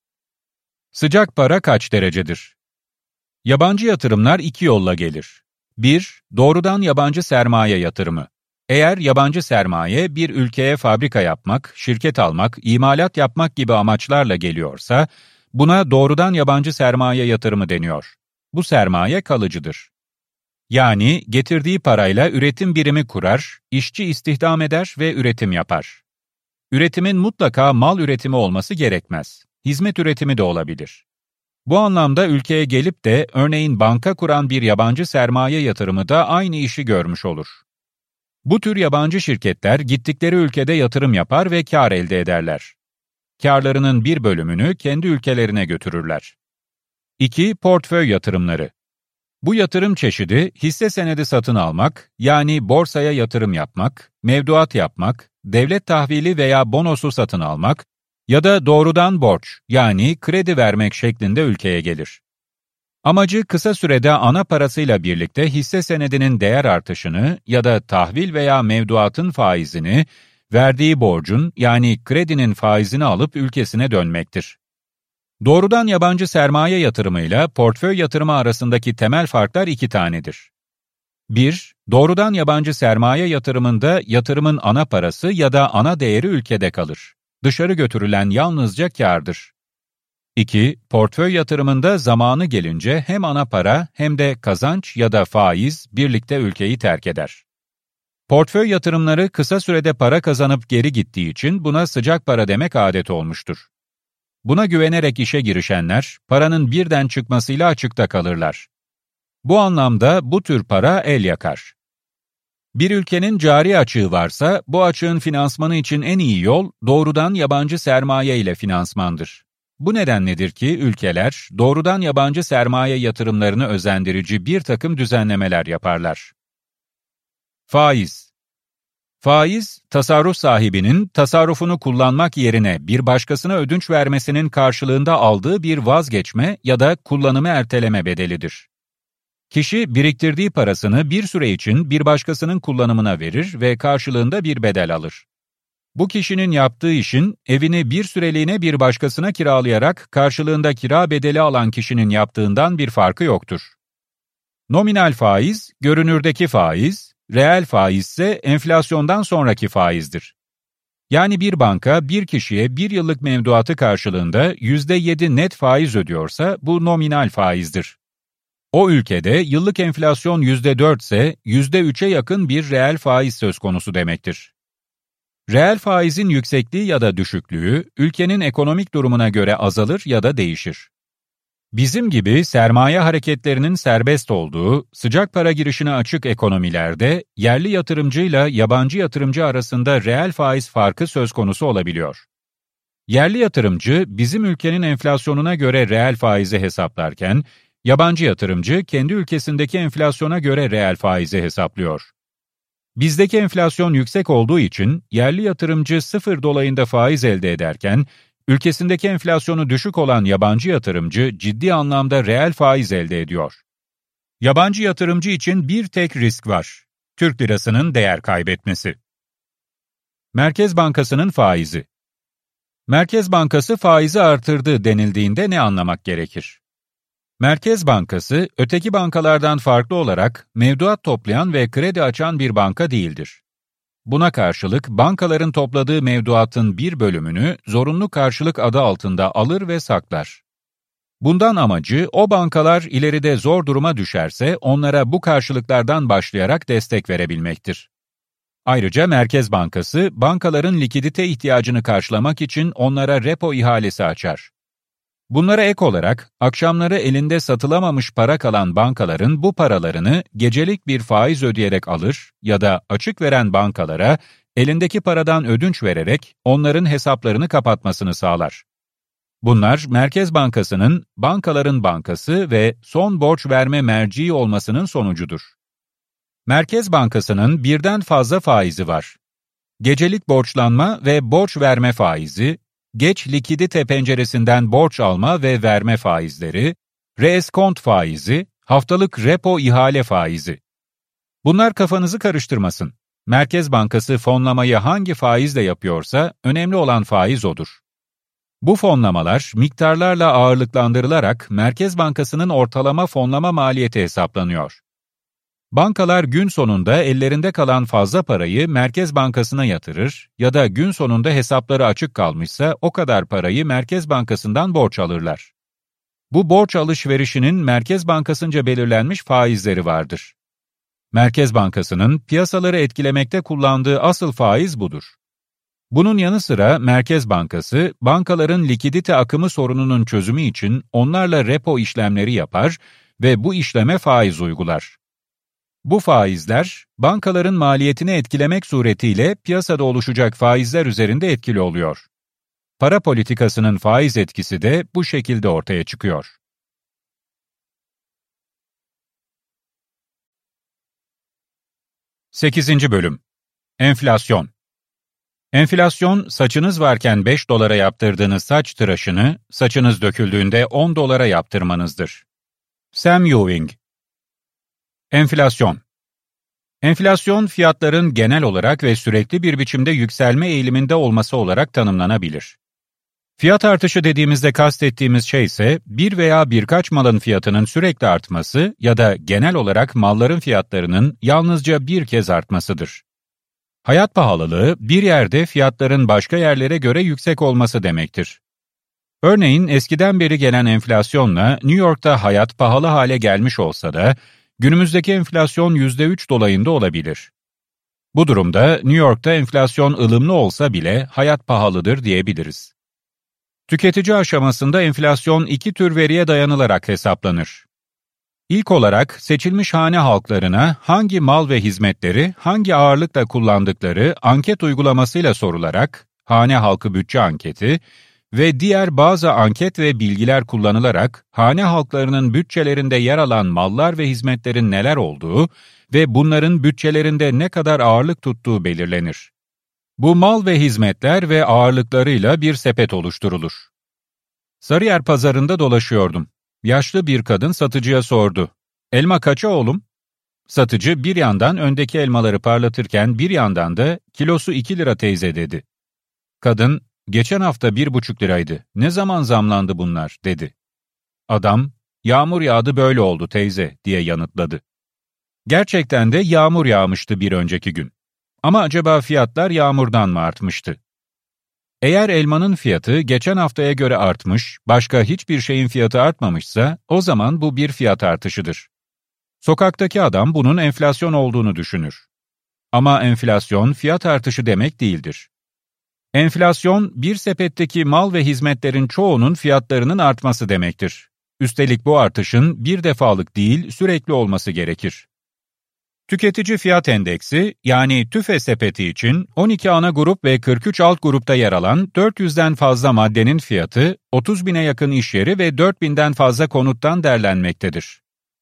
Sıcak para kaç derecedir? Yabancı yatırımlar iki yolla gelir. bir Doğrudan yabancı sermaye yatırımı. Eğer yabancı sermaye bir ülkeye fabrika yapmak, şirket almak, imalat yapmak gibi amaçlarla geliyorsa, buna doğrudan yabancı sermaye yatırımı deniyor. Bu sermaye kalıcıdır. Yani getirdiği parayla üretim birimi kurar, işçi istihdam eder ve üretim yapar. Üretimin mutlaka mal üretimi olması gerekmez. Hizmet üretimi de olabilir. Bu anlamda ülkeye gelip de örneğin banka kuran bir yabancı sermaye yatırımı da aynı işi görmüş olur. Bu tür yabancı şirketler gittikleri ülkede yatırım yapar ve kar elde ederler. Kârlarının bir bölümünü kendi ülkelerine götürürler. iki. Portföy yatırımları. Bu yatırım çeşidi hisse senedi satın almak, yani borsaya yatırım yapmak, mevduat yapmak, devlet tahvili veya bonosu satın almak ya da doğrudan borç, yani kredi vermek şeklinde ülkeye gelir. Amacı kısa sürede ana parasıyla birlikte hisse senedinin değer artışını ya da tahvil veya mevduatın faizini, verdiği borcun yani kredinin faizini alıp ülkesine dönmektir. Doğrudan yabancı sermaye yatırımıyla portföy yatırımı arasındaki temel farklar iki tanedir. bir. Doğrudan yabancı sermaye yatırımında yatırımın ana parası ya da ana değeri ülkede kalır. Dışarı götürülen yalnızca kârdır. iki. Portföy yatırımında zamanı gelince hem ana para hem de kazanç ya da faiz birlikte ülkeyi terk eder. Portföy yatırımları kısa sürede para kazanıp geri gittiği için buna sıcak para demek adet olmuştur. Buna güvenerek işe girişenler, paranın birden çıkmasıyla açıkta kalırlar. Bu anlamda bu tür para el yakar. Bir ülkenin cari açığı varsa, bu açığın finansmanı için en iyi yol, doğrudan yabancı sermaye ile finansmandır. Bu nedenledir ki ülkeler, doğrudan yabancı sermaye yatırımlarını özendirici bir takım düzenlemeler yaparlar. Faiz. Faiz, tasarruf sahibinin tasarrufunu kullanmak yerine bir başkasına ödünç vermesinin karşılığında aldığı bir vazgeçme ya da kullanımı erteleme bedelidir. Kişi biriktirdiği parasını bir süre için bir başkasının kullanımına verir ve karşılığında bir bedel alır. Bu kişinin yaptığı işin evini bir süreliğine bir başkasına kiralayarak karşılığında kira bedeli alan kişinin yaptığından bir farkı yoktur. Nominal faiz, görünürdeki faiz, reel faiz ise enflasyondan sonraki faizdir. Yani bir banka bir kişiye bir yıllık mevduatı karşılığında yüzde yedi net faiz ödüyorsa bu nominal faizdir. O ülkede yıllık enflasyon yüzde dört ise yüzde üçe yakın bir reel faiz söz konusu demektir. Reel faizin yüksekliği ya da düşüklüğü ülkenin ekonomik durumuna göre azalır ya da değişir. Bizim gibi sermaye hareketlerinin serbest olduğu, sıcak para girişine açık ekonomilerde yerli yatırımcıyla yabancı yatırımcı arasında reel faiz farkı söz konusu olabiliyor. Yerli yatırımcı bizim ülkenin enflasyonuna göre reel faizi hesaplarken, yabancı yatırımcı kendi ülkesindeki enflasyona göre reel faizi hesaplıyor. Bizdeki enflasyon yüksek olduğu için yerli yatırımcı sıfır dolayında faiz elde ederken, ülkesindeki enflasyonu düşük olan yabancı yatırımcı ciddi anlamda reel faiz elde ediyor. Yabancı yatırımcı için bir tek risk var: Türk lirasının değer kaybetmesi. Merkez Bankası'nın faizi. Merkez Bankası faizi artırdı denildiğinde ne anlamak gerekir? Merkez Bankası, öteki bankalardan farklı olarak mevduat toplayan ve kredi açan bir banka değildir. Buna karşılık bankaların topladığı mevduatın bir bölümünü zorunlu karşılık adı altında alır ve saklar. Bundan amacı o bankalar ileride zor duruma düşerse onlara bu karşılıklardan başlayarak destek verebilmektir. Ayrıca Merkez Bankası bankaların likidite ihtiyacını karşılamak için onlara repo ihalesi açar. Bunlara ek olarak akşamları elinde satılamamış para kalan bankaların bu paralarını gecelik bir faiz ödeyerek alır ya da açık veren bankalara elindeki paradan ödünç vererek onların hesaplarını kapatmasını sağlar. Bunlar Merkez Bankası'nın bankaların bankası ve son borç verme merciği olmasının sonucudur. Merkez Bankası'nın birden fazla faizi var: gecelik borçlanma ve borç verme faizi, geç likidite penceresinden borç alma ve verme faizleri, reeskont faizi, haftalık repo ihale faizi. Bunlar kafanızı karıştırmasın. Merkez Bankası fonlamayı hangi faizle yapıyorsa önemli olan faiz odur. Bu fonlamalar miktarlarla ağırlıklandırılarak Merkez Bankası'nın ortalama fonlama maliyeti hesaplanıyor. Bankalar gün sonunda ellerinde kalan fazla parayı Merkez Bankası'na yatırır ya da gün sonunda hesapları açık kalmışsa o kadar parayı Merkez Bankası'ndan borç alırlar. Bu borç alışverişinin Merkez Bankası'nca belirlenmiş faizleri vardır. Merkez Bankası'nın piyasaları etkilemekte kullandığı asıl faiz budur. Bunun yanı sıra Merkez Bankası, bankaların likidite akımı sorununun çözümü için onlarla repo işlemleri yapar ve bu işleme faiz uygular. Bu faizler, bankaların maliyetini etkilemek suretiyle piyasada oluşacak faizler üzerinde etkili oluyor. Para politikasının faiz etkisi de bu şekilde ortaya çıkıyor. sekizinci Bölüm Enflasyon. Enflasyon, saçınız varken beş dolara yaptırdığınız saç tıraşını, saçınız döküldüğünde on dolara yaptırmanızdır. Sam Ewing. Enflasyon. Enflasyon, fiyatların genel olarak ve sürekli bir biçimde yükselme eğiliminde olması olarak tanımlanabilir. Fiyat artışı dediğimizde kastettiğimiz şey ise, bir veya birkaç malın fiyatının sürekli artması ya da genel olarak malların fiyatlarının yalnızca bir kez artmasıdır. Hayat pahalılığı, bir yerde fiyatların başka yerlere göre yüksek olması demektir. Örneğin eskiden beri gelen enflasyonla New York'ta hayat pahalı hale gelmiş olsa da, günümüzdeki enflasyon yüzde üç dolayında olabilir. Bu durumda New York'ta enflasyon ılımlı olsa bile hayat pahalıdır diyebiliriz. Tüketici aşamasında enflasyon iki tür veriye dayanılarak hesaplanır. İlk olarak seçilmiş hane halklarına hangi mal ve hizmetleri hangi ağırlıkla kullandıkları anket uygulamasıyla sorularak, hane halkı bütçe anketi ve diğer bazı anket ve bilgiler kullanılarak hane halklarının bütçelerinde yer alan mallar ve hizmetlerin neler olduğu ve bunların bütçelerinde ne kadar ağırlık tuttuğu belirlenir. Bu mal ve hizmetler ve ağırlıklarıyla bir sepet oluşturulur. Sarıyer pazarında dolaşıyordum. Yaşlı bir kadın satıcıya sordu. "Elma kaça oğlum?" Satıcı bir yandan öndeki elmaları parlatırken bir yandan da "Kilosu iki lira teyze" dedi. Kadın, "Geçen hafta bir buçuk liraydı. Ne zaman zamlandı bunlar?" dedi. Adam, "Yağmur yağdı böyle oldu teyze" diye yanıtladı. Gerçekten de yağmur yağmıştı bir önceki gün. Ama acaba fiyatlar yağmurdan mı artmıştı? Eğer elmanın fiyatı geçen haftaya göre artmış, başka hiçbir şeyin fiyatı artmamışsa, o zaman bu bir fiyat artışıdır. Sokaktaki adam bunun enflasyon olduğunu düşünür. Ama enflasyon fiyat artışı demek değildir. Enflasyon, bir sepetteki mal ve hizmetlerin çoğunun fiyatlarının artması demektir. Üstelik bu artışın bir defalık değil, sürekli olması gerekir. Tüketici fiyat endeksi, yani TÜFE sepeti için on iki ana grup ve kırk üç alt grupta yer alan dört yüzden fazla maddenin fiyatı, otuz bine yakın iş yeri ve dört binden fazla konuttan derlenmektedir.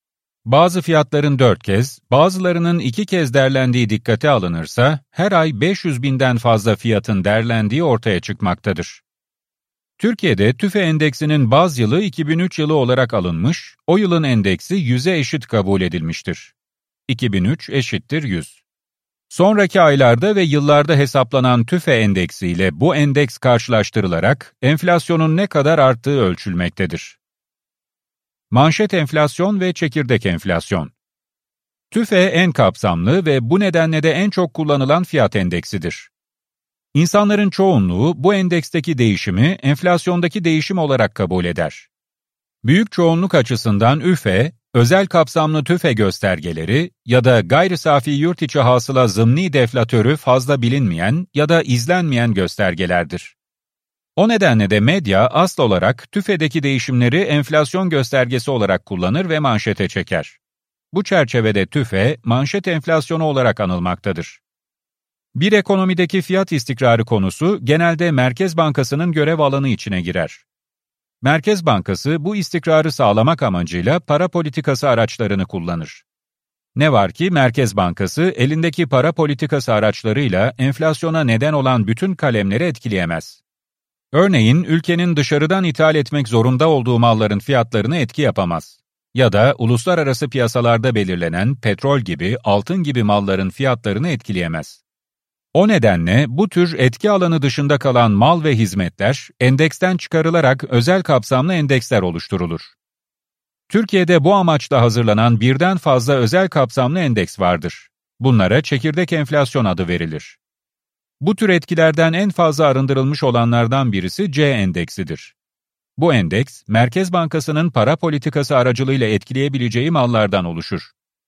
Bazı fiyatların dört kez, bazılarının iki kez derlendiği dikkate alınırsa, her ay beş yüz binden fazla fiyatın derlendiği ortaya çıkmaktadır. Türkiye'de TÜFE endeksinin baz yılı iki bin üç yılı olarak alınmış, o yılın endeksi yüze eşit kabul edilmiştir. iki bin üç eşittir yüz. Sonraki aylarda ve yıllarda hesaplanan TÜFE endeksi ile bu endeks karşılaştırılarak enflasyonun ne kadar arttığı ölçülmektedir. Manşet enflasyon ve çekirdek enflasyon. TÜFE en kapsamlı ve bu nedenle de en çok kullanılan fiyat endeksidir. İnsanların çoğunluğu bu endeksteki değişimi enflasyondaki değişim olarak kabul eder. Büyük çoğunluk açısından ÜFE, özel kapsamlı TÜFE göstergeleri ya da gayri safi yurt içi hasıla zımni deflatörü fazla bilinmeyen ya da izlenmeyen göstergelerdir. O nedenle de medya asıl olarak TÜFE'deki değişimleri enflasyon göstergesi olarak kullanır ve manşete çeker. Bu çerçevede TÜFE, manşet enflasyonu olarak anılmaktadır. Bir ekonomideki fiyat istikrarı konusu genelde Merkez Bankası'nın görev alanı içine girer. Merkez Bankası bu istikrarı sağlamak amacıyla para politikası araçlarını kullanır. Ne var ki Merkez Bankası elindeki para politikası araçlarıyla enflasyona neden olan bütün kalemleri etkileyemez. Örneğin ülkenin dışarıdan ithal etmek zorunda olduğu malların fiyatlarını etki yapamaz. Ya da uluslararası piyasalarda belirlenen petrol gibi, altın gibi malların fiyatlarını etkileyemez. O nedenle bu tür etki alanı dışında kalan mal ve hizmetler endeksten çıkarılarak özel kapsamlı endeksler oluşturulur. Türkiye'de bu amaçla hazırlanan birden fazla özel kapsamlı endeks vardır. Bunlara çekirdek enflasyon adı verilir. Bu tür etkilerden en fazla arındırılmış olanlardan birisi C endeksidir. Bu endeks, Merkez Bankası'nın para politikası aracılığıyla etkileyebileceği mallardan oluşur.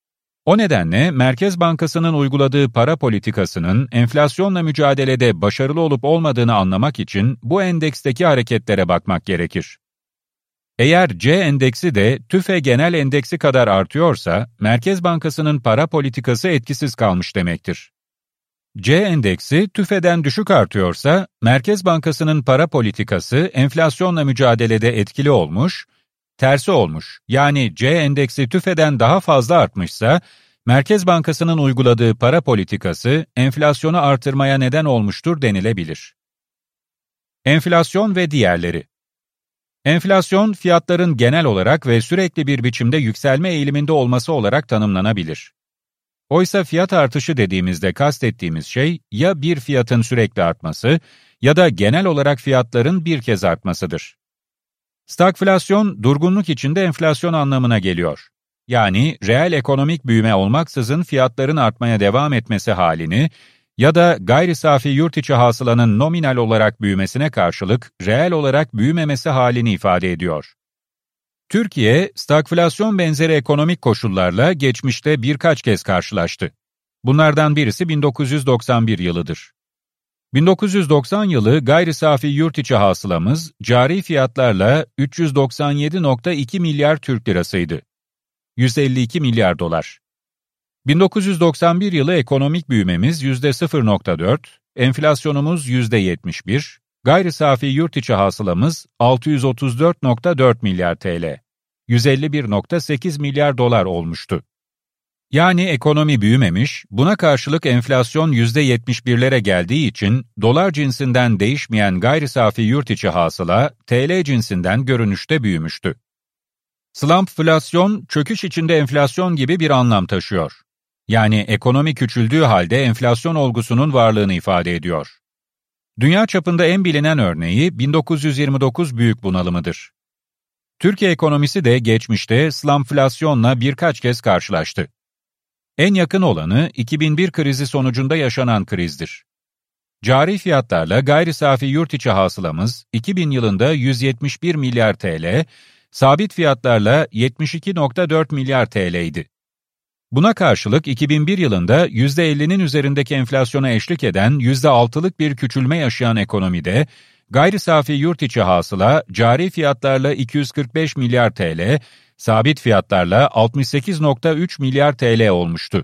O nedenle Merkez Bankası'nın uyguladığı para politikasının enflasyonla mücadelede başarılı olup olmadığını anlamak için bu endeksteki hareketlere bakmak gerekir. Eğer C endeksi de TÜFE genel endeksi kadar artıyorsa, Merkez Bankası'nın para politikası etkisiz kalmış demektir. C endeksi TÜFE'den düşük artıyorsa, Merkez Bankası'nın para politikası enflasyonla mücadelede etkili olmuş, tersi olmuş. Yani C endeksi TÜFE'den daha fazla artmışsa, Merkez Bankası'nın uyguladığı para politikası enflasyonu artırmaya neden olmuştur denilebilir. Enflasyon ve diğerleri. Enflasyon, fiyatların genel olarak ve sürekli bir biçimde yükselme eğiliminde olması olarak tanımlanabilir. Oysa fiyat artışı dediğimizde kastettiğimiz şey, ya bir fiyatın sürekli artması ya da genel olarak fiyatların bir kez artmasıdır. Stagflasyon, durgunluk içinde enflasyon anlamına geliyor. Yani reel ekonomik büyüme olmaksızın fiyatların artmaya devam etmesi halini ya da gayri safi yurt içi hasılanın nominal olarak büyümesine karşılık reel olarak büyümemesi halini ifade ediyor. Türkiye, stagflasyon benzeri ekonomik koşullarla geçmişte birkaç kez karşılaştı. Bunlardan birisi bin dokuz yüz doksan bir yılıdır. bin dokuz yüz doksan yılı gayri safi yurt içi hasılamız cari fiyatlarla üç yüz doksan yedi virgül iki milyar Türk lirasıydı. yüz elli iki milyar dolar. bin dokuz yüz doksan bir yılı ekonomik büyümemiz yüzde sıfır virgül dört, enflasyonumuz yüzde yetmiş bir, gayri safi yurt içi hasılamız altı yüz otuz dört virgül dört milyar T L, yüz elli bir virgül sekiz milyar dolar olmuştu. Yani ekonomi büyümemiş, buna karşılık enflasyon yüzde yetmiş birlere geldiği için dolar cinsinden değişmeyen gayri safi yurt içi hasıla T L cinsinden görünüşte büyümüştü. Slumpflasyon, çöküş içinde enflasyon gibi bir anlam taşıyor. Yani ekonomi küçüldüğü halde enflasyon olgusunun varlığını ifade ediyor. Dünya çapında en bilinen örneği bin dokuz yüz yirmi dokuz büyük bunalımıdır. Türkiye ekonomisi de geçmişte slumpflasyonla birkaç kez karşılaştı. En yakın olanı iki bin bir krizi sonucunda yaşanan krizdir. Cari fiyatlarla gayri safi yurt içi hasılamız iki bin yılında yüz yetmiş bir milyar T L, sabit fiyatlarla yetmiş iki virgül dört milyar T L'ydi. Buna karşılık iki bin bir yılında yüzde ellinin üzerindeki enflasyona eşlik eden yüzde altılık bir küçülme yaşayan ekonomide, gayri safi yurt içi hasıla cari fiyatlarla iki yüz kırk beş milyar T L, sabit fiyatlarla altmış sekiz virgül üç milyar T L olmuştu.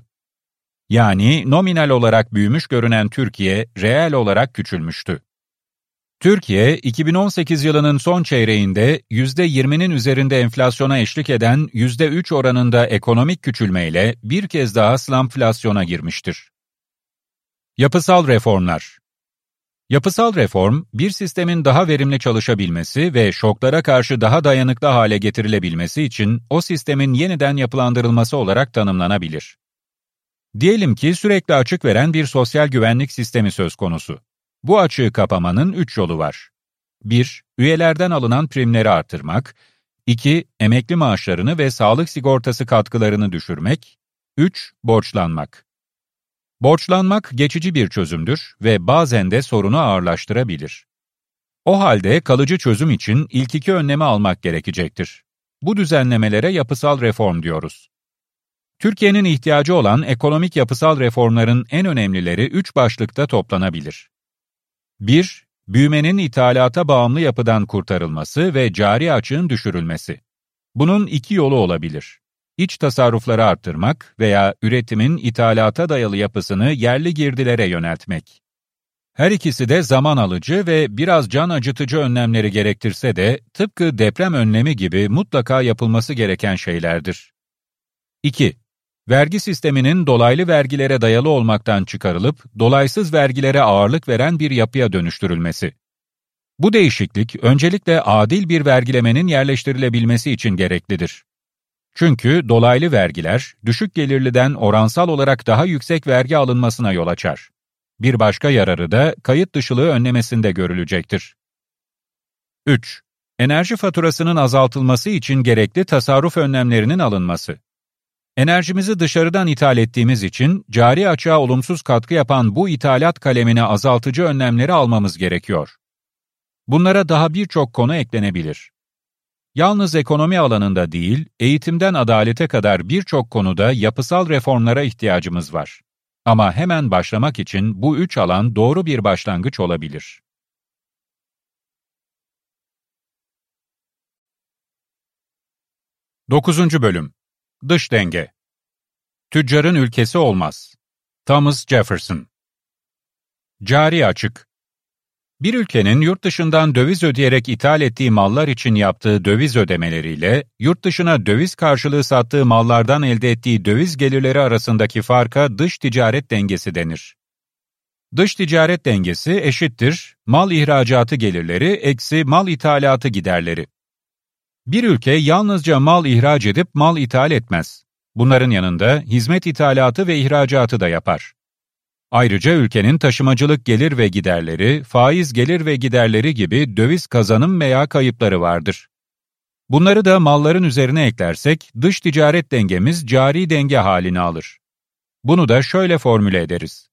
Yani nominal olarak büyümüş görünen Türkiye, reel olarak küçülmüştü. Türkiye, iki bin on sekiz yılının son çeyreğinde yüzde yirminin üzerinde enflasyona eşlik eden yüzde üç oranında ekonomik küçülmeyle bir kez daha slumpflasyona girmiştir. Yapısal reformlar. Yapısal reform, bir sistemin daha verimli çalışabilmesi ve şoklara karşı daha dayanıklı hale getirilebilmesi için o sistemin yeniden yapılandırılması olarak tanımlanabilir. Diyelim ki sürekli açık veren bir sosyal güvenlik sistemi söz konusu. Bu açığı kapamanın üç yolu var. bir Üyelerden alınan primleri artırmak. iki Emekli maaşlarını ve sağlık sigortası katkılarını düşürmek. üç Borçlanmak. Borçlanmak geçici bir çözümdür ve bazen de sorunu ağırlaştırabilir. O halde kalıcı çözüm için ilk iki önlemi almak gerekecektir. Bu düzenlemelere yapısal reform diyoruz. Türkiye'nin ihtiyacı olan ekonomik yapısal reformların en önemlileri üç başlıkta toplanabilir. bir Büyümenin ithalata bağımlı yapıdan kurtarılması ve cari açığın düşürülmesi. Bunun iki yolu olabilir. İç tasarrufları arttırmak veya üretimin ithalata dayalı yapısını yerli girdilere yöneltmek. Her ikisi de zaman alıcı ve biraz can acıtıcı önlemleri gerektirse de tıpkı deprem önlemi gibi mutlaka yapılması gereken şeylerdir. iki Vergi sisteminin dolaylı vergilere dayalı olmaktan çıkarılıp dolaysız vergilere ağırlık veren bir yapıya dönüştürülmesi. Bu değişiklik öncelikle adil bir vergilemenin yerleştirilebilmesi için gereklidir. Çünkü dolaylı vergiler, düşük gelirliden oransal olarak daha yüksek vergi alınmasına yol açar. Bir başka yararı da kayıt dışılığı önlemesinde görülecektir. üç Enerji faturasının azaltılması için gerekli tasarruf önlemlerinin alınması. Enerjimizi dışarıdan ithal ettiğimiz için cari açığa olumsuz katkı yapan bu ithalat kalemine azaltıcı önlemleri almamız gerekiyor. Bunlara daha birçok konu eklenebilir. Yalnız ekonomi alanında değil, eğitimden adalete kadar birçok konuda yapısal reformlara ihtiyacımız var. Ama hemen başlamak için bu üç alan doğru bir başlangıç olabilir. Dokuzuncu Bölüm Dış Denge. Tüccarın ülkesi olmaz. Thomas Jefferson. Cari açık. Bir ülkenin yurt dışından döviz ödeyerek ithal ettiği mallar için yaptığı döviz ödemeleriyle, yurt dışına döviz karşılığı sattığı mallardan elde ettiği döviz gelirleri arasındaki farka dış ticaret dengesi denir. Dış ticaret dengesi eşittir, mal ihracatı gelirleri eksi mal ithalatı giderleri. Bir ülke yalnızca mal ihraç edip mal ithal etmez. Bunların yanında hizmet ithalatı ve ihracatı da yapar. Ayrıca ülkenin taşımacılık gelir ve giderleri, faiz gelir ve giderleri gibi döviz kazanım veya kayıpları vardır. Bunları da malların üzerine eklersek dış ticaret dengemiz cari denge halini alır. Bunu da şöyle formüle ederiz.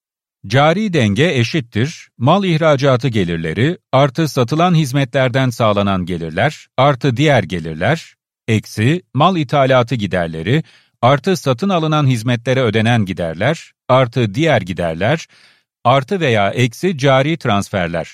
Cari denge eşittir, mal ihracatı gelirleri artı satılan hizmetlerden sağlanan gelirler artı diğer gelirler, eksi mal ithalatı giderleri artı satın alınan hizmetlere ödenen giderler artı diğer giderler artı veya eksi cari transferler.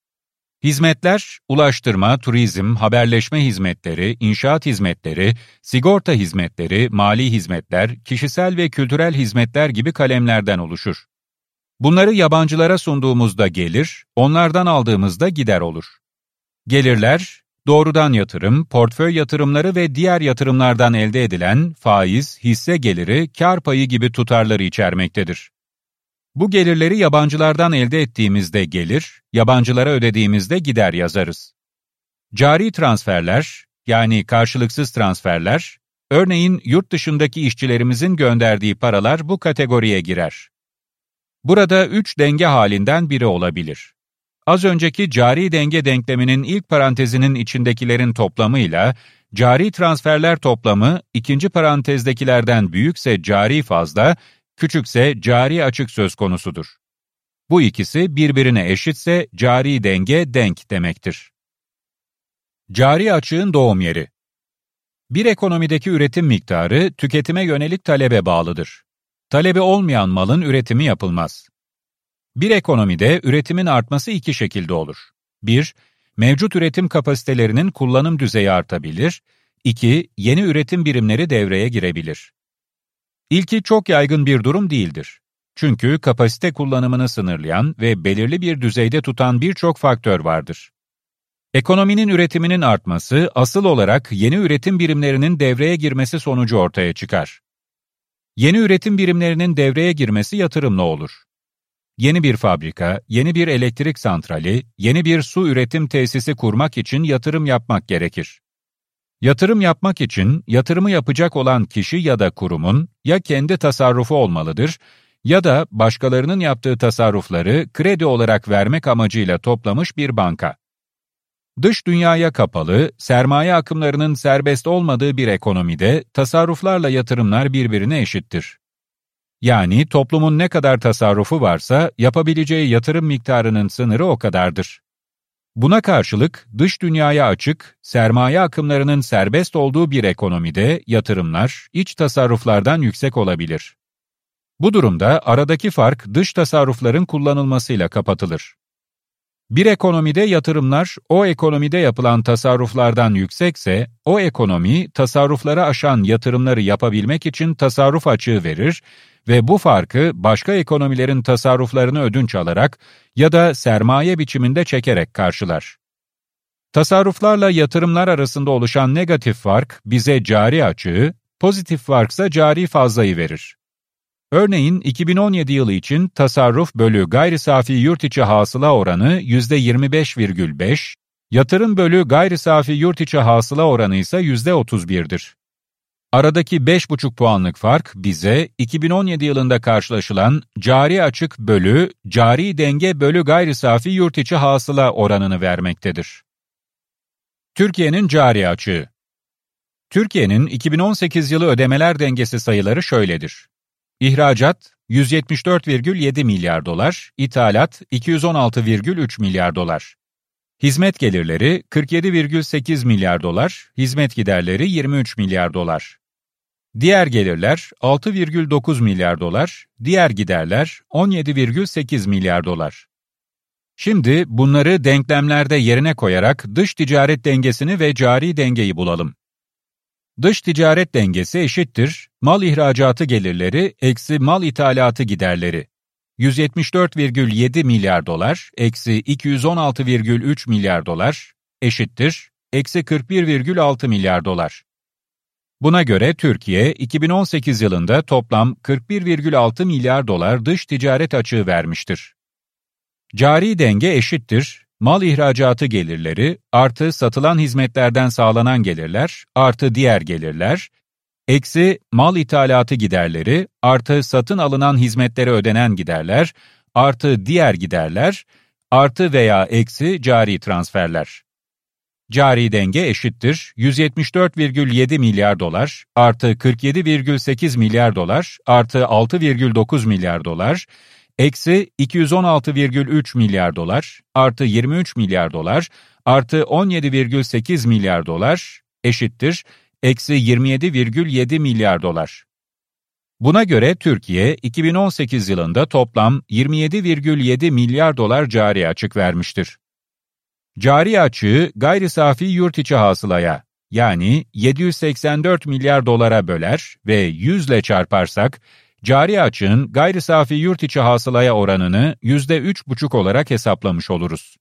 Hizmetler, ulaştırma, turizm, haberleşme hizmetleri, inşaat hizmetleri, sigorta hizmetleri, mali hizmetler, kişisel ve kültürel hizmetler gibi kalemlerden oluşur. Bunları yabancılara sunduğumuzda gelir, onlardan aldığımızda gider olur. Gelirler, doğrudan yatırım, portföy yatırımları ve diğer yatırımlardan elde edilen faiz, hisse geliri, kar payı gibi tutarları içermektedir. Bu gelirleri yabancılardan elde ettiğimizde gelir, yabancılara ödediğimizde gider yazarız. Cari transferler, yani karşılıksız transferler, örneğin yurt dışındaki işçilerimizin gönderdiği paralar bu kategoriye girer. Burada üç denge halinden biri olabilir. Az önceki cari denge denkleminin ilk parantezinin içindekilerin toplamıyla, cari transferler toplamı ikinci parantezdekilerden büyükse cari fazla, küçükse cari açık söz konusudur. Bu ikisi birbirine eşitse cari denge denk demektir. Cari açığın doğum yeri. Bir ekonomideki üretim miktarı tüketime yönelik talebe bağlıdır. Talebi olmayan malın üretimi yapılmaz. Bir ekonomide üretimin artması iki şekilde olur. bir Mevcut üretim kapasitelerinin kullanım düzeyi artabilir. iki Yeni üretim birimleri devreye girebilir. İlki çok yaygın bir durum değildir. Çünkü kapasite kullanımını sınırlayan ve belirli bir düzeyde tutan birçok faktör vardır. Ekonominin üretiminin artması asıl olarak yeni üretim birimlerinin devreye girmesi sonucu ortaya çıkar. Yeni üretim birimlerinin devreye girmesi yatırımla olur. Yeni bir fabrika, yeni bir elektrik santrali, yeni bir su üretim tesisi kurmak için yatırım yapmak gerekir. Yatırım yapmak için yatırımı yapacak olan kişi ya da kurumun ya kendi tasarrufu olmalıdır ya da başkalarının yaptığı tasarrufları kredi olarak vermek amacıyla toplamış bir banka. Dış dünyaya kapalı, sermaye akımlarının serbest olmadığı bir ekonomide tasarruflarla yatırımlar birbirine eşittir. Yani toplumun ne kadar tasarrufu varsa yapabileceği yatırım miktarının sınırı o kadardır. Buna karşılık dış dünyaya açık, sermaye akımlarının serbest olduğu bir ekonomide yatırımlar iç tasarruflardan yüksek olabilir. Bu durumda aradaki fark dış tasarrufların kullanılmasıyla kapatılır. Bir ekonomide yatırımlar o ekonomide yapılan tasarruflardan yüksekse, o ekonomi tasarrufları aşan yatırımları yapabilmek için tasarruf açığı verir ve bu farkı başka ekonomilerin tasarruflarını ödünç alarak ya da sermaye biçiminde çekerek karşılar. Tasarruflarla yatırımlar arasında oluşan negatif fark bize cari açığı, pozitif farksa cari fazlayı verir. Örneğin iki bin on yedi yılı için tasarruf bölü gayri safi yurt içi hasıla oranı yüzde yirmi beş virgül beş, yatırım bölü gayri safi yurt içi hasıla oranı ise yüzde otuz bir'dir. Aradaki beş buçuk puanlık fark bize iki bin on yedi yılında karşılaşılan cari açık bölü cari denge bölü gayri safi yurt içi hasıla oranını vermektedir. Türkiye'nin cari açığı. Türkiye'nin iki bin on sekiz yılı ödemeler dengesi sayıları şöyledir. İhracat yüz yetmiş dört virgül yedi milyar dolar, ithalat iki yüz on altı virgül üç milyar dolar. Hizmet gelirleri kırk yedi virgül sekiz milyar dolar, hizmet giderleri yirmi üç milyar dolar. Diğer gelirler altı virgül dokuz milyar dolar, diğer giderler on yedi virgül sekiz milyar dolar. Şimdi bunları denklemlerde yerine koyarak dış ticaret dengesini ve cari dengeyi bulalım. Dış ticaret dengesi eşittir, mal ihracatı gelirleri eksi mal ithalatı giderleri. yüz yetmiş dört virgül yedi milyar dolar eksi iki yüz on altı virgül üç milyar dolar eşittir, eksi kırk bir virgül altı milyar dolar. Buna göre Türkiye, iki bin on sekiz yılında toplam kırk bir virgül altı milyar dolar dış ticaret açığı vermiştir. Cari denge eşittir, mal ihracatı gelirleri artı satılan hizmetlerden sağlanan gelirler artı diğer gelirler, eksi mal ithalatı giderleri artı satın alınan hizmetlere ödenen giderler artı diğer giderler artı veya eksi cari transferler. Cari denge eşittir, yüz yetmiş dört virgül yedi milyar dolar artı kırk yedi virgül sekiz milyar dolar artı altı virgül dokuz milyar dolar eksi iki yüz on altı virgül üç milyar dolar artı yirmi üç milyar dolar artı on yedi virgül sekiz milyar dolar eşittir, eksi yirmi yedi virgül yedi milyar dolar. Buna göre Türkiye, iki bin on sekiz yılında toplam yirmi yedi virgül yedi milyar dolar cari açık vermiştir. Cari açığı gayri safi yurt içi hasılaya, yani yedi yüz seksen dört milyar dolara böler ve yüz ile çarparsak, cari açığın gayri safi yurt içi hasılaya oranını yüzde üç virgül beş olarak hesaplamış oluruz.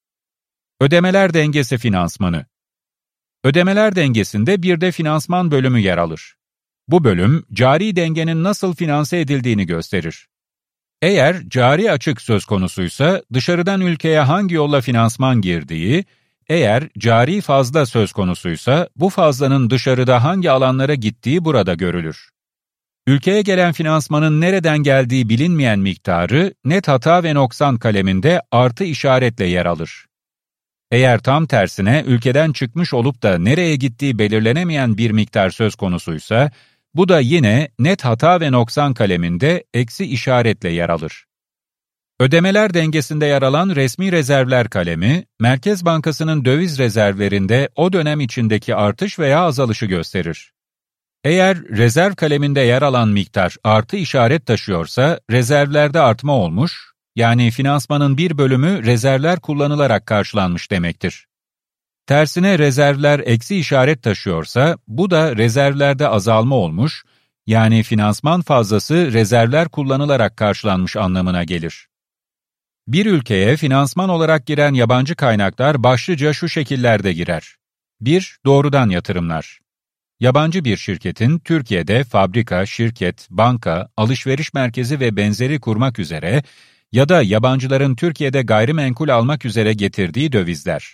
Ödemeler dengesi finansmanı. Ödemeler dengesinde bir de finansman bölümü yer alır. Bu bölüm, cari dengenin nasıl finanse edildiğini gösterir. Eğer cari açık söz konusuysa, dışarıdan ülkeye hangi yolla finansman girdiği, eğer cari fazla söz konusuysa, bu fazlanın dışarıda hangi alanlara gittiği burada görülür. Ülkeye gelen finansmanın nereden geldiği bilinmeyen miktarı, net hata ve noksan kaleminde artı işaretle yer alır. Eğer tam tersine ülkeden çıkmış olup da nereye gittiği belirlenemeyen bir miktar söz konusuysa, bu da yine net hata ve noksan kaleminde eksi işaretle yer alır. Ödemeler dengesinde yer alan resmi rezervler kalemi, Merkez Bankası'nın döviz rezervlerinde o dönem içindeki artış veya azalışı gösterir. Eğer rezerv kaleminde yer alan miktar artı işaret taşıyorsa, rezervlerde artma olmuş, yani finansmanın bir bölümü rezervler kullanılarak karşılanmış demektir. Tersine rezervler eksi işaret taşıyorsa, bu da rezervlerde azalma olmuş, yani finansman fazlası rezervler kullanılarak karşılanmış anlamına gelir. Bir ülkeye finansman olarak giren yabancı kaynaklar başlıca şu şekillerde girer. bir Doğrudan yatırımlar. Yabancı bir şirketin Türkiye'de fabrika, şirket, banka, alışveriş merkezi ve benzeri kurmak üzere ya da yabancıların Türkiye'de gayrimenkul almak üzere getirdiği dövizler.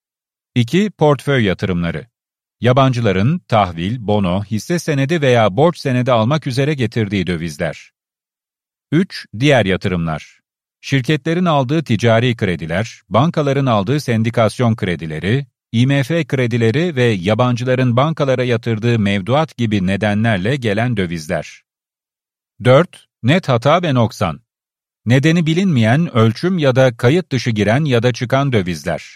iki Portföy yatırımları. Yabancıların tahvil, bono, hisse senedi veya borç senedi almak üzere getirdiği dövizler. üç Diğer yatırımlar. Şirketlerin aldığı ticari krediler, bankaların aldığı sendikasyon kredileri, I M F kredileri ve yabancıların bankalara yatırdığı mevduat gibi nedenlerle gelen dövizler. dört Net hata ve noksan. Nedeni bilinmeyen ölçüm ya da kayıt dışı giren ya da çıkan dövizler.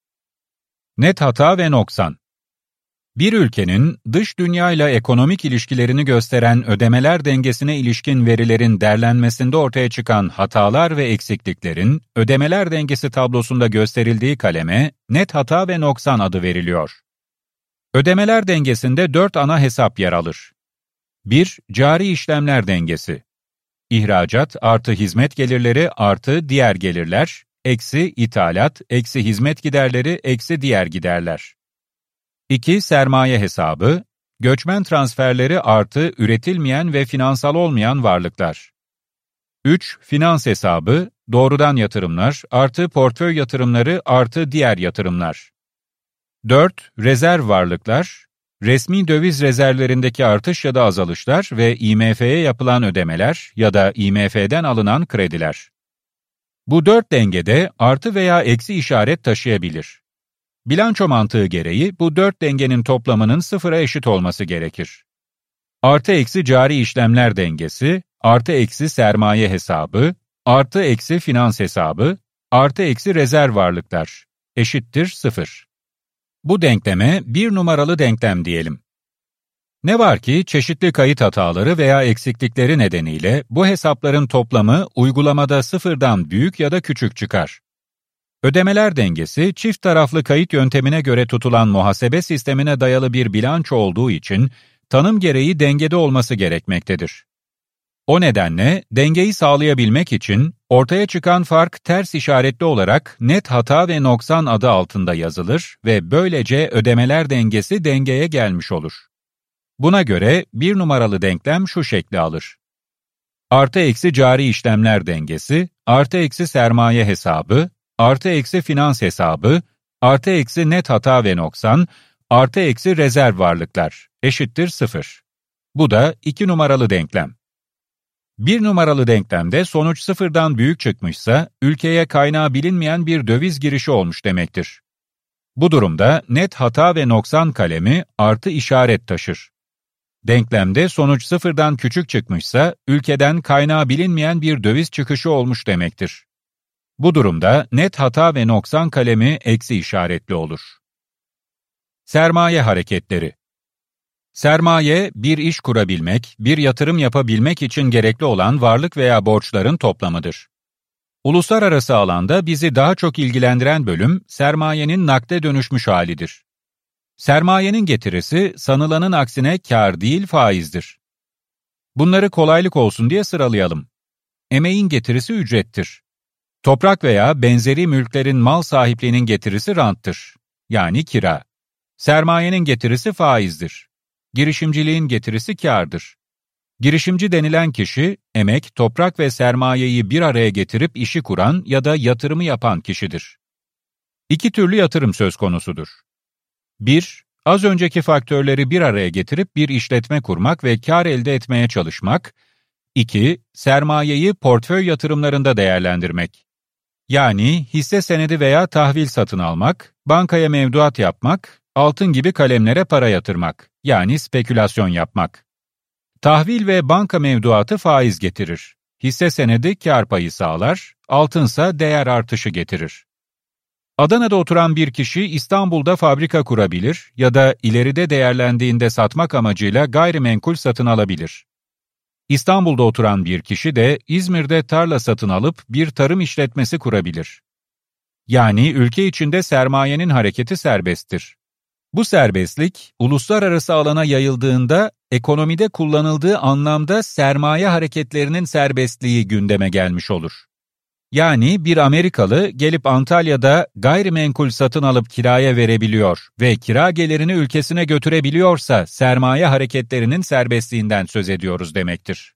Net hata ve noksan. Bir ülkenin dış dünyayla ekonomik ilişkilerini gösteren ödemeler dengesine ilişkin verilerin derlenmesinde ortaya çıkan hatalar ve eksikliklerin ödemeler dengesi tablosunda gösterildiği kaleme net hata ve noksan adı veriliyor. Ödemeler dengesinde dört ana hesap yer alır. bir Cari işlemler dengesi. İhracat artı hizmet gelirleri artı diğer gelirler, eksi ithalat, eksi hizmet giderleri, eksi diğer giderler. iki Sermaye hesabı, göçmen transferleri artı üretilmeyen ve finansal olmayan varlıklar. üç Finans hesabı, doğrudan yatırımlar artı portföy yatırımları artı diğer yatırımlar. dört Rezerv varlıklar, resmi döviz rezervlerindeki artış ya da azalışlar ve I M F'ye yapılan ödemeler ya da I M F'den alınan krediler. Bu dört dengede artı veya eksi işaret taşıyabilir. Bilanço mantığı gereği bu dört dengenin toplamının sıfıra eşit olması gerekir. Artı eksi cari işlemler dengesi, artı eksi sermaye hesabı, artı eksi finans hesabı, artı eksi rezerv varlıklar eşittir sıfır. Bu denkleme bir numaralı denklem diyelim. Ne var ki çeşitli kayıt hataları veya eksiklikleri nedeniyle bu hesapların toplamı uygulamada sıfırdan büyük ya da küçük çıkar. Ödemeler dengesi, çift taraflı kayıt yöntemine göre tutulan muhasebe sistemine dayalı bir bilanço olduğu için tanım gereği dengede olması gerekmektedir. O nedenle dengeyi sağlayabilmek için ortaya çıkan fark ters işaretli olarak net hata ve noksan adı altında yazılır ve böylece ödemeler dengesi dengeye gelmiş olur. Buna göre bir numaralı denklem şu şekli alır. Artı eksi cari işlemler dengesi, artı eksi sermaye hesabı, artı eksi finans hesabı, artı eksi net hata ve noksan, artı eksi rezerv varlıklar eşittir sıfır. Bu da iki numaralı denklem. Bir numaralı denklemde sonuç sıfırdan büyük çıkmışsa, ülkeye kaynağı bilinmeyen bir döviz girişi olmuş demektir. Bu durumda net hata ve noksan kalemi artı işaret taşır. Denklemde sonuç sıfırdan küçük çıkmışsa, ülkeden kaynağı bilinmeyen bir döviz çıkışı olmuş demektir. Bu durumda net hata ve noksan kalemi eksi işaretli olur. Sermaye hareketleri. Sermaye, bir iş kurabilmek, bir yatırım yapabilmek için gerekli olan varlık veya borçların toplamıdır. Uluslararası alanda bizi daha çok ilgilendiren bölüm, sermayenin nakde dönüşmüş halidir. Sermayenin getirisi, sanılanın aksine kâr değil faizdir. Bunları kolaylık olsun diye sıralayalım. Emeğin getirisi ücrettir. Toprak veya benzeri mülklerin mal sahipliğinin getirisi ranttır, yani kira. Sermayenin getirisi faizdir. Girişimciliğin getirisi kârdır. Girişimci denilen kişi, emek, toprak ve sermayeyi bir araya getirip işi kuran ya da yatırımı yapan kişidir. İki türlü yatırım söz konusudur. bir. Az önceki faktörleri bir araya getirip bir işletme kurmak ve kâr elde etmeye çalışmak. iki. Sermayeyi portföy yatırımlarında değerlendirmek. Yani hisse senedi veya tahvil satın almak, bankaya mevduat yapmak, altın gibi kalemlere para yatırmak, yani spekülasyon yapmak. Tahvil ve banka mevduatı faiz getirir. Hisse senedi kâr payı sağlar, altınsa değer artışı getirir. Adana'da oturan bir kişi İstanbul'da fabrika kurabilir ya da ileride değerlendiğinde satmak amacıyla gayrimenkul satın alabilir. İstanbul'da oturan bir kişi de İzmir'de tarla satın alıp bir tarım işletmesi kurabilir. Yani ülke içinde sermayenin hareketi serbesttir. Bu serbestlik, uluslararası alana yayıldığında ekonomide kullanıldığı anlamda sermaye hareketlerinin serbestliği gündeme gelmiş olur. Yani bir Amerikalı gelip Antalya'da gayrimenkul satın alıp kiraya verebiliyor ve kira gelirini ülkesine götürebiliyorsa sermaye hareketlerinin serbestliğinden söz ediyoruz demektir.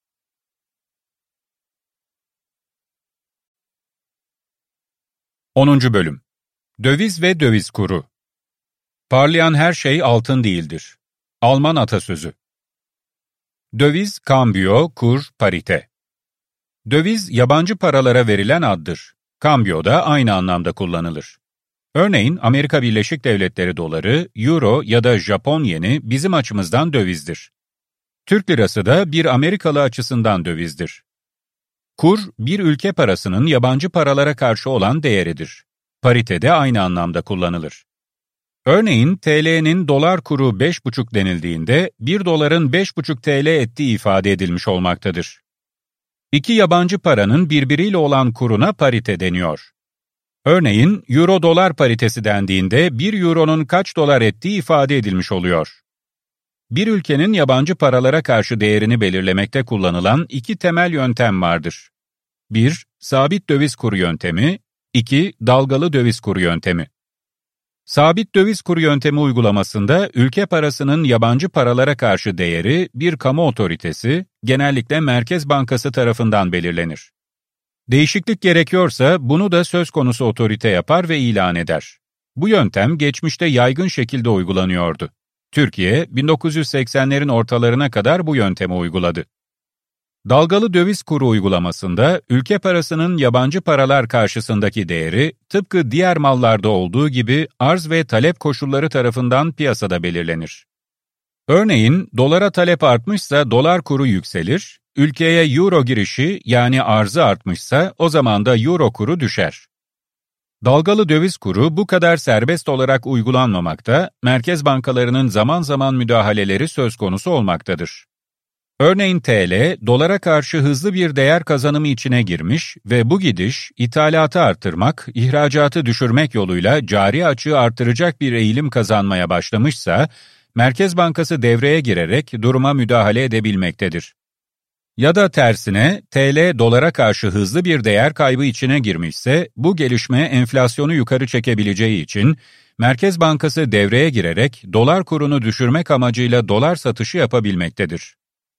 onuncu Bölüm. Döviz ve döviz kuru. Parlayan her şey altın değildir. Alman atasözü. Döviz, kambiyo, kur, parite. Döviz, yabancı paralara verilen addır. Kambiyo da aynı anlamda kullanılır. Örneğin Amerika Birleşik Devletleri doları, euro ya da Japon yeni bizim açımızdan dövizdir. Türk lirası da bir Amerikalı açısından dövizdir. Kur, bir ülke parasının yabancı paralara karşı olan değeridir. Parite de aynı anlamda kullanılır. Örneğin T L'nin dolar kuru beş buçuk denildiğinde bir doların beş buçuk T L ettiği ifade edilmiş olmaktadır. İki yabancı paranın birbiriyle olan kuruna parite deniyor. Örneğin euro-dolar paritesi dendiğinde bir euronun kaç dolar ettiği ifade edilmiş oluyor. Bir ülkenin yabancı paralara karşı değerini belirlemekte kullanılan iki temel yöntem vardır. bir. Sabit döviz kuru yöntemi, iki. Dalgalı döviz kuru yöntemi. Sabit döviz kuru yöntemi uygulamasında ülke parasının yabancı paralara karşı değeri bir kamu otoritesi, genellikle Merkez Bankası tarafından belirlenir. Değişiklik gerekiyorsa bunu da söz konusu otorite yapar ve ilan eder. Bu yöntem geçmişte yaygın şekilde uygulanıyordu. Türkiye, bin dokuz yüz seksenlerin ortalarına kadar bu yöntemi uyguladı. Dalgalı döviz kuru uygulamasında ülke parasının yabancı paralar karşısındaki değeri tıpkı diğer mallarda olduğu gibi arz ve talep koşulları tarafından piyasada belirlenir. Örneğin dolara talep artmışsa dolar kuru yükselir, ülkeye euro girişi yani arzı artmışsa o zaman da euro kuru düşer. Dalgalı döviz kuru bu kadar serbest olarak uygulanmamakta, merkez bankalarının zaman zaman müdahaleleri söz konusu olmaktadır. Örneğin T L, dolara karşı hızlı bir değer kazanımı içine girmiş ve bu gidiş, ithalatı artırmak, ihracatı düşürmek yoluyla cari açığı artıracak bir eğilim kazanmaya başlamışsa, Merkez Bankası devreye girerek duruma müdahale edebilmektedir. Ya da tersine, T L dolara karşı hızlı bir değer kaybı içine girmişse, bu gelişme enflasyonu yukarı çekebileceği için, Merkez Bankası devreye girerek dolar kurunu düşürmek amacıyla dolar satışı yapabilmektedir.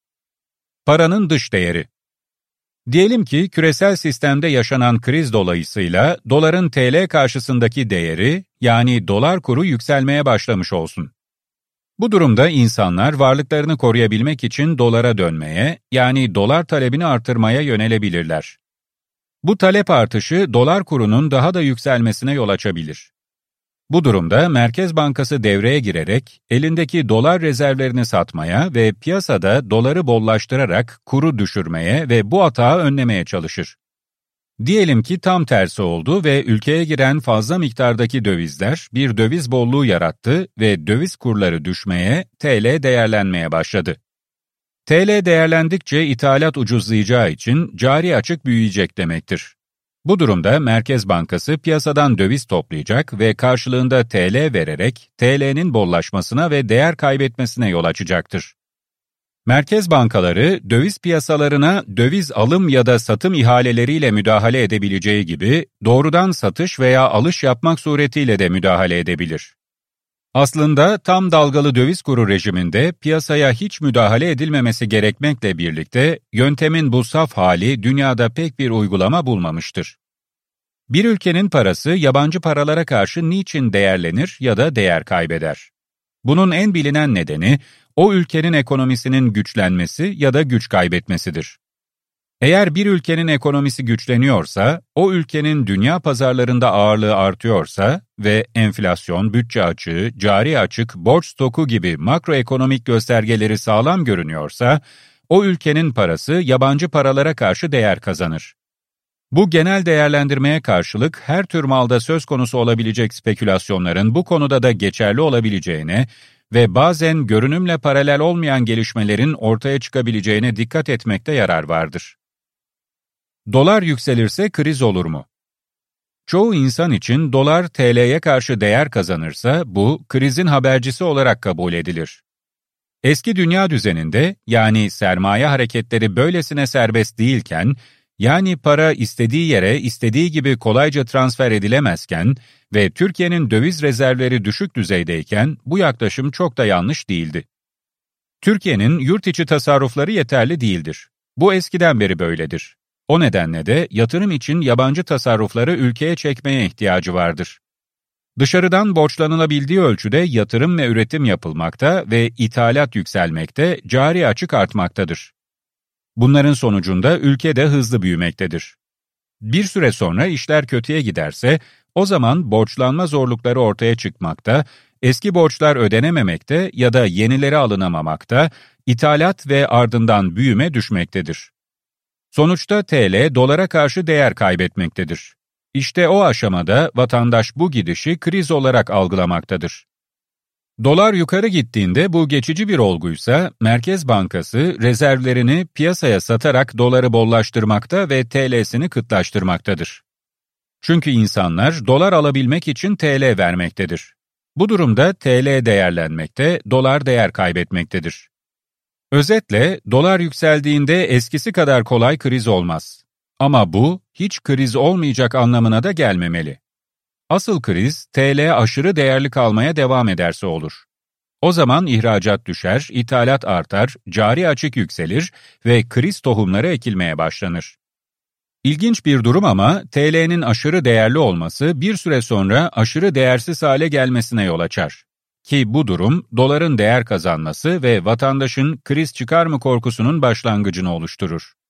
Paranın dış değeri. Diyelim ki küresel sistemde yaşanan kriz dolayısıyla doların T L karşısındaki değeri, yani dolar kuru yükselmeye başlamış olsun. Bu durumda insanlar varlıklarını koruyabilmek için dolara dönmeye, yani dolar talebini artırmaya yönelebilirler. Bu talep artışı dolar kurunun daha da yükselmesine yol açabilir. Bu durumda Merkez Bankası devreye girerek elindeki dolar rezervlerini satmaya ve piyasada doları bollaştırarak kuru düşürmeye ve bu hatağı önlemeye çalışır. Diyelim ki tam tersi oldu ve ülkeye giren fazla miktardaki dövizler bir döviz bolluğu yarattı ve döviz kurları düşmeye, T L değerlenmeye başladı. T L değerlendikçe ithalat ucuzlayacağı için cari açık büyüyecek demektir. Bu durumda Merkez Bankası piyasadan döviz toplayacak ve karşılığında T L vererek T L'nin bollaşmasına ve değer kaybetmesine yol açacaktır. Merkez bankaları döviz piyasalarına döviz alım ya da satım ihaleleriyle müdahale edebileceği gibi doğrudan satış veya alış yapmak suretiyle de müdahale edebilir. Aslında tam dalgalı döviz kuru rejiminde piyasaya hiç müdahale edilmemesi gerekmekle birlikte yöntemin bu saf hali dünyada pek bir uygulama bulmamıştır. Bir ülkenin parası yabancı paralara karşı niçin değerlenir ya da değer kaybeder? Bunun en bilinen nedeni o ülkenin ekonomisinin güçlenmesi ya da güç kaybetmesidir. Eğer bir ülkenin ekonomisi güçleniyorsa, o ülkenin dünya pazarlarında ağırlığı artıyorsa ve enflasyon, bütçe açığı, cari açık, borç stoku gibi makroekonomik göstergeleri sağlam görünüyorsa, o ülkenin parası yabancı paralara karşı değer kazanır. Bu genel değerlendirmeye karşılık her tür malda söz konusu olabilecek spekülasyonların bu konuda da geçerli olabileceğine ve bazen görünümle paralel olmayan gelişmelerin ortaya çıkabileceğine dikkat etmekte yarar vardır. Dolar yükselirse kriz olur mu? Çoğu insan için dolar T L'ye karşı değer kazanırsa bu krizin habercisi olarak kabul edilir. Eski dünya düzeninde, yani sermaye hareketleri böylesine serbest değilken, yani para istediği yere istediği gibi kolayca transfer edilemezken ve Türkiye'nin döviz rezervleri düşük düzeydeyken bu yaklaşım çok da yanlış değildi. Türkiye'nin yurt içi tasarrufları yeterli değildir. Bu eskiden beri böyledir. O nedenle de yatırım için yabancı tasarrufları ülkeye çekmeye ihtiyacı vardır. Dışarıdan borçlanılabildiği ölçüde yatırım ve üretim yapılmakta ve ithalat yükselmekte, cari açık artmaktadır. Bunların sonucunda ülke de hızlı büyümektedir. Bir süre sonra işler kötüye giderse, o zaman borçlanma zorlukları ortaya çıkmakta, eski borçlar ödenememekte ya da yenileri alınamamakta, ithalat ve ardından büyüme düşmektedir. Sonuçta T L dolara karşı değer kaybetmektedir. İşte o aşamada vatandaş bu gidişi kriz olarak algılamaktadır. Dolar yukarı gittiğinde bu geçici bir olguysa, Merkez Bankası rezervlerini piyasaya satarak doları bollaştırmakta ve T L'sini kıtlaştırmaktadır. Çünkü insanlar dolar alabilmek için T L vermektedir. Bu durumda T L değerlenmekte, dolar değer kaybetmektedir. Özetle, dolar yükseldiğinde eskisi kadar kolay kriz olmaz. Ama bu, hiç kriz olmayacak anlamına da gelmemeli. Asıl kriz, T L aşırı değerli kalmaya devam ederse olur. O zaman ihracat düşer, ithalat artar, cari açık yükselir ve kriz tohumları ekilmeye başlanır. İlginç bir durum ama T L'nin aşırı değerli olması bir süre sonra aşırı değersiz hale gelmesine yol açar. Ki bu durum, doların değer kazanması ve vatandaşın kriz çıkar mı korkusunun başlangıcını oluşturur.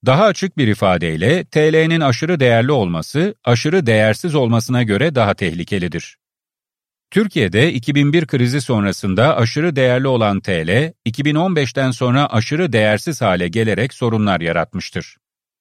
Daha açık bir ifadeyle T L'nin aşırı değerli olması, aşırı değersiz olmasına göre daha tehlikelidir. Türkiye'de iki bin bir krizi sonrasında aşırı değerli olan T L, iki bin on beşten sonra aşırı değersiz hale gelerek sorunlar yaratmıştır.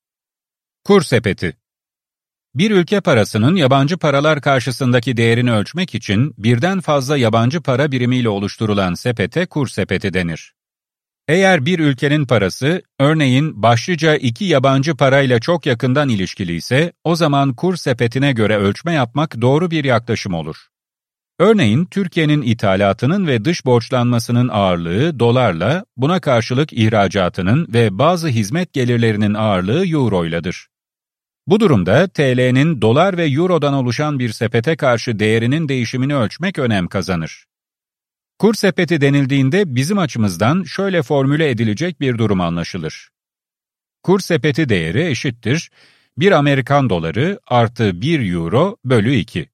Kur sepeti. Bir ülke parasının yabancı paralar karşısındaki değerini ölçmek için birden fazla yabancı para birimiyle oluşturulan sepete kur sepeti denir. Eğer bir ülkenin parası, örneğin başlıca iki yabancı parayla çok yakından ilişkili ise, o zaman kur sepetine göre ölçme yapmak doğru bir yaklaşım olur. Örneğin Türkiye'nin ithalatının ve dış borçlanmasının ağırlığı dolarla, buna karşılık ihracatının ve bazı hizmet gelirlerinin ağırlığı euroyladır. Bu durumda T L'nin dolar ve eurodan oluşan bir sepete karşı değerinin değişimini ölçmek önem kazanır. Kur sepeti denildiğinde bizim açımızdan şöyle formüle edilecek bir durum anlaşılır. Kur sepeti değeri eşittir bir Amerikan doları artı bir euro bölü iki.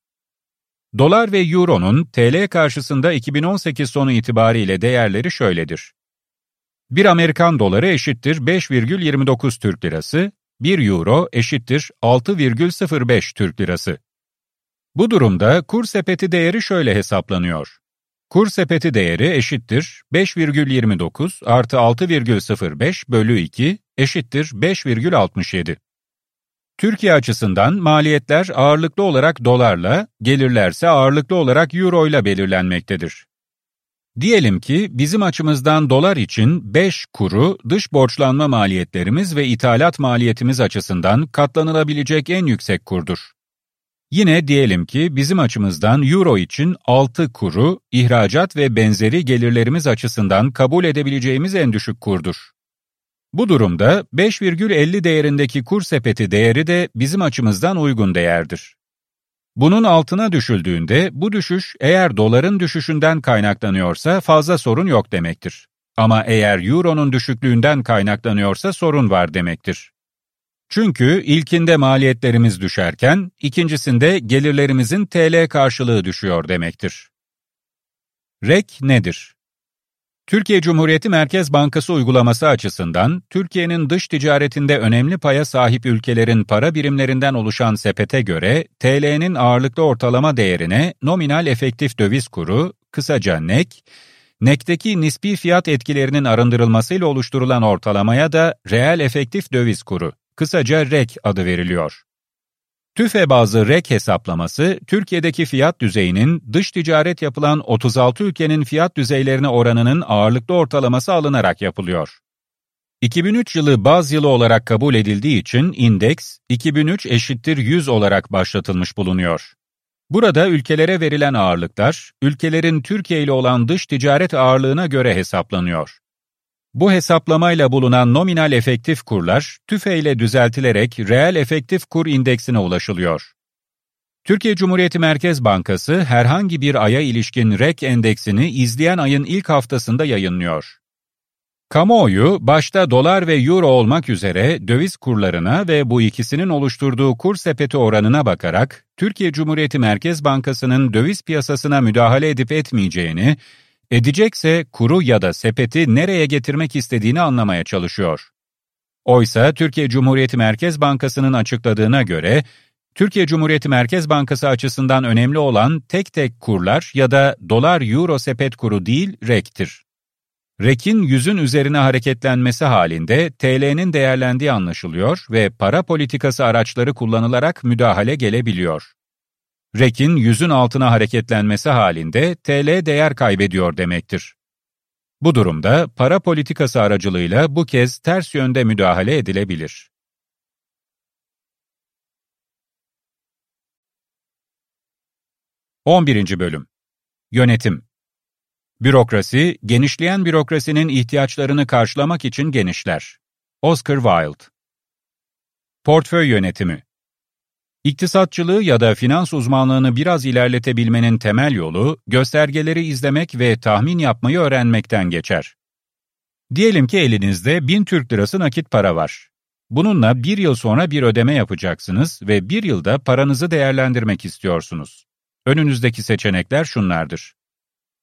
Dolar ve euronun T L karşısında iki bin on sekiz sonu itibariyle değerleri şöyledir. bir Amerikan doları eşittir beş virgül yirmi dokuz Türk lirası, bir euro eşittir altı virgül sıfır beş Türk lirası. Bu durumda kur sepeti değeri şöyle hesaplanıyor. Kur sepeti değeri eşittir beş virgül yirmi dokuz artı altı virgül sıfır beş bölü iki eşittir beş virgül altmış yedi. Türkiye açısından maliyetler ağırlıklı olarak dolarla, gelirlerse ağırlıklı olarak euro ile belirlenmektedir. Diyelim ki bizim açımızdan dolar için beş kuru dış borçlanma maliyetlerimiz ve ithalat maliyetimiz açısından katlanılabilecek en yüksek kurdur. Yine diyelim ki bizim açımızdan euro için altı kuru ihracat ve benzeri gelirlerimiz açısından kabul edebileceğimiz en düşük kurdur. Bu durumda beş virgül elli değerindeki kur sepeti değeri de bizim açımızdan uygun değerdir. Bunun altına düşüldüğünde bu düşüş eğer doların düşüşünden kaynaklanıyorsa fazla sorun yok demektir. Ama eğer euronun düşüklüğünden kaynaklanıyorsa sorun var demektir. Çünkü ilkinde maliyetlerimiz düşerken ikincisinde gelirlerimizin T L karşılığı düşüyor demektir. R E K nedir? Türkiye Cumhuriyeti Merkez Bankası uygulaması açısından, Türkiye'nin dış ticaretinde önemli paya sahip ülkelerin para birimlerinden oluşan sepete göre, T L'nin ağırlıklı ortalama değerine nominal efektif döviz kuru, kısaca N E K, N E K'teki nispi fiyat etkilerinin arındırılmasıyla oluşturulan ortalamaya da reel efektif döviz kuru, kısaca R E K adı veriliyor. TÜFE bazlı R E K hesaplaması, Türkiye'deki fiyat düzeyinin dış ticaret yapılan otuz altı ülkenin fiyat düzeylerine oranının ağırlıklı ortalaması alınarak yapılıyor. iki bin üç yılı baz yılı olarak kabul edildiği için indeks iki bin üç eşittir yüz olarak başlatılmış bulunuyor. Burada ülkelere verilen ağırlıklar, ülkelerin Türkiye ile olan dış ticaret ağırlığına göre hesaplanıyor. Bu hesaplamayla bulunan nominal efektif kurlar, TÜFE ile düzeltilerek reel efektif kur indeksine ulaşılıyor. Türkiye Cumhuriyeti Merkez Bankası herhangi bir aya ilişkin R E K endeksini izleyen ayın ilk haftasında yayınlıyor. Kamuoyu, başta dolar ve euro olmak üzere döviz kurlarına ve bu ikisinin oluşturduğu kur sepeti oranına bakarak, Türkiye Cumhuriyeti Merkez Bankası'nın döviz piyasasına müdahale edip etmeyeceğini, edecekse kuru ya da sepeti nereye getirmek istediğini anlamaya çalışıyor. Oysa Türkiye Cumhuriyeti Merkez Bankası'nın açıkladığına göre, Türkiye Cumhuriyeti Merkez Bankası açısından önemli olan tek tek kurlar ya da dolar-euro sepet kuru değil R E K'tir. R E K'in yüzün üzerine hareketlenmesi halinde T L'nin değerlendiği anlaşılıyor ve para politikası araçları kullanılarak müdahale gelebiliyor. R E K'in yüzün altına hareketlenmesi halinde T L değer kaybediyor demektir. Bu durumda para politikası aracılığıyla bu kez ters yönde müdahale edilebilir. on birinci Bölüm Yönetim. Bürokrasi, genişleyen bürokrasinin ihtiyaçlarını karşılamak için genişler. Oscar Wilde. Portföy yönetimi. İktisatçılığı ya da finans uzmanlığını biraz ilerletebilmenin temel yolu, göstergeleri izlemek ve tahmin yapmayı öğrenmekten geçer. Diyelim ki elinizde bin Türk lirası nakit para var. Bununla bir yıl sonra bir ödeme yapacaksınız ve bir yılda paranızı değerlendirmek istiyorsunuz. Önünüzdeki seçenekler şunlardır.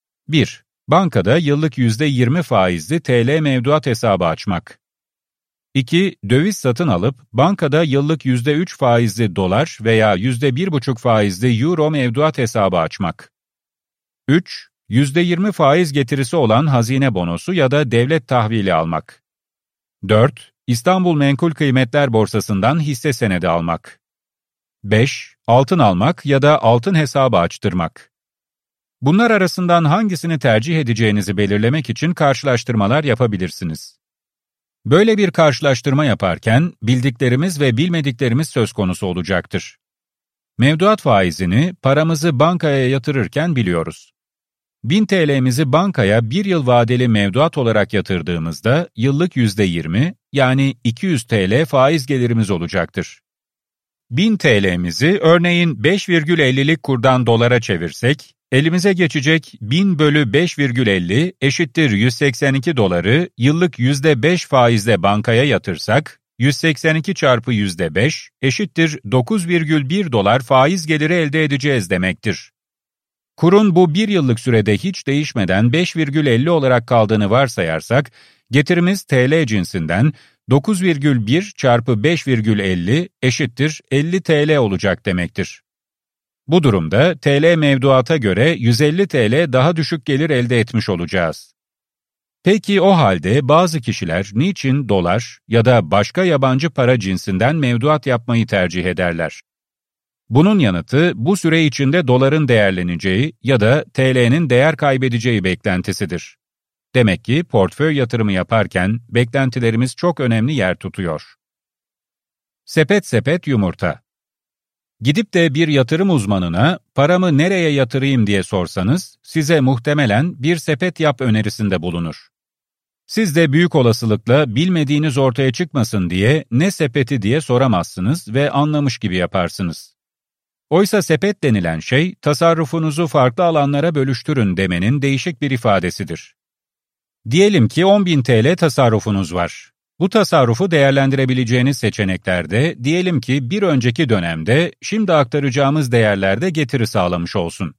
bir. Bankada yıllık yüzde yirmi faizli T L mevduat hesabı açmak. iki. Döviz satın alıp bankada yıllık yüzde üç faizli dolar veya yüzde bir buçuk faizli euro mevduat hesabı açmak. üç. yüzde yirmi faiz getirisi olan hazine bonosu ya da devlet tahvili almak. dört. İstanbul Menkul Kıymetler Borsası'ndan hisse senedi almak. beş. Altın almak ya da altın hesabı açtırmak. Bunlar arasından hangisini tercih edeceğinizi belirlemek için karşılaştırmalar yapabilirsiniz. Böyle bir karşılaştırma yaparken bildiklerimiz ve bilmediklerimiz söz konusu olacaktır. Mevduat faizini paramızı bankaya yatırırken biliyoruz. bin T L'mizi bankaya bir yıl vadeli mevduat olarak yatırdığımızda yıllık yüzde yirmi yani iki yüz T L faiz gelirimiz olacaktır. bin T L'mizi örneğin beş virgül ellilik kurdan dolara çevirsek, elimize geçecek bin bölü beş virgül elli eşittir yüz seksen iki doları yıllık yüzde beş faizle bankaya yatırsak, yüz seksen iki çarpı yüzde beş eşittir dokuz virgül bir dolar faiz geliri elde edeceğiz demektir. Kurun bu bir yıllık sürede hiç değişmeden beş virgül elli olarak kaldığını varsayarsak, getirimiz T L cinsinden dokuz virgül bir çarpı beş virgül elli eşittir elli T L olacak demektir. Bu durumda T L mevduata göre yüz elli T L daha düşük gelir elde etmiş olacağız. Peki o halde bazı kişiler niçin dolar ya da başka yabancı para cinsinden mevduat yapmayı tercih ederler? Bunun yanıtı bu süre içinde doların değerleneceği ya da T L'nin değer kaybedeceği beklentisidir. Demek ki portföy yatırımı yaparken beklentilerimiz çok önemli yer tutuyor. Sepet sepet yumurta. Gidip de bir yatırım uzmanına paramı nereye yatırayım diye sorsanız size muhtemelen bir sepet yap önerisinde bulunur. Siz de büyük olasılıkla bilmediğiniz ortaya çıkmasın diye ne sepeti diye soramazsınız ve anlamış gibi yaparsınız. Oysa sepet denilen şey tasarrufunuzu farklı alanlara bölüştürün demenin değişik bir ifadesidir. Diyelim ki on bin T L tasarrufunuz var. Bu tasarrufu değerlendirebileceğiniz seçeneklerde diyelim ki bir önceki dönemde şimdi aktaracağımız değerlerde getiri sağlamış olsun.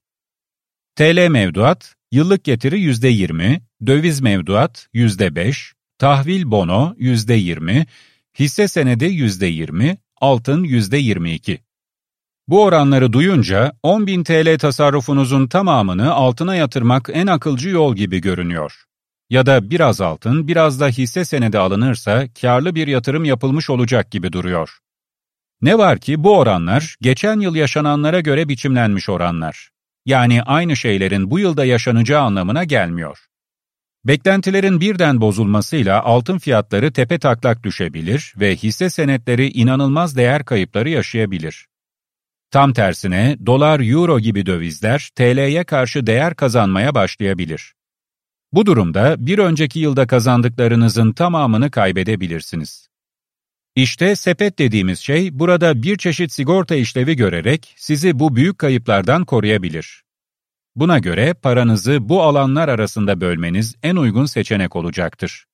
T L mevduat, yıllık getiri yüzde yirmi, döviz mevduat yüzde beş, tahvil bono yüzde yirmi, hisse senedi yüzde yirmi, altın yüzde yirmi iki. Bu oranları duyunca on bin T L tasarrufunuzun tamamını altına yatırmak en akılcı yol gibi görünüyor. Ya da biraz altın, biraz da hisse senedi alınırsa kârlı bir yatırım yapılmış olacak gibi duruyor. Ne var ki bu oranlar geçen yıl yaşananlara göre biçimlenmiş oranlar. Yani aynı şeylerin bu yılda yaşanacağı anlamına gelmiyor. Beklentilerin birden bozulmasıyla altın fiyatları tepetaklak düşebilir ve hisse senetleri inanılmaz değer kayıpları yaşayabilir. Tam tersine dolar, euro gibi dövizler T L'ye karşı değer kazanmaya başlayabilir. Bu durumda bir önceki yılda kazandıklarınızın tamamını kaybedebilirsiniz. İşte sepet dediğimiz şey burada bir çeşit sigorta işlevi görerek sizi bu büyük kayıplardan koruyabilir. Buna göre paranızı bu alanlar arasında bölmeniz en uygun seçenek olacaktır.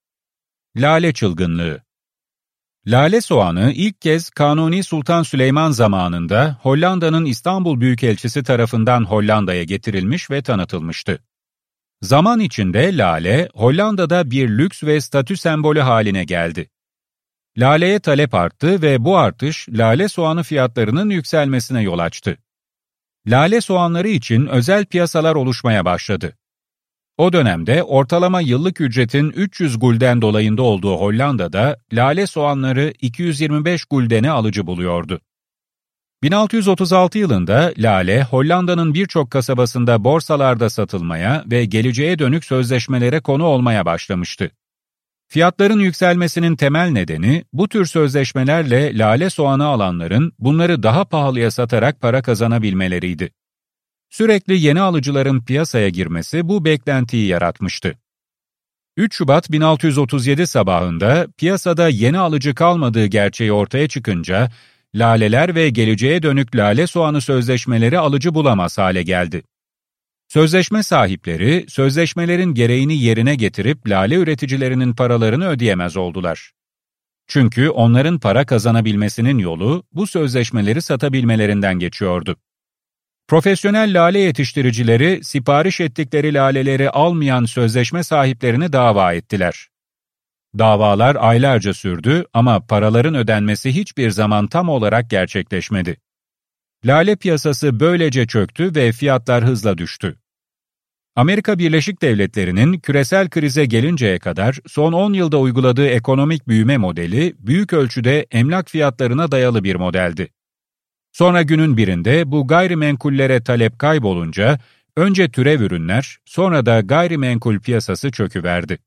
Lale çılgınlığı. Lale soğanı ilk kez Kanuni Sultan Süleyman zamanında Hollanda'nın İstanbul Büyükelçisi tarafından Hollanda'ya getirilmiş ve tanıtılmıştı. Zaman içinde lale, Hollanda'da bir lüks ve statü sembolü haline geldi. Laleye talep arttı ve bu artış lale soğanı fiyatlarının yükselmesine yol açtı. Lale soğanları için özel piyasalar oluşmaya başladı. O dönemde ortalama yıllık ücretin üç yüz gulden dolayında olduğu Hollanda'da lale soğanları iki yüz yirmi beş guldene alıcı buluyordu. bin altı yüz otuz altı yılında lale, Hollanda'nın birçok kasabasında borsalarda satılmaya ve geleceğe dönük sözleşmelere konu olmaya başlamıştı. Fiyatların yükselmesinin temel nedeni, bu tür sözleşmelerle lale soğanı alanların bunları daha pahalıya satarak para kazanabilmeleriydi. Sürekli yeni alıcıların piyasaya girmesi bu beklentiyi yaratmıştı. üç Şubat bin altı yüz otuz yedi sabahında piyasada yeni alıcı kalmadığı gerçeği ortaya çıkınca, laleler ve geleceğe dönük lale soğanı sözleşmeleri alıcı bulamaz hale geldi. Sözleşme sahipleri, sözleşmelerin gereğini yerine getirip lale üreticilerinin paralarını ödeyemez oldular. Çünkü onların para kazanabilmesinin yolu bu sözleşmeleri satabilmelerinden geçiyordu. Profesyonel lale yetiştiricileri sipariş ettikleri laleleri almayan sözleşme sahiplerini dava ettiler. Davalar aylarca sürdü ama paraların ödenmesi hiçbir zaman tam olarak gerçekleşmedi. Lale piyasası böylece çöktü ve fiyatlar hızla düştü. Amerika Birleşik Devletleri'nin küresel krize gelinceye kadar son on yılda uyguladığı ekonomik büyüme modeli büyük ölçüde emlak fiyatlarına dayalı bir modeldi. Sonra günün birinde bu gayrimenkullere talep kaybolunca önce türev ürünler, sonra da gayrimenkul piyasası çöküverdi.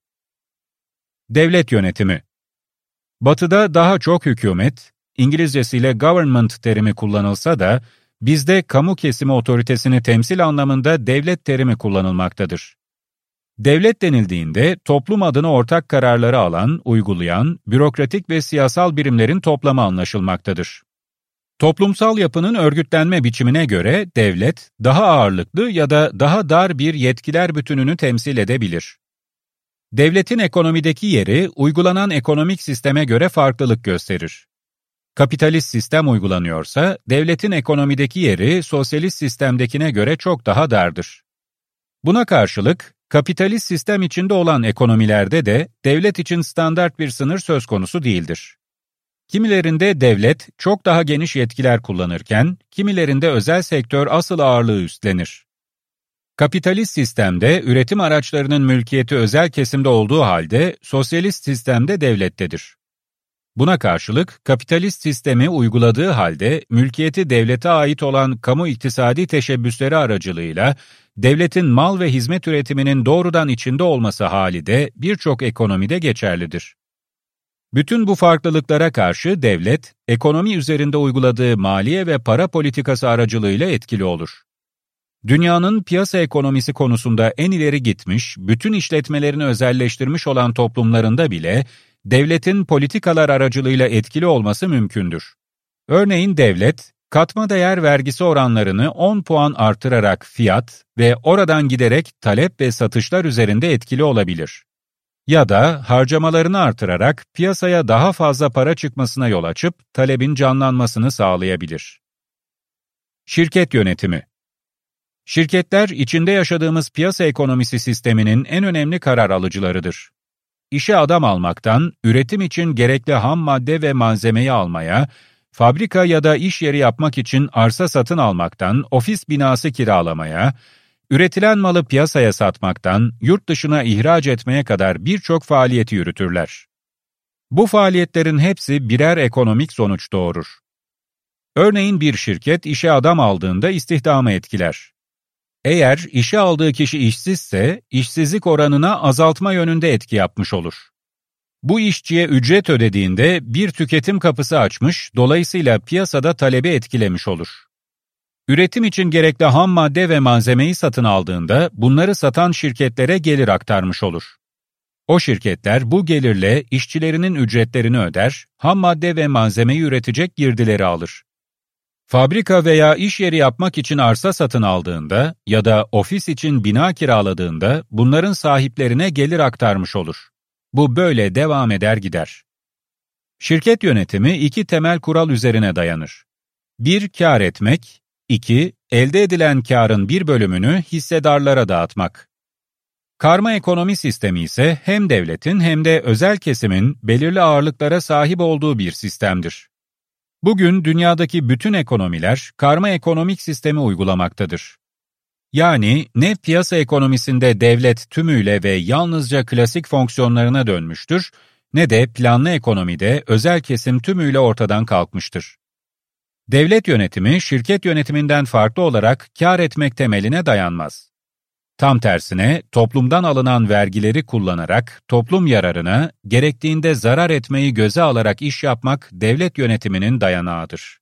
Devlet yönetimi. Batı'da daha çok hükümet, İngilizcesiyle government terimi kullanılsa da bizde kamu kesimi otoritesini temsil anlamında devlet terimi kullanılmaktadır. Devlet denildiğinde toplum adına ortak kararları alan, uygulayan, bürokratik ve siyasal birimlerin toplamı anlaşılmaktadır. Toplumsal yapının örgütlenme biçimine göre devlet, daha ağırlıklı ya da daha dar bir yetkiler bütününü temsil edebilir. Devletin ekonomideki yeri, uygulanan ekonomik sisteme göre farklılık gösterir. Kapitalist sistem uygulanıyorsa, devletin ekonomideki yeri, sosyalist sistemdekine göre çok daha dardır. Buna karşılık, kapitalist sistem içinde olan ekonomilerde de, devlet için standart bir sınır söz konusu değildir. Kimilerinde devlet çok daha geniş yetkiler kullanırken, kimilerinde özel sektör asıl ağırlığı üstlenir. Kapitalist sistemde üretim araçlarının mülkiyeti özel kesimde olduğu halde, sosyalist sistemde devlettedir. Buna karşılık, kapitalist sistemi uyguladığı halde, mülkiyeti devlete ait olan kamu iktisadi teşebbüsleri aracılığıyla, devletin mal ve hizmet üretiminin doğrudan içinde olması hali de birçok ekonomide geçerlidir. Bütün bu farklılıklara karşı devlet, ekonomi üzerinde uyguladığı maliye ve para politikası aracılığıyla etkili olur. Dünyanın piyasa ekonomisi konusunda en ileri gitmiş, bütün işletmelerini özelleştirmiş olan toplumlarında bile, devletin politikalar aracılığıyla etkili olması mümkündür. Örneğin devlet, katma değer vergisi oranlarını on puan artırarak fiyat ve oradan giderek talep ve satışlar üzerinde etkili olabilir. Ya da harcamalarını artırarak piyasaya daha fazla para çıkmasına yol açıp talebin canlanmasını sağlayabilir. Şirket yönetimi. Şirketler, içinde yaşadığımız piyasa ekonomisi sisteminin en önemli karar alıcılarıdır. İşe adam almaktan, üretim için gerekli ham madde ve malzemeyi almaya, fabrika ya da iş yeri yapmak için arsa satın almaktan, ofis binası kiralamaya, üretilen malı piyasaya satmaktan, yurt dışına ihraç etmeye kadar birçok faaliyeti yürütürler. Bu faaliyetlerin hepsi birer ekonomik sonuç doğurur. Örneğin bir şirket işe adam aldığında istihdamı etkiler. Eğer işe aldığı kişi işsizse, işsizlik oranına azaltma yönünde etki yapmış olur. Bu işçiye ücret ödediğinde bir tüketim kapısı açmış, dolayısıyla piyasada talebi etkilemiş olur. Üretim için gerekli ham madde ve malzemeyi satın aldığında bunları satan şirketlere gelir aktarmış olur. O şirketler bu gelirle işçilerinin ücretlerini öder, ham madde ve malzemeyi üretecek girdileri alır. Fabrika veya iş yeri yapmak için arsa satın aldığında ya da ofis için bina kiraladığında bunların sahiplerine gelir aktarmış olur. Bu böyle devam eder gider. Şirket yönetimi iki temel kural üzerine dayanır. bir Kâr etmek, iki Elde edilen kârın bir bölümünü hissedarlara dağıtmak. Karma ekonomi sistemi ise hem devletin hem de özel kesimin belirli ağırlıklara sahip olduğu bir sistemdir. Bugün dünyadaki bütün ekonomiler karma ekonomik sistemi uygulamaktadır. Yani ne piyasa ekonomisinde devlet tümüyle ve yalnızca klasik fonksiyonlarına dönmüştür, ne de planlı ekonomide özel kesim tümüyle ortadan kalkmıştır. Devlet yönetimi, şirket yönetiminden farklı olarak kâr etmek temeline dayanmaz. Tam tersine, toplumdan alınan vergileri kullanarak toplum yararına, gerektiğinde zarar etmeyi göze alarak iş yapmak devlet yönetiminin dayanağıdır.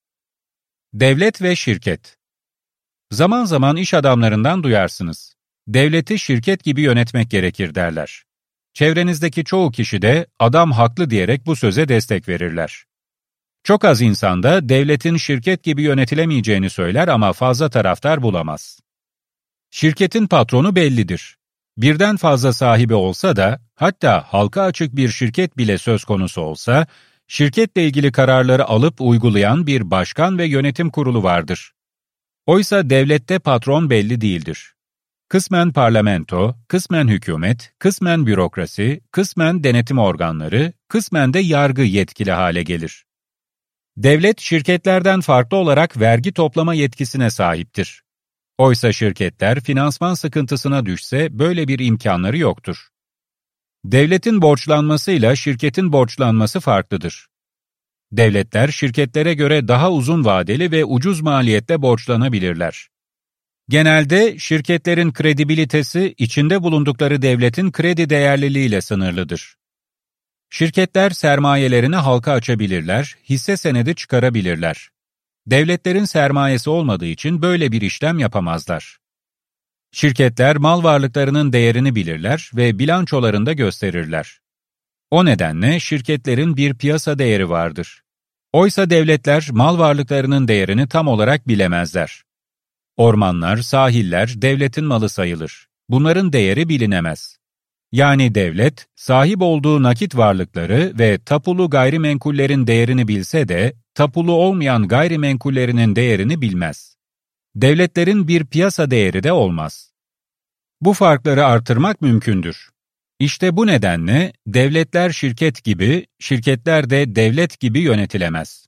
Devlet ve şirket. Zaman zaman iş adamlarından duyarsınız. Devleti şirket gibi yönetmek gerekir derler. Çevrenizdeki çoğu kişi de adam haklı diyerek bu söze destek verirler. Çok az insan da devletin şirket gibi yönetilemeyeceğini söyler ama fazla taraftar bulamaz. Şirketin patronu bellidir. Birden fazla sahibi olsa da, hatta halka açık bir şirket bile söz konusu olsa, şirketle ilgili kararları alıp uygulayan bir başkan ve yönetim kurulu vardır. Oysa devlette patron belli değildir. kısmen parlamento, kısmen hükümet, kısmen bürokrasi, kısmen denetim organları, kısmen de yargı yetkili hale gelir. Devlet, şirketlerden farklı olarak vergi toplama yetkisine sahiptir. Oysa şirketler finansman sıkıntısına düşse böyle bir imkanları yoktur. Devletin borçlanmasıyla şirketin borçlanması farklıdır. Devletler, şirketlere göre daha uzun vadeli ve ucuz maliyette borçlanabilirler. Genelde şirketlerin kredibilitesi, içinde bulundukları devletin kredi değerliliğiyle sınırlıdır. Şirketler sermayelerini halka açabilirler, hisse senedi çıkarabilirler. Devletlerin sermayesi olmadığı için böyle bir işlem yapamazlar. Şirketler mal varlıklarının değerini bilirler ve bilançolarında gösterirler. O nedenle şirketlerin bir piyasa değeri vardır. Oysa devletler mal varlıklarının değerini tam olarak bilemezler. Ormanlar, sahiller devletin malı sayılır. Bunların değeri bilinemez. Yani devlet, sahip olduğu nakit varlıkları ve tapulu gayrimenkullerin değerini bilse de, tapulu olmayan gayrimenkullerinin değerini bilmez. Devletlerin bir piyasa değeri de olmaz. Bu farkları artırmak mümkündür. İşte bu nedenle devletler şirket gibi, şirketler de devlet gibi yönetilemez.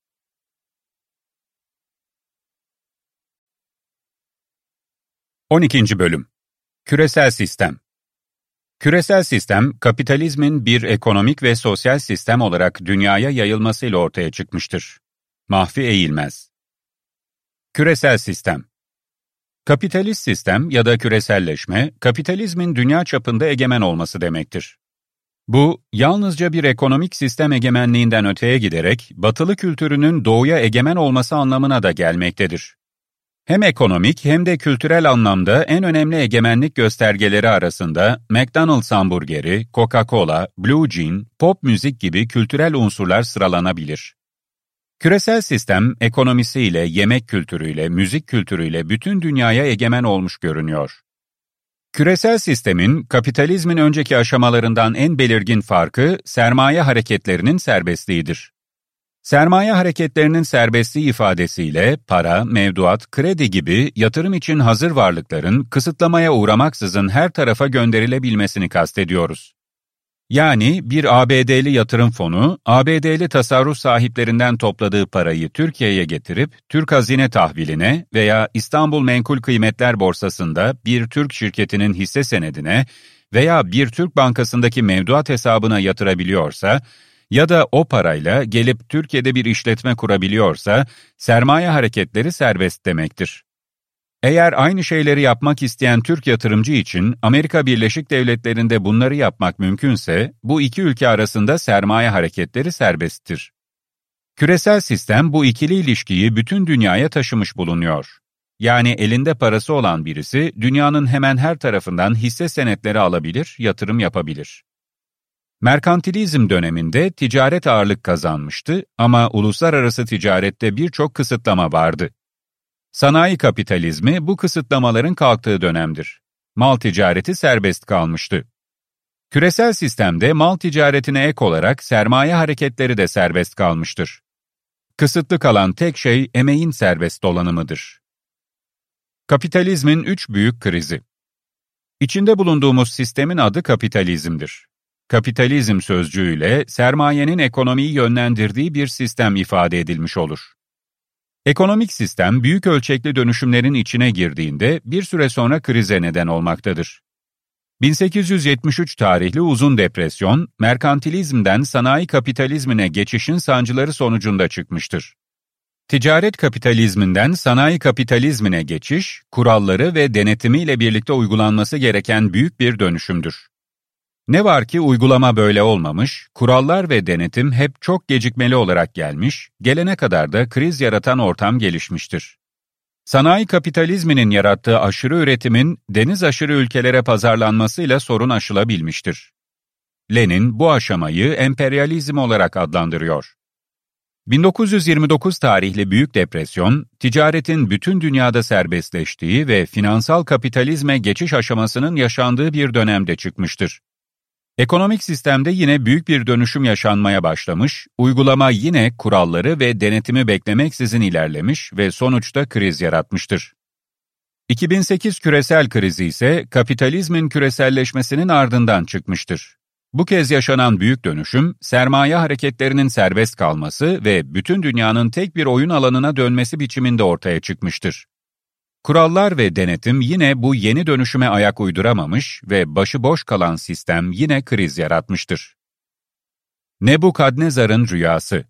on ikinci Bölüm Küresel Sistem. Küresel sistem, kapitalizmin bir ekonomik ve sosyal sistem olarak dünyaya yayılmasıyla ortaya çıkmıştır. Mahfi Eğilmez. Küresel sistem. Kapitalist sistem ya da küreselleşme, kapitalizmin dünya çapında egemen olması demektir. Bu, yalnızca bir ekonomik sistem egemenliğinden öteye giderek, batılı kültürünün doğuya egemen olması anlamına da gelmektedir. Hem ekonomik hem de kültürel anlamda en önemli egemenlik göstergeleri arasında McDonald's hamburgeri, Coca-Cola, Blue Jean, pop müzik gibi kültürel unsurlar sıralanabilir. Küresel sistem, ekonomisiyle, yemek kültürüyle, müzik kültürüyle bütün dünyaya egemen olmuş görünüyor. Küresel sistemin, kapitalizmin önceki aşamalarından en belirgin farkı, sermaye hareketlerinin serbestliğidir. Sermaye hareketlerinin serbestliği ifadesiyle para, mevduat, kredi gibi yatırım için hazır varlıkların kısıtlamaya uğramaksızın her tarafa gönderilebilmesini kastediyoruz. Yani bir A B D'li yatırım fonu, A B D'li tasarruf sahiplerinden topladığı parayı Türkiye'ye getirip Türk Hazine Tahvili'ne veya İstanbul Menkul Kıymetler Borsası'nda bir Türk şirketinin hisse senedine veya bir Türk bankasındaki mevduat hesabına yatırabiliyorsa, ya da o parayla gelip Türkiye'de bir işletme kurabiliyorsa, sermaye hareketleri serbest demektir. Eğer aynı şeyleri yapmak isteyen Türk yatırımcı için Amerika Birleşik Devletleri'nde bunları yapmak mümkünse, bu iki ülke arasında sermaye hareketleri serbesttir. Küresel sistem bu ikili ilişkiyi bütün dünyaya taşımış bulunuyor. Yani elinde parası olan birisi, dünyanın hemen her tarafından hisse senetleri alabilir, yatırım yapabilir. Merkantilizm döneminde ticaret ağırlık kazanmıştı ama uluslararası ticarette birçok kısıtlama vardı. Sanayi kapitalizmi bu kısıtlamaların kalktığı dönemdir. Mal ticareti serbest kalmıştı. Küresel sistemde mal ticaretine ek olarak sermaye hareketleri de serbest kalmıştır. Kısıtlı kalan tek şey emeğin serbest dolanımıdır. Kapitalizmin üç büyük krizi. İçinde bulunduğumuz sistemin adı kapitalizmdir. Kapitalizm sözcüğüyle sermayenin ekonomiyi yönlendirdiği bir sistem ifade edilmiş olur. Ekonomik sistem büyük ölçekli dönüşümlerin içine girdiğinde bir süre sonra krize neden olmaktadır. bin sekiz yüz yetmiş üç tarihli uzun depresyon, merkantilizmden sanayi kapitalizmine geçişin sancıları sonucunda çıkmıştır. Ticaret kapitalizminden sanayi kapitalizmine geçiş, kuralları ve denetimiyle birlikte uygulanması gereken büyük bir dönüşümdür. Ne var ki uygulama böyle olmamış, kurallar ve denetim hep çok gecikmeli olarak gelmiş, gelene kadar da kriz yaratan ortam gelişmiştir. Sanayi kapitalizminin yarattığı aşırı üretimin deniz aşırı ülkelere pazarlanmasıyla sorun aşılabilmiştir. Lenin bu aşamayı emperyalizm olarak adlandırıyor. bin dokuz yüz yirmi dokuz tarihli Büyük Depresyon, ticaretin bütün dünyada serbestleştiği ve finansal kapitalizme geçiş aşamasının yaşandığı bir dönemde çıkmıştır. Ekonomik sistemde yine büyük bir dönüşüm yaşanmaya başlamış, uygulama yine kuralları ve denetimi beklemeksizin ilerlemiş ve sonuçta kriz yaratmıştır. iki bin sekiz küresel krizi ise kapitalizmin küreselleşmesinin ardından çıkmıştır. Bu kez yaşanan büyük dönüşüm, sermaye hareketlerinin serbest kalması ve bütün dünyanın tek bir oyun alanına dönmesi biçiminde ortaya çıkmıştır. Kurallar ve denetim yine bu yeni dönüşüme ayak uyduramamış ve başıboş kalan sistem yine kriz yaratmıştır. Nebukadnezar'ın rüyası.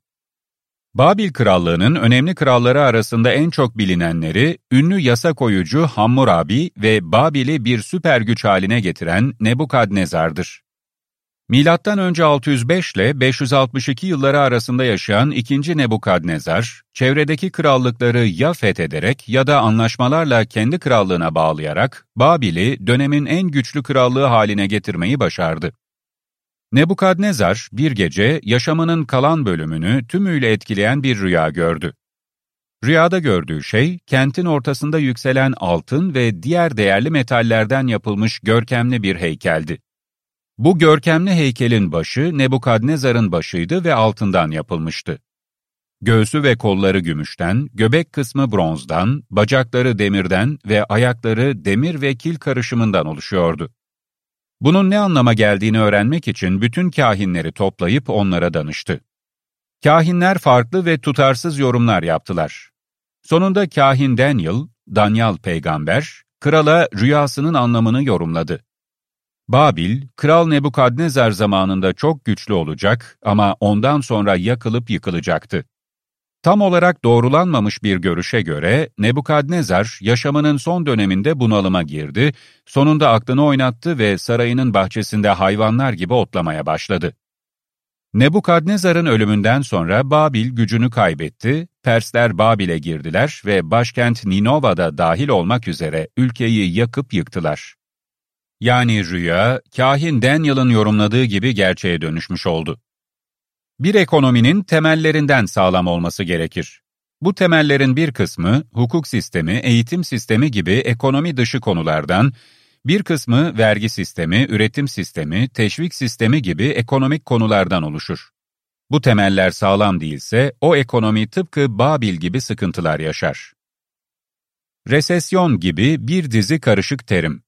Babil Krallığı'nın önemli kralları arasında en çok bilinenleri, ünlü yasa koyucu Hammurabi ve Babil'i bir süper güç haline getiren Nebukadnezar'dır. Milattan önce altı yüz beş ile beş yüz altmış iki yılları arasında yaşayan ikinci Nebukadnezar, çevredeki krallıkları ya fethederek ya da anlaşmalarla kendi krallığına bağlayarak Babil'i dönemin en güçlü krallığı haline getirmeyi başardı. Nebukadnezar bir gece yaşamının kalan bölümünü tümüyle etkileyen bir rüya gördü. Rüyada gördüğü şey, kentin ortasında yükselen altın ve diğer değerli metallerden yapılmış görkemli bir heykeldi. Bu görkemli heykelin başı Nebukadnezar'ın başıydı ve altından yapılmıştı. Göğsü ve kolları gümüşten, göbek kısmı bronzdan, bacakları demirden ve ayakları demir ve kil karışımından oluşuyordu. Bunun ne anlama geldiğini öğrenmek için bütün kâhinleri toplayıp onlara danıştı. Kâhinler farklı ve tutarsız yorumlar yaptılar. Sonunda kâhin Daniel, Danyal peygamber, krala rüyasının anlamını yorumladı. Babil, Kral Nebukadnezar zamanında çok güçlü olacak ama ondan sonra yakılıp yıkılacaktı. Tam olarak doğrulanmamış bir görüşe göre Nebukadnezar yaşamının son döneminde bunalıma girdi, sonunda aklını oynattı ve sarayının bahçesinde hayvanlar gibi otlamaya başladı. Nebukadnezar'ın ölümünden sonra Babil gücünü kaybetti, Persler Babil'e girdiler ve başkent Ninova'da dahil olmak üzere ülkeyi yakıp yıktılar. Yani rüya, kâhin Daniel'ın yorumladığı gibi gerçeğe dönüşmüş oldu. Bir ekonominin temellerinden sağlam olması gerekir. Bu temellerin bir kısmı hukuk sistemi, eğitim sistemi gibi ekonomi dışı konulardan, bir kısmı vergi sistemi, üretim sistemi, teşvik sistemi gibi ekonomik konulardan oluşur. Bu temeller sağlam değilse o ekonomi tıpkı Babil gibi sıkıntılar yaşar. Resesyon gibi bir dizi karışık terim.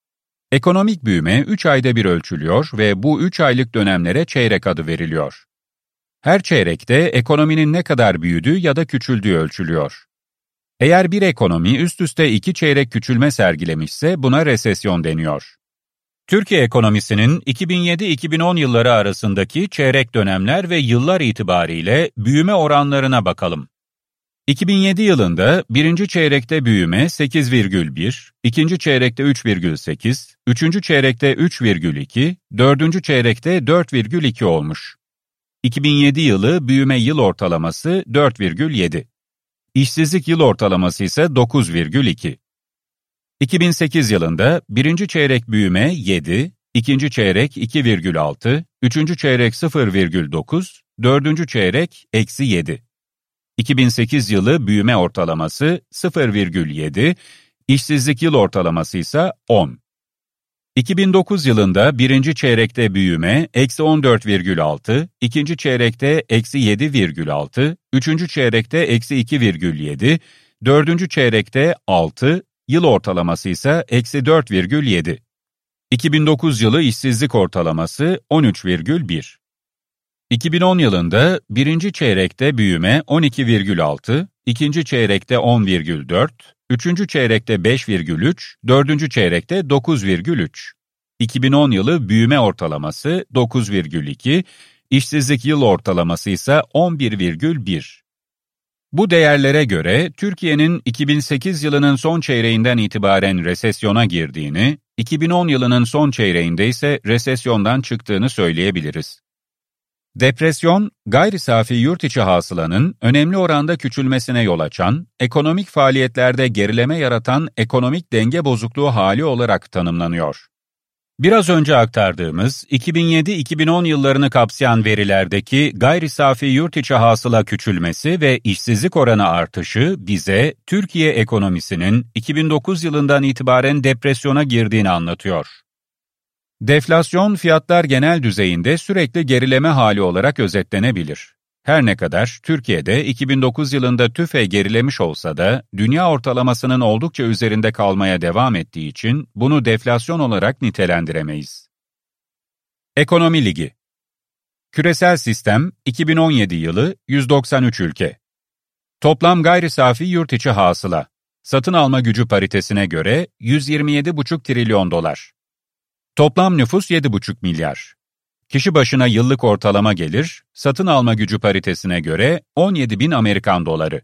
Ekonomik büyüme üç ayda bir ölçülüyor ve bu üç aylık dönemlere çeyrek adı veriliyor. Her çeyrekte ekonominin ne kadar büyüdüğü ya da küçüldüğü ölçülüyor. Eğer bir ekonomi üst üste iki çeyrek küçülme sergilemişse buna resesyon deniyor. Türkiye ekonomisinin iki bin yedi iki bin on yılları arasındaki çeyrek dönemler ve yıllar itibariyle büyüme oranlarına bakalım. iki bin yedi yılında birinci çeyrekte büyüme sekiz virgül bir, ikinci çeyrekte üç virgül sekiz, üçüncü çeyrekte üç virgül iki, dördüncü çeyrekte dört virgül iki olmuş. iki bin yedi yılı büyüme yıl ortalaması dört virgül yedi. İşsizlik yıl ortalaması ise dokuz virgül iki. iki bin sekiz yılında birinci çeyrek büyüme yedi, ikinci çeyrek iki virgül altı, üçüncü çeyrek sıfır virgül dokuz, dördüncü çeyrek eksi yedi. iki bin sekiz yılı büyüme ortalaması sıfır virgül yedi, işsizlik yıl ortalaması ise on. iki bin dokuz yılında birinci çeyrekte büyüme eksi on dört virgül altı, ikinci çeyrekte eksi yedi virgül altı, üçüncü çeyrekte eksi iki virgül yedi, dördüncü çeyrekte altı, yıl ortalaması ise eksi dört virgül yedi. iki bin dokuz yılı işsizlik ortalaması on üç virgül bir. iki bin on yılında birinci çeyrekte büyüme on iki virgül altı, ikinci çeyrekte on virgül dört, üçüncü çeyrekte beş virgül üç, dördüncü çeyrekte dokuz virgül üç. iki bin on yılı büyüme ortalaması dokuz virgül iki, işsizlik yıl ortalaması ise on bir virgül bir. Bu değerlere göre Türkiye'nin iki bin sekiz yılının son çeyreğinden itibaren resesyona girdiğini, iki bin on yılının son çeyreğinde ise resesyondan çıktığını söyleyebiliriz. Depresyon, gayri safi yurt içi hasılanın önemli oranda küçülmesine yol açan, ekonomik faaliyetlerde gerileme yaratan ekonomik denge bozukluğu hali olarak tanımlanıyor. Biraz önce aktardığımız iki bin yedi iki bin on yıllarını kapsayan verilerdeki gayri safi yurt içi hasıla küçülmesi ve işsizlik oranı artışı bize Türkiye ekonomisinin iki bin dokuz yılından itibaren depresyona girdiğini anlatıyor. Deflasyon, fiyatlar genel düzeyinde sürekli gerileme hali olarak özetlenebilir. Her ne kadar Türkiye'de iki bin dokuz yılında TÜFE gerilemiş olsa da dünya ortalamasının oldukça üzerinde kalmaya devam ettiği için bunu deflasyon olarak nitelendiremeyiz. Ekonomi Ligi. Küresel sistem iki bin on yedi yılı yüz doksan üç ülke. Toplam gayri safi yurt içi hasıla, satın alma gücü paritesine göre yüz yirmi yedi buçuk trilyon dolar. Toplam nüfus yedi buçuk milyar. Kişi başına yıllık ortalama gelir, satın alma gücü paritesine göre on yedi bin Amerikan doları.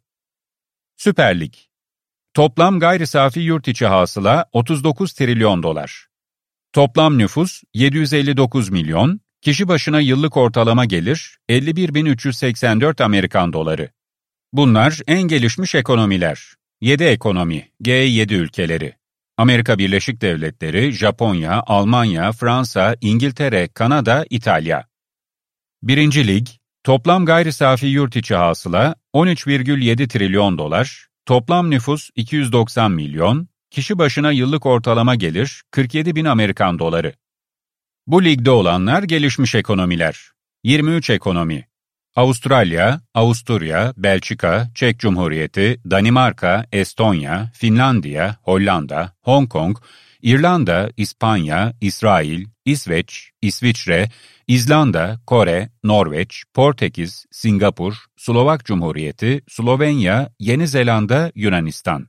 Süper Lig. Toplam gayri safi yurt içi hasıla otuz dokuz trilyon dolar. Toplam nüfus yedi yüz elli dokuz milyon, kişi başına yıllık ortalama gelir elli bir bin üç yüz seksen dört Amerikan doları. Bunlar en gelişmiş ekonomiler. yedi ekonomi, G yedi ülkeleri. Amerika Birleşik Devletleri, Japonya, Almanya, Fransa, İngiltere, Kanada, İtalya. Birinci Lig, toplam gayri safi yurt içi hasıla on üç virgül yedi trilyon dolar, toplam nüfus iki yüz doksan milyon, kişi başına yıllık ortalama gelir kırk yedi bin Amerikan doları. Bu ligde olanlar gelişmiş ekonomiler. yirmi üç ekonomi. Avustralya, Avusturya, Belçika, Çek Cumhuriyeti, Danimarka, Estonya, Finlandiya, Hollanda, Hong Kong, İrlanda, İspanya, İsrail, İsveç, İsviçre, İzlanda, Kore, Norveç, Portekiz, Singapur, Slovak Cumhuriyeti, Slovenya, Yeni Zelanda, Yunanistan.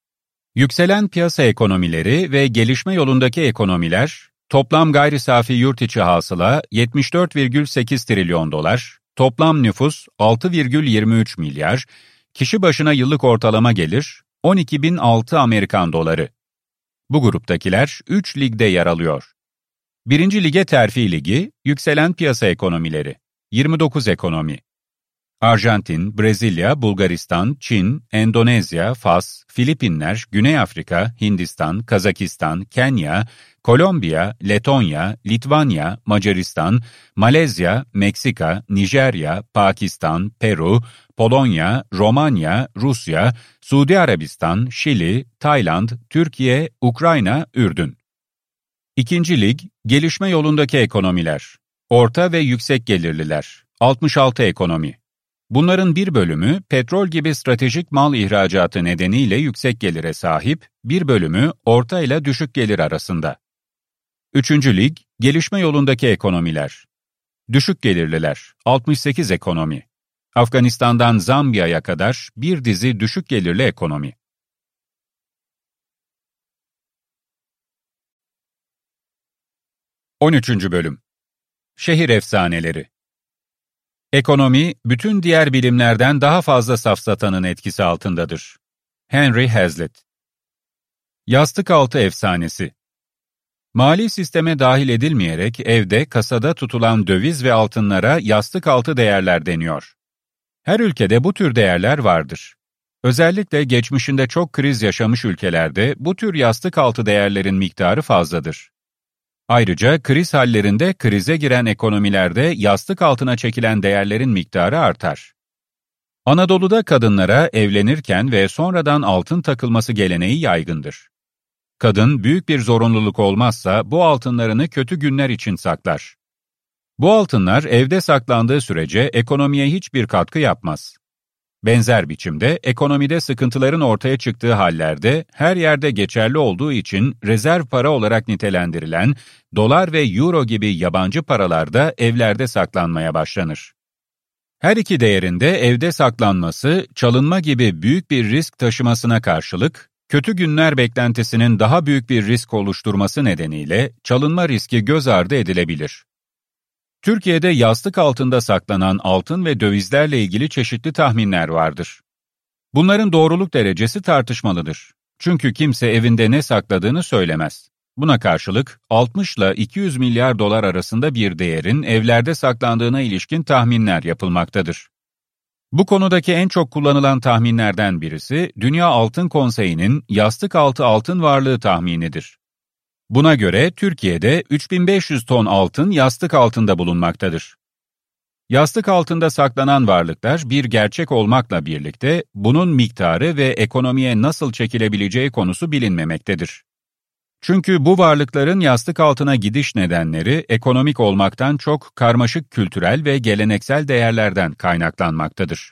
Yükselen piyasa ekonomileri ve gelişme yolundaki ekonomiler, toplam gayri safi yurt içi hasıla yetmiş dört virgül sekiz trilyon dolar, toplam nüfus altı virgül yirmi üç milyar, kişi başına yıllık ortalama gelir on iki bin altı Amerikan doları. Bu gruptakiler üç ligde yer alıyor. Birinci lige terfi ligi, yükselen piyasa ekonomileri, yirmi dokuz ekonomi. Arjantin, Brezilya, Bulgaristan, Çin, Endonezya, Fas, Filipinler, Güney Afrika, Hindistan, Kazakistan, Kenya, Kolombiya, Letonya, Litvanya, Macaristan, Malezya, Meksika, Nijerya, Pakistan, Peru, Polonya, Romanya, Rusya, Suudi Arabistan, Şili, Tayland, Türkiye, Ukrayna, Ürdün. İkinci lig, gelişme yolundaki ekonomiler, orta ve yüksek gelirliler, altmış altı ekonomi. Bunların bir bölümü petrol gibi stratejik mal ihracatı nedeniyle yüksek gelire sahip, bir bölümü orta ile düşük gelir arasında. Üçüncü lig, gelişme yolundaki ekonomiler. Düşük gelirliler, altmış sekiz ekonomi. Afganistan'dan Zambiya'ya kadar bir dizi düşük gelirli ekonomi. on üçüncü bölüm. Şehir efsaneleri. Ekonomi, bütün diğer bilimlerden daha fazla safsatanın etkisi altındadır. Henry Hazlitt. Yastık altı efsanesi. Mali sisteme dahil edilmeyerek evde, kasada tutulan döviz ve altınlara yastık altı değerler deniyor. Her ülkede bu tür değerler vardır. Özellikle geçmişinde çok kriz yaşamış ülkelerde bu tür yastık altı değerlerin miktarı fazladır. Ayrıca kriz hallerinde krize giren ekonomilerde yastık altına çekilen değerlerin miktarı artar. Anadolu'da kadınlara evlenirken ve sonradan altın takılması geleneği yaygındır. Kadın büyük bir zorunluluk olmazsa bu altınlarını kötü günler için saklar. Bu altınlar evde saklandığı sürece ekonomiye hiçbir katkı yapmaz. Benzer biçimde ekonomide sıkıntıların ortaya çıktığı hallerde her yerde geçerli olduğu için rezerv para olarak nitelendirilen dolar ve euro gibi yabancı paralar da evlerde saklanmaya başlanır. Her iki değerinde evde saklanması, çalınma gibi büyük bir risk taşımasına karşılık, kötü günler beklentisinin daha büyük bir risk oluşturması nedeniyle çalınma riski göz ardı edilebilir. Türkiye'de yastık altında saklanan altın ve dövizlerle ilgili çeşitli tahminler vardır. Bunların doğruluk derecesi tartışmalıdır. Çünkü kimse evinde ne sakladığını söylemez. Buna karşılık altmış ile iki yüz milyar dolar arasında bir değerin evlerde saklandığına ilişkin tahminler yapılmaktadır. Bu konudaki en çok kullanılan tahminlerden birisi, Dünya Altın Konseyi'nin yastık altı altın varlığı tahminidir. Buna göre Türkiye'de üç bin beş yüz ton altın yastık altında bulunmaktadır. Yastık altında saklanan varlıklar bir gerçek olmakla birlikte bunun miktarı ve ekonomiye nasıl çekilebileceği konusu bilinmemektedir. Çünkü bu varlıkların yastık altına gidiş nedenleri ekonomik olmaktan çok karmaşık kültürel ve geleneksel değerlerden kaynaklanmaktadır.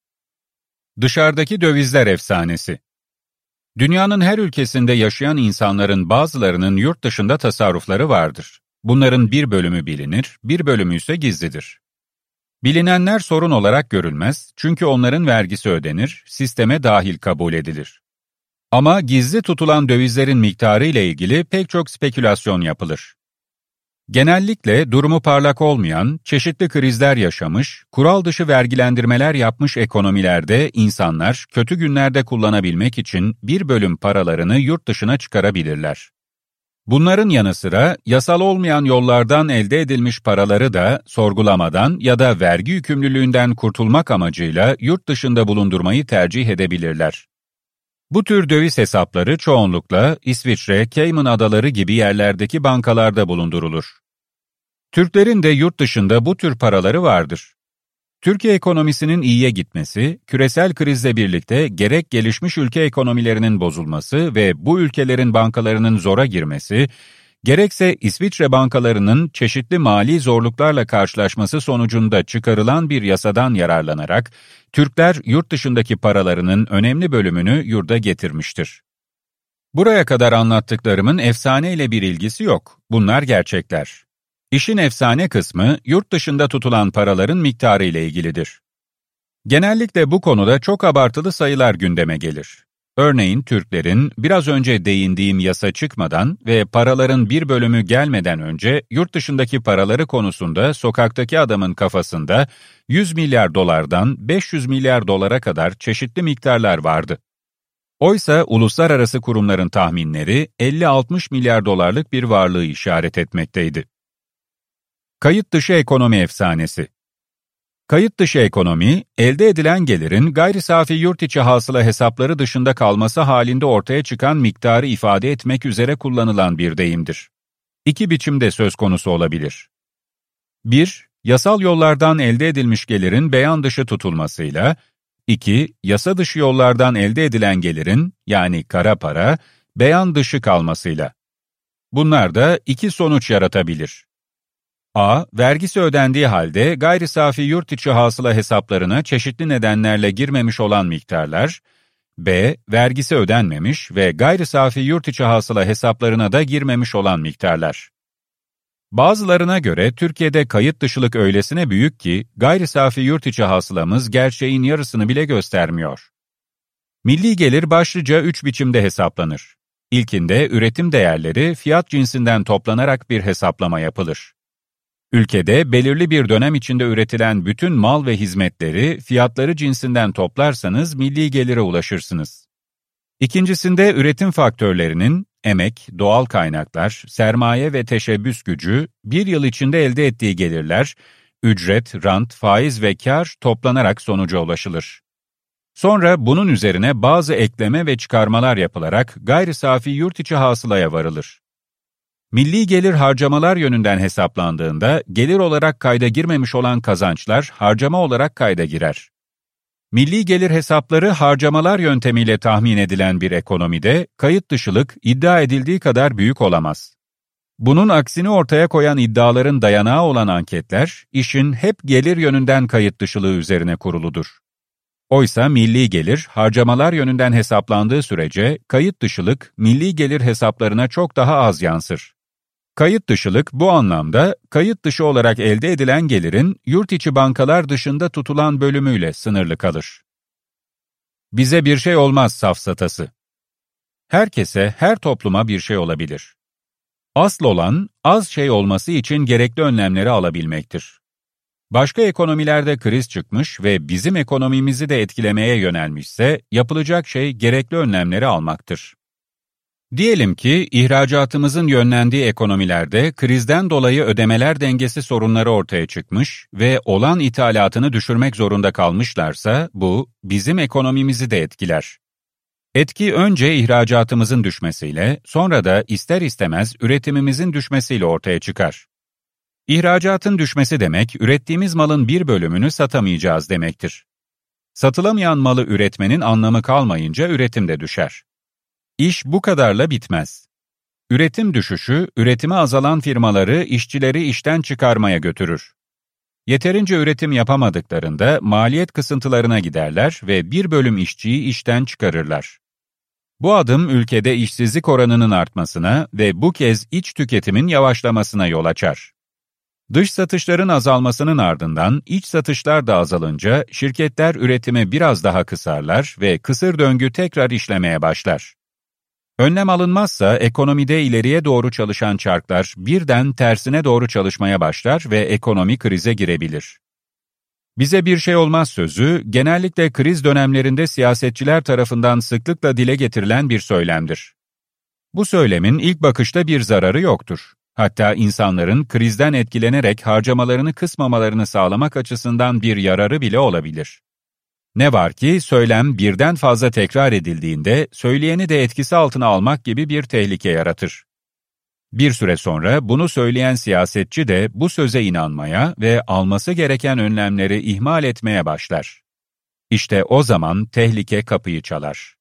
Dışarıdaki dövizler efsanesi. Dünyanın her ülkesinde yaşayan insanların bazılarının yurt dışında tasarrufları vardır. Bunların bir bölümü bilinir, bir bölümü ise gizlidir. Bilinenler sorun olarak görülmez çünkü onların vergisi ödenir, sisteme dahil kabul edilir. Ama gizli tutulan dövizlerin miktarı ile ilgili pek çok spekülasyon yapılır. Genellikle durumu parlak olmayan, çeşitli krizler yaşamış, kural dışı vergilendirmeler yapmış ekonomilerde insanlar kötü günlerde kullanabilmek için bir bölüm paralarını yurt dışına çıkarabilirler. Bunların yanı sıra yasal olmayan yollardan elde edilmiş paraları da sorgulamadan ya da vergi yükümlülüğünden kurtulmak amacıyla yurt dışında bulundurmayı tercih edebilirler. Bu tür döviz hesapları çoğunlukla İsviçre, Cayman Adaları gibi yerlerdeki bankalarda bulundurulur. Türklerin de yurt dışında bu tür paraları vardır. Türkiye ekonomisinin iyiye gitmesi, küresel krizle birlikte gerek gelişmiş ülke ekonomilerinin bozulması ve bu ülkelerin bankalarının zora girmesi, gerekse İsviçre bankalarının çeşitli mali zorluklarla karşılaşması sonucunda çıkarılan bir yasadan yararlanarak, Türkler yurt dışındaki paralarının önemli bölümünü yurda getirmiştir. Buraya kadar anlattıklarımın efsaneyle bir ilgisi yok, bunlar gerçekler. İşin efsane kısmı, yurt dışında tutulan paraların miktarı ile ilgilidir. Genellikle bu konuda çok abartılı sayılar gündeme gelir. Örneğin Türklerin biraz önce değindiğim yasa çıkmadan ve paraların bir bölümü gelmeden önce yurt dışındaki paraları konusunda sokaktaki adamın kafasında yüz milyar dolardan beş yüz milyar dolara kadar çeşitli miktarlar vardı. Oysa uluslararası kurumların tahminleri elli altmış milyar dolarlık bir varlığı işaret etmekteydi. Kayıt dışı ekonomi efsanesi. Kayıt dışı ekonomi, elde edilen gelirin gayri safi yurt içi hasıla hesapları dışında kalması halinde ortaya çıkan miktarı ifade etmek üzere kullanılan bir deyimdir. İki biçimde söz konusu olabilir. bir Yasal yollardan elde edilmiş gelirin beyan dışı tutulmasıyla, iki Yasa dışı yollardan elde edilen gelirin, yani kara para, beyan dışı kalmasıyla. Bunlar da iki sonuç yaratabilir. A. Vergisi ödendiği halde gayri safi yurt içi hasıla hesaplarına çeşitli nedenlerle girmemiş olan miktarlar. B. Vergisi ödenmemiş ve gayri safi yurt içi hasıla hesaplarına da girmemiş olan miktarlar. Bazılarına göre Türkiye'de kayıt dışılık öylesine büyük ki gayri safi yurt içi hasılamız gerçeğin yarısını bile göstermiyor. Milli gelir başlıca üç biçimde hesaplanır. İlkinde üretim değerleri fiyat cinsinden toplanarak bir hesaplama yapılır. Ülkede belirli bir dönem içinde üretilen bütün mal ve hizmetleri fiyatları cinsinden toplarsanız milli gelire ulaşırsınız. İkincisinde üretim faktörlerinin emek, doğal kaynaklar, sermaye ve teşebbüs gücü bir yıl içinde elde ettiği gelirler, ücret, rant, faiz ve kar toplanarak sonuca ulaşılır. Sonra bunun üzerine bazı ekleme ve çıkarmalar yapılarak gayri safi yurt içi hasılaya varılır. Milli gelir harcamalar yönünden hesaplandığında gelir olarak kayda girmemiş olan kazançlar harcama olarak kayda girer. Milli gelir hesapları harcamalar yöntemiyle tahmin edilen bir ekonomide kayıt dışılık iddia edildiği kadar büyük olamaz. Bunun aksini ortaya koyan iddiaların dayanağı olan anketler, işin hep gelir yönünden kayıt dışılığı üzerine kuruludur. Oysa milli gelir harcamalar yönünden hesaplandığı sürece kayıt dışılık milli gelir hesaplarına çok daha az yansır. Kayıt dışılık bu anlamda, kayıt dışı olarak elde edilen gelirin yurt içi bankalar dışında tutulan bölümüyle sınırlı kalır. Bize bir şey olmaz safsatası. Herkese, her topluma bir şey olabilir. Asıl olan, az şey olması için gerekli önlemleri alabilmektir. Başka ekonomilerde kriz çıkmış ve bizim ekonomimizi de etkilemeye yönelmişse, yapılacak şey gerekli önlemleri almaktır. Diyelim ki ihracatımızın yönlendiği ekonomilerde krizden dolayı ödemeler dengesi sorunları ortaya çıkmış ve olan ithalatını düşürmek zorunda kalmışlarsa bu bizim ekonomimizi de etkiler. Etki önce ihracatımızın düşmesiyle, sonra da ister istemez üretimimizin düşmesiyle ortaya çıkar. İhracatın düşmesi demek, ürettiğimiz malın bir bölümünü satamayacağız demektir. Satılamayan malı üretmenin anlamı kalmayınca üretim de düşer. İş bu kadarla bitmez. Üretim düşüşü, üretimi azalan firmaları, işçileri işten çıkarmaya götürür. Yeterince üretim yapamadıklarında maliyet kısıntılarına giderler ve bir bölüm işçiyi işten çıkarırlar. Bu adım ülkede işsizlik oranının artmasına ve bu kez iç tüketimin yavaşlamasına yol açar. Dış satışların azalmasının ardından iç satışlar da azalınca şirketler üretimi biraz daha kısarlar ve kısır döngü tekrar işlemeye başlar. Önlem alınmazsa ekonomide ileriye doğru çalışan çarklar birden tersine doğru çalışmaya başlar ve ekonomi krize girebilir. Bize bir şey olmaz sözü, genellikle kriz dönemlerinde siyasetçiler tarafından sıklıkla dile getirilen bir söylemdir. Bu söylemin ilk bakışta bir zararı yoktur. Hatta insanların krizden etkilenerek harcamalarını kısmamalarını sağlamak açısından bir yararı bile olabilir. Ne var ki söylem birden fazla tekrar edildiğinde söyleyeni de etkisi altına almak gibi bir tehlike yaratır. Bir süre sonra bunu söyleyen siyasetçi de bu söze inanmaya ve alması gereken önlemleri ihmal etmeye başlar. İşte o zaman tehlike kapıyı çalar.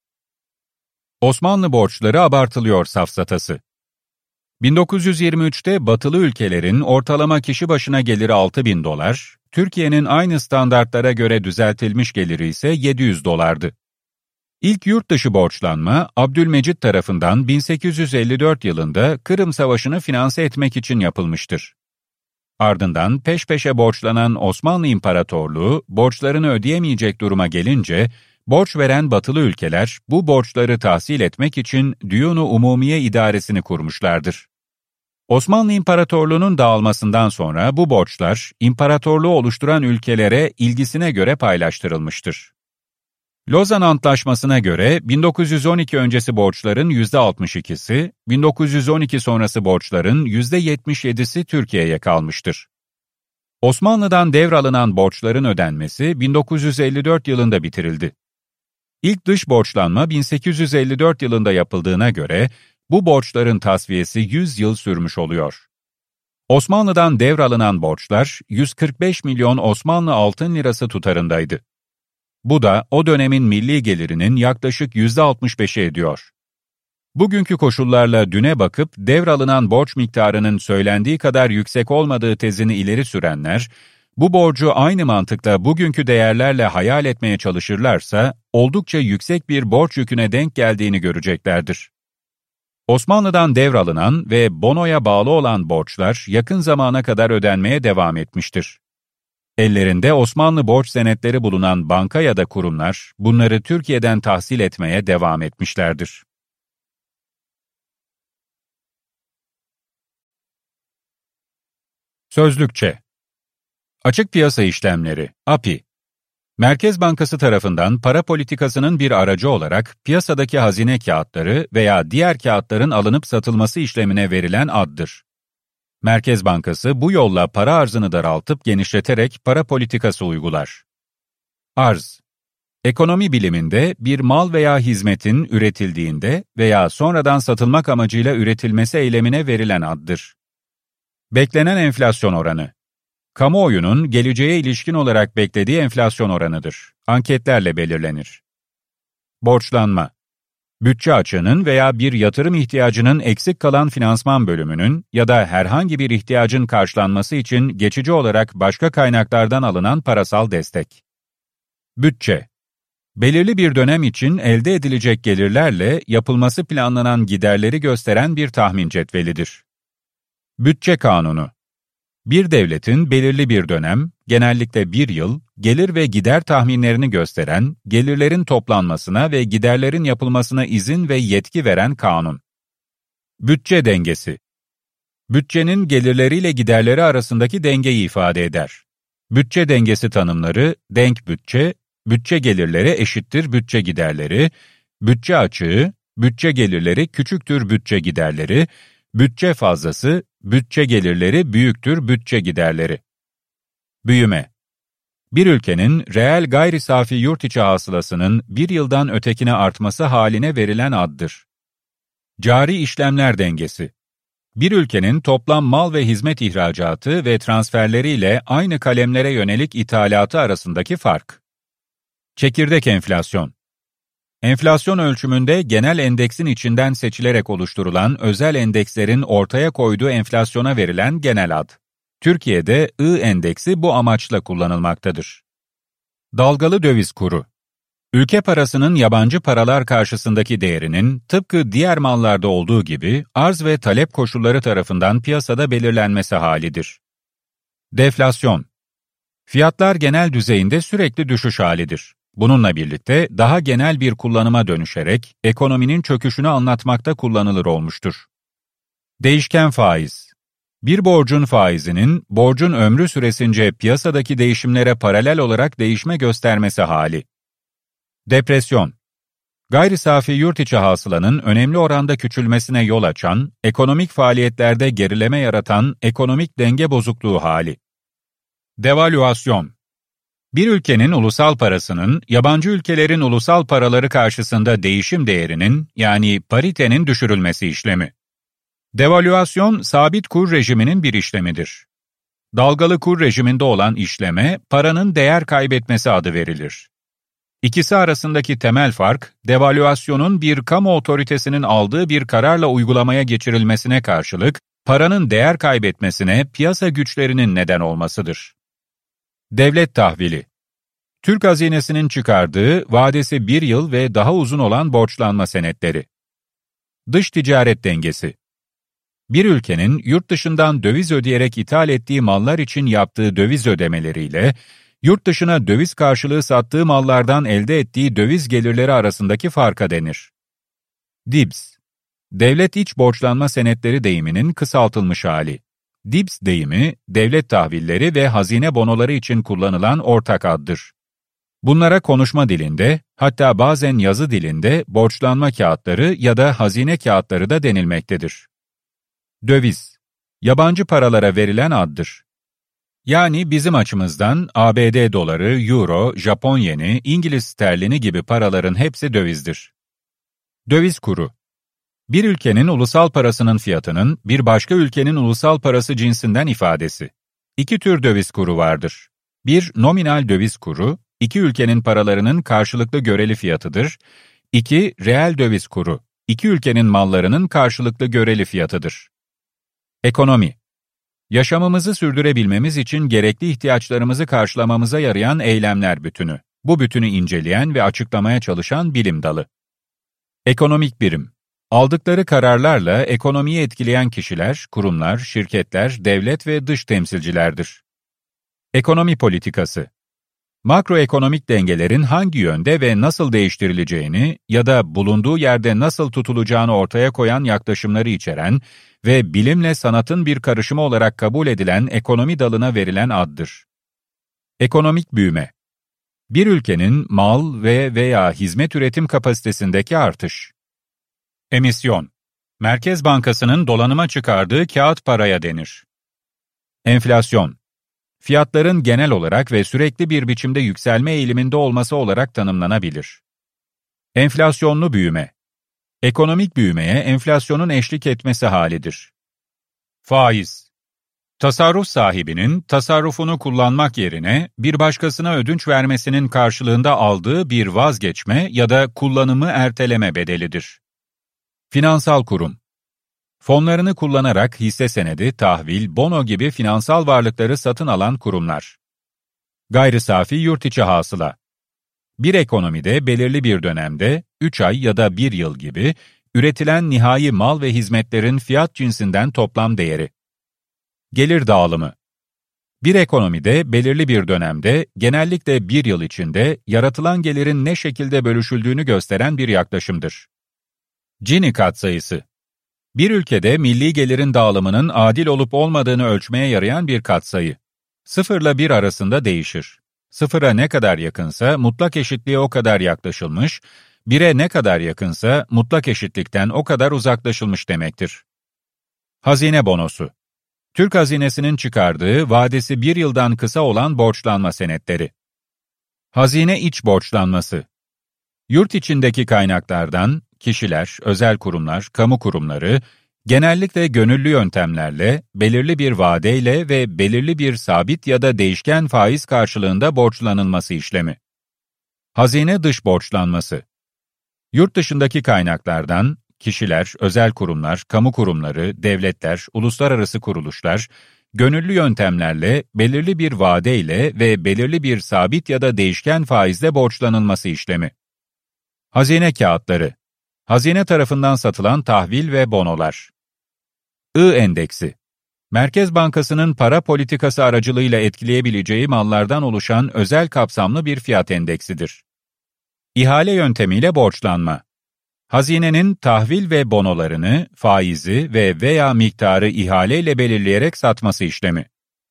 Osmanlı borçları abartılıyor safsatası. bin dokuz yüz yirmi üçte batılı ülkelerin ortalama kişi başına geliri altı bin dolar, Türkiye'nin aynı standartlara göre düzeltilmiş geliri ise yedi yüz dolardı. İlk yurt dışı borçlanma, Abdülmecit tarafından bin sekiz yüz elli dört yılında Kırım Savaşı'nı finanse etmek için yapılmıştır. Ardından peş peşe borçlanan Osmanlı İmparatorluğu, borçlarını ödeyemeyecek duruma gelince, borç veren batılı ülkeler bu borçları tahsil etmek için Düyun-u Umumiye İdaresi'ni kurmuşlardır. Osmanlı İmparatorluğu'nun dağılmasından sonra bu borçlar, imparatorluğu oluşturan ülkelere ilgisine göre paylaştırılmıştır. Lozan Antlaşması'na göre bin dokuz yüz on iki öncesi borçların yüzde altmış ikisi, bin dokuz yüz on iki sonrası borçların yüzde yetmiş yedisi Türkiye'ye kalmıştır. Osmanlı'dan devralınan borçların ödenmesi bin dokuz yüz elli dört yılında bitirildi. İlk dış borçlanma bin sekiz yüz elli dört yılında yapıldığına göre bu borçların tasfiyesi yüz yıl sürmüş oluyor. Osmanlı'dan devralınan borçlar yüz kırk beş milyon Osmanlı altın lirası tutarındaydı. Bu da o dönemin milli gelirinin yaklaşık yüzde altmış beşi ediyor. Bugünkü koşullarla düne bakıp devralınan borç miktarının söylendiği kadar yüksek olmadığı tezini ileri sürenler, bu borcu aynı mantıkla bugünkü değerlerle hayal etmeye çalışırlarsa, oldukça yüksek bir borç yüküne denk geldiğini göreceklerdir. Osmanlı'dan devralınan ve bonoya bağlı olan borçlar yakın zamana kadar ödenmeye devam etmiştir. Ellerinde Osmanlı borç senetleri bulunan banka ya da kurumlar, bunları Türkiye'den tahsil etmeye devam etmişlerdir. Sözlükçe Açık Piyasa İşlemleri, A P İ Merkez Bankası tarafından para politikasının bir aracı olarak piyasadaki hazine kağıtları veya diğer kağıtların alınıp satılması işlemine verilen addır. Merkez Bankası bu yolla para arzını daraltıp genişleterek para politikası uygular. Arz Ekonomi biliminde bir mal veya hizmetin üretildiğinde veya sonradan satılmak amacıyla üretilmesi eylemine verilen addır. Beklenen enflasyon oranı Kamuoyunun geleceğe ilişkin olarak beklediği enflasyon oranıdır. Anketlerle belirlenir. Borçlanma Bütçe açığının veya bir yatırım ihtiyacının eksik kalan finansman bölümünün ya da herhangi bir ihtiyacın karşılanması için geçici olarak başka kaynaklardan alınan parasal destek. Bütçe Belirli bir dönem için elde edilecek gelirlerle yapılması planlanan giderleri gösteren bir tahmin cetvelidir. Bütçe Kanunu Bir devletin belirli bir dönem, genellikle bir yıl, gelir ve gider tahminlerini gösteren, gelirlerin toplanmasına ve giderlerin yapılmasına izin ve yetki veren kanun. Bütçe dengesi Bütçenin gelirleriyle giderleri arasındaki dengeyi ifade eder. Bütçe dengesi tanımları, denk bütçe, bütçe gelirleri eşittir bütçe giderleri, bütçe açığı, bütçe gelirleri küçüktür bütçe giderleri, bütçe fazlası, bütçe gelirleri büyüktür bütçe giderleri. Büyüme Bir ülkenin reel gayri safi yurt içi hasılasının bir yıldan ötekine artması haline verilen addır. Cari işlemler dengesi Bir ülkenin toplam mal ve hizmet ihracatı ve transferleriyle aynı kalemlere yönelik ithalatı arasındaki fark. Çekirdek enflasyon Enflasyon ölçümünde genel endeksin içinden seçilerek oluşturulan özel endekslerin ortaya koyduğu enflasyona verilen genel ad. Türkiye'de I endeksi bu amaçla kullanılmaktadır. Dalgalı döviz kuru. Ülke parasının yabancı paralar karşısındaki değerinin tıpkı diğer mallarda olduğu gibi arz ve talep koşulları tarafından piyasada belirlenmesi halidir. Deflasyon. Fiyatlar genel düzeyinde sürekli düşüş halidir. Bununla birlikte daha genel bir kullanıma dönüşerek ekonominin çöküşünü anlatmakta kullanılır olmuştur. Değişken faiz. Bir borcun faizinin, borcun ömrü süresince piyasadaki değişimlere paralel olarak değişme göstermesi hali. Depresyon. Gayri safi yurt içi hasılanın önemli oranda küçülmesine yol açan, ekonomik faaliyetlerde gerileme yaratan ekonomik denge bozukluğu hali. Devalüasyon. Bir ülkenin ulusal parasının, yabancı ülkelerin ulusal paraları karşısında değişim değerinin, yani paritenin düşürülmesi işlemi. Devalüasyon, sabit kur rejiminin bir işlemidir. Dalgalı kur rejiminde olan işleme, paranın değer kaybetmesi adı verilir. İkisi arasındaki temel fark, devalüasyonun bir kamu otoritesinin aldığı bir kararla uygulamaya geçirilmesine karşılık, paranın değer kaybetmesine piyasa güçlerinin neden olmasıdır. Devlet tahvili. Türk hazinesinin çıkardığı, vadesi bir yıl ve daha uzun olan borçlanma senetleri. Dış ticaret dengesi. Bir ülkenin yurt dışından döviz ödeyerek ithal ettiği mallar için yaptığı döviz ödemeleriyle, yurt dışına döviz karşılığı sattığı mallardan elde ettiği döviz gelirleri arasındaki farka denir. D I B S. Devlet iç borçlanma senetleri deyiminin kısaltılmış hali. D I B S deyimi, devlet tahvilleri ve hazine bonoları için kullanılan ortak addır. Bunlara konuşma dilinde, hatta bazen yazı dilinde borçlanma kağıtları ya da hazine kağıtları da denilmektedir. Döviz, yabancı paralara verilen addır. Yani bizim açımızdan A B D doları, euro, Japon yeni, İngiliz sterlini gibi paraların hepsi dövizdir. Döviz kuru. Bir ülkenin ulusal parasının fiyatının bir başka ülkenin ulusal parası cinsinden ifadesi. İki tür döviz kuru vardır. Bir, nominal döviz kuru, iki ülkenin paralarının karşılıklı göreli fiyatıdır. İki, reel döviz kuru, iki ülkenin mallarının karşılıklı göreli fiyatıdır. Ekonomi. Yaşamımızı sürdürebilmemiz için gerekli ihtiyaçlarımızı karşılamamıza yarayan eylemler bütünü. Bu bütünü inceleyen ve açıklamaya çalışan bilim dalı. Ekonomik birim. Aldıkları kararlarla ekonomiyi etkileyen kişiler, kurumlar, şirketler, devlet ve dış temsilcilerdir. Ekonomi politikası. Makroekonomik dengelerin hangi yönde ve nasıl değiştirileceğini ya da bulunduğu yerde nasıl tutulacağını ortaya koyan yaklaşımları içeren ve bilimle sanatın bir karışımı olarak kabul edilen ekonomi dalına verilen addır. Ekonomik büyüme. Bir ülkenin mal ve veya hizmet üretim kapasitesindeki artış. Emisyon. Merkez Bankası'nın dolanıma çıkardığı kağıt paraya denir. Enflasyon. Fiyatların genel olarak ve sürekli bir biçimde yükselme eğiliminde olması olarak tanımlanabilir. Enflasyonlu büyüme. Ekonomik büyümeye enflasyonun eşlik etmesi halidir. Faiz. Tasarruf sahibinin tasarrufunu kullanmak yerine bir başkasına ödünç vermesinin karşılığında aldığı bir vazgeçme ya da kullanımı erteleme bedelidir. Finansal kurum. Fonlarını kullanarak hisse senedi, tahvil, bono gibi finansal varlıkları satın alan kurumlar. Gayri safi yurt içi hasıla. Bir ekonomide belirli bir dönemde, üç ay ya da bir yıl gibi, üretilen nihai mal ve hizmetlerin fiyat cinsinden toplam değeri. Gelir dağılımı. Bir ekonomide belirli bir dönemde, genellikle bir yıl içinde, yaratılan gelirin ne şekilde bölüşüldüğünü gösteren bir yaklaşımdır. Gini katsayısı. Bir ülkede milli gelirin dağılımının adil olup olmadığını ölçmeye yarayan bir katsayı. Sıfırla bir arasında değişir. Sıfıra ne kadar yakınsa mutlak eşitliğe o kadar yaklaşılmış, bire ne kadar yakınsa mutlak eşitlikten o kadar uzaklaşılmış demektir. Hazine bonosu. Türk hazinesinin çıkardığı vadesi bir yıldan kısa olan borçlanma senetleri. Hazine iç borçlanması. Yurt içindeki kaynaklardan kişiler, özel kurumlar, kamu kurumları, genellikle gönüllü yöntemlerle, belirli bir vadeyle ve belirli bir sabit ya da değişken faiz karşılığında borçlanılması işlemi. Hazine dış borçlanması. Yurt dışındaki kaynaklardan kişiler, özel kurumlar, kamu kurumları, devletler, uluslararası kuruluşlar, gönüllü yöntemlerle, belirli bir vadeyle ve belirli bir sabit ya da değişken faizle borçlanılması işlemi. Hazine kağıtları, hazine tarafından satılan tahvil ve bonolar. I endeksi, Merkez Bankası'nın para politikası aracılığıyla etkileyebileceği mallardan oluşan özel kapsamlı bir fiyat endeksidir. İhale yöntemiyle borçlanma. Hazinenin tahvil ve bonolarını, faizi ve veya miktarı ihaleyle belirleyerek satması işlemi.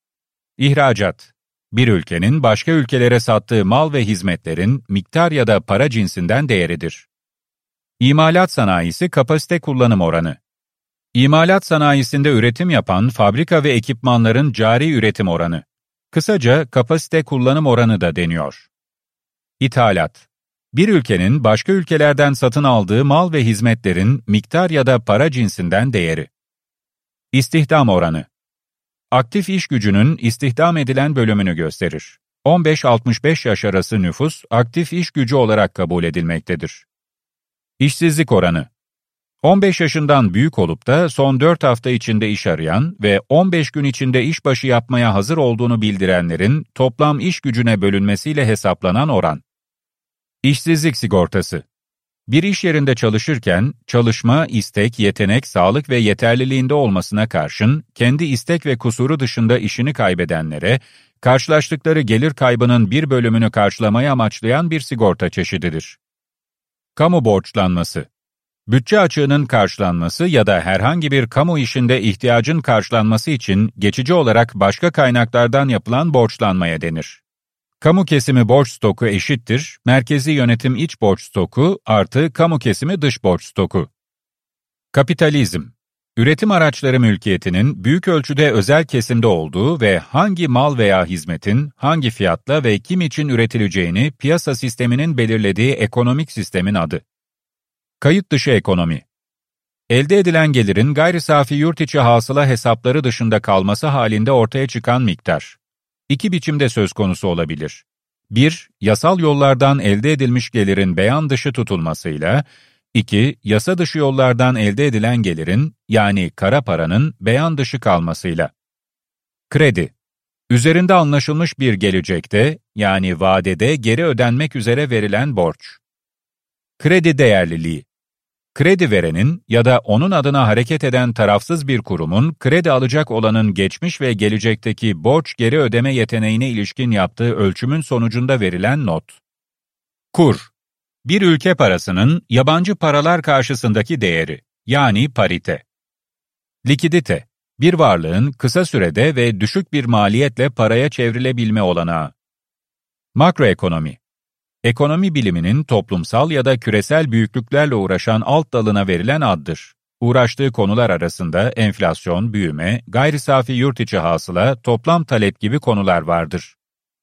İhracat, bir ülkenin başka ülkelere sattığı mal ve hizmetlerin miktar ya da para cinsinden değeridir. İmalat sanayisi kapasite kullanım oranı. İmalat sanayisinde üretim yapan fabrika ve ekipmanların cari üretim oranı. Kısaca kapasite kullanım oranı da deniyor. İthalat, bir ülkenin başka ülkelerden satın aldığı mal ve hizmetlerin miktar ya da para cinsinden değeri. İstihdam oranı, aktif iş gücünün istihdam edilen bölümünü gösterir. on beş altmış beş yaş arası nüfus aktif iş gücü olarak kabul edilmektedir. İşsizlik oranı, on beş yaşından büyük olup da son dört hafta içinde iş arayan ve on beş gün içinde işbaşı yapmaya hazır olduğunu bildirenlerin toplam iş gücüne bölünmesiyle hesaplanan oran. İşsizlik sigortası. Bir iş yerinde çalışırken, çalışma, istek, yetenek, sağlık ve yeterliliğinde olmasına karşın, kendi istek ve kusuru dışında işini kaybedenlere, karşılaştıkları gelir kaybının bir bölümünü karşılamayı amaçlayan bir sigorta çeşididir. Kamu borçlanması. Bütçe açığının karşılanması ya da herhangi bir kamu işinde ihtiyacın karşılanması için geçici olarak başka kaynaklardan yapılan borçlanmaya denir. Kamu kesimi borç stoku eşittir, merkezi yönetim iç borç stoku artı kamu kesimi dış borç stoku. Kapitalizm, üretim araçları mülkiyetinin büyük ölçüde özel kesimde olduğu ve hangi mal veya hizmetin hangi fiyatla ve kim için üretileceğini piyasa sisteminin belirlediği ekonomik sistemin adı. Kayıt dışı ekonomi, elde edilen gelirin gayri safi yurt içi hasıla hesapları dışında kalması halinde ortaya çıkan miktar. İki biçimde söz konusu olabilir. bir Yasal yollardan elde edilmiş gelirin beyan dışı tutulmasıyla, iki Yasa dışı yollardan elde edilen gelirin, yani kara paranın beyan dışı kalmasıyla. Kredi, üzerinde anlaşılmış bir gelecekte, yani vadede geri ödenmek üzere verilen borç. Kredi değerliliği, kredi verenin ya da onun adına hareket eden tarafsız bir kurumun kredi alacak olanın geçmiş ve gelecekteki borç geri ödeme yeteneğine ilişkin yaptığı ölçümün sonucunda verilen not. Kur, bir ülke parasının yabancı paralar karşısındaki değeri, yani parite. Likidite, bir varlığın kısa sürede ve düşük bir maliyetle paraya çevrilebilme olanağı. Makroekonomi, ekonomi biliminin toplumsal ya da küresel büyüklüklerle uğraşan alt dalına verilen addır. Uğraştığı konular arasında enflasyon, büyüme, gayri safi yurt içi hasıla, toplam talep gibi konular vardır.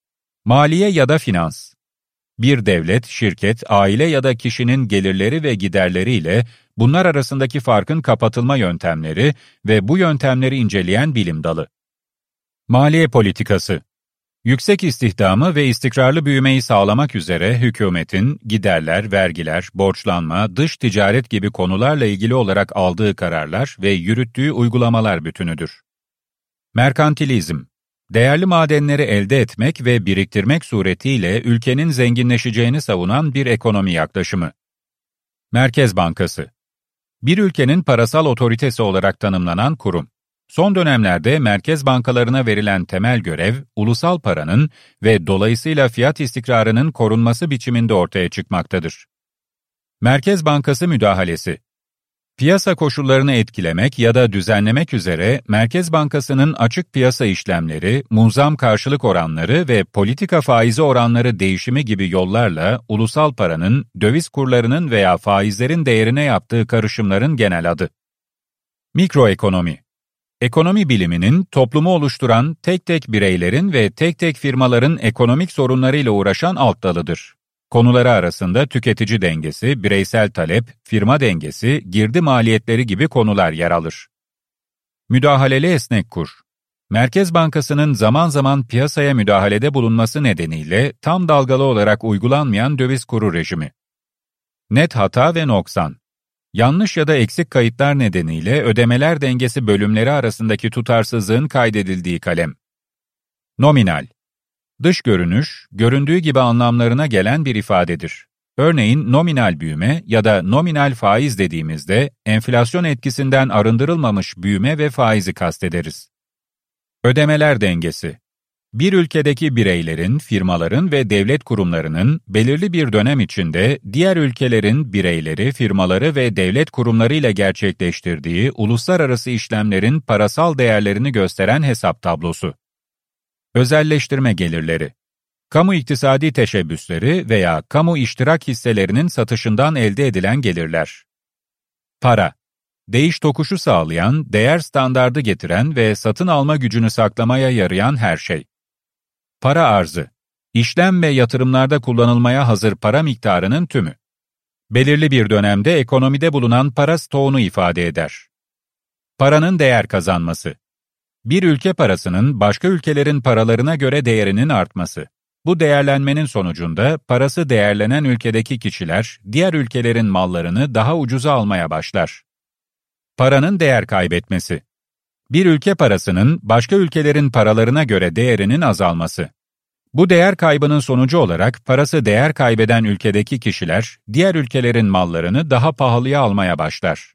Maliye ya da finans. Bir devlet, şirket, aile ya da kişinin gelirleri ve giderleriyle bunlar arasındaki farkın kapatılma yöntemleri ve bu yöntemleri inceleyen bilim dalı. Maliye politikası. Yüksek istihdamı ve istikrarlı büyümeyi sağlamak üzere hükümetin giderler, vergiler, borçlanma, dış ticaret gibi konularla ilgili olarak aldığı kararlar ve yürüttüğü uygulamalar bütünüdür. Merkantilizm, değerli madenleri elde etmek ve biriktirmek suretiyle ülkenin zenginleşeceğini savunan bir ekonomi yaklaşımı. Merkez Bankası, bir ülkenin parasal otoritesi olarak tanımlanan kurum. Son dönemlerde merkez bankalarına verilen temel görev, ulusal paranın ve dolayısıyla fiyat istikrarının korunması biçiminde ortaya çıkmaktadır. Merkez Bankası müdahalesi, piyasa koşullarını etkilemek ya da düzenlemek üzere Merkez Bankası'nın açık piyasa işlemleri, munzam karşılık oranları ve politika faizi oranları değişimi gibi yollarla ulusal paranın, döviz kurlarının veya faizlerin değerine yaptığı karışımların genel adı. Mikroekonomi, ekonomi biliminin toplumu oluşturan tek tek bireylerin ve tek tek firmaların ekonomik sorunlarıyla uğraşan alt dalıdır. Konuları arasında tüketici dengesi, bireysel talep, firma dengesi, girdi maliyetleri gibi konular yer alır. Müdahaleli esnek kur. Merkez Bankası'nın zaman zaman piyasaya müdahalede bulunması nedeniyle tam dalgalı olarak uygulanmayan döviz kuru rejimi. Net hata ve noksan. Yanlış ya da eksik kayıtlar nedeniyle ödemeler dengesi bölümleri arasındaki tutarsızlığın kaydedildiği kalem. Nominal. Dış görünüş, göründüğü gibi anlamlarına gelen bir ifadedir. Örneğin nominal büyüme ya da nominal faiz dediğimizde enflasyon etkisinden arındırılmamış büyüme ve faizi kastederiz. Ödemeler dengesi. Bir ülkedeki bireylerin, firmaların ve devlet kurumlarının belirli bir dönem içinde diğer ülkelerin bireyleri, firmaları ve devlet kurumlarıyla gerçekleştirdiği uluslararası işlemlerin parasal değerlerini gösteren hesap tablosu. Özelleştirme gelirleri. Kamu iktisadi teşebbüsleri veya kamu iştirak hisselerinin satışından elde edilen gelirler. Para. Değiş tokuşu sağlayan, değer standardı getiren ve satın alma gücünü saklamaya yarayan her şey. Para arzı. İşlem ve yatırımlarda kullanılmaya hazır para miktarının tümü. Belirli bir dönemde ekonomide bulunan para stoğunu ifade eder. Paranın değer kazanması. Bir ülke parasının başka ülkelerin paralarına göre değerinin artması. Bu değerlenmenin sonucunda parası değerlenen ülkedeki kişiler diğer ülkelerin mallarını daha ucuza almaya başlar. Paranın değer kaybetmesi. Bir ülke parasının başka ülkelerin paralarına göre değerinin azalması. Bu değer kaybının sonucu olarak parası değer kaybeden ülkedeki kişiler diğer ülkelerin mallarını daha pahalıya almaya başlar.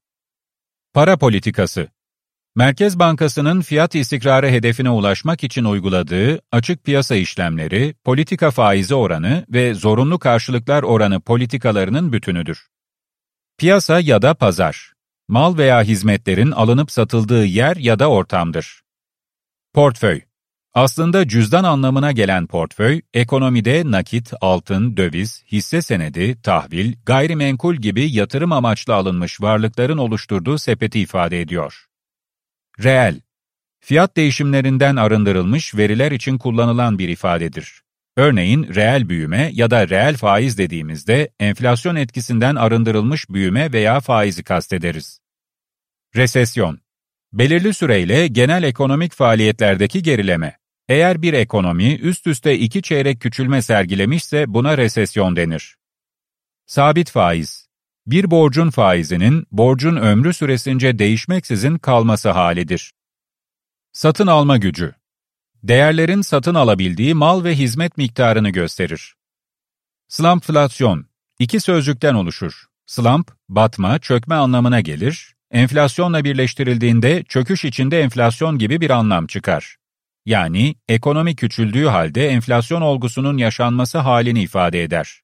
Para politikası. Merkez Bankası'nın fiyat istikrarı hedefine ulaşmak için uyguladığı açık piyasa işlemleri, politika faizi oranı ve zorunlu karşılıklar oranı politikalarının bütünüdür. Piyasa ya da pazar, mal veya hizmetlerin alınıp satıldığı yer ya da ortamdır. Portföy. Aslında cüzdan anlamına gelen portföy, ekonomide nakit, altın, döviz, hisse senedi, tahvil, gayrimenkul gibi yatırım amaçlı alınmış varlıkların oluşturduğu sepeti ifade ediyor. Reel. Fiyat değişimlerinden arındırılmış veriler için kullanılan bir ifadedir. Örneğin reel büyüme ya da reel faiz dediğimizde enflasyon etkisinden arındırılmış büyüme veya faizi kastederiz. Resesyon. Belirli süreyle genel ekonomik faaliyetlerdeki gerileme. Eğer bir ekonomi üst üste iki çeyrek küçülme sergilemişse buna resesyon denir. Sabit faiz. Bir borcun faizinin borcun ömrü süresince değişmeksizin kalması halidir. Satın alma gücü. Değerlerin satın alabildiği mal ve hizmet miktarını gösterir. Slumpflasyon. İki sözcükten oluşur. Slump, batma, çökme anlamına gelir. Enflasyonla birleştirildiğinde çöküş içinde enflasyon gibi bir anlam çıkar. Yani ekonomi küçüldüğü halde enflasyon olgusunun yaşanması halini ifade eder.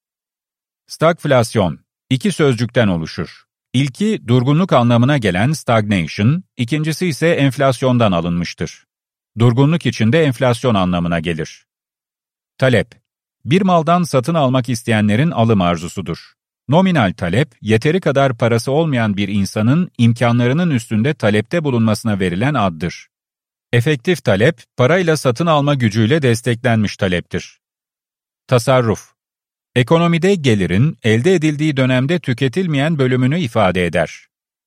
Stagflasyon. İki sözcükten oluşur. İlki durgunluk anlamına gelen stagnation, ikincisi ise enflasyondan alınmıştır. Durgunluk içinde enflasyon anlamına gelir. Talep. Bir maldan satın almak isteyenlerin alım arzusudur. Nominal talep, yeteri kadar parası olmayan bir insanın imkanlarının üstünde talepte bulunmasına verilen addır. Efektif talep, parayla satın alma gücüyle desteklenmiş taleptir. Tasarruf. Ekonomide gelirin elde edildiği dönemde tüketilmeyen bölümünü ifade eder.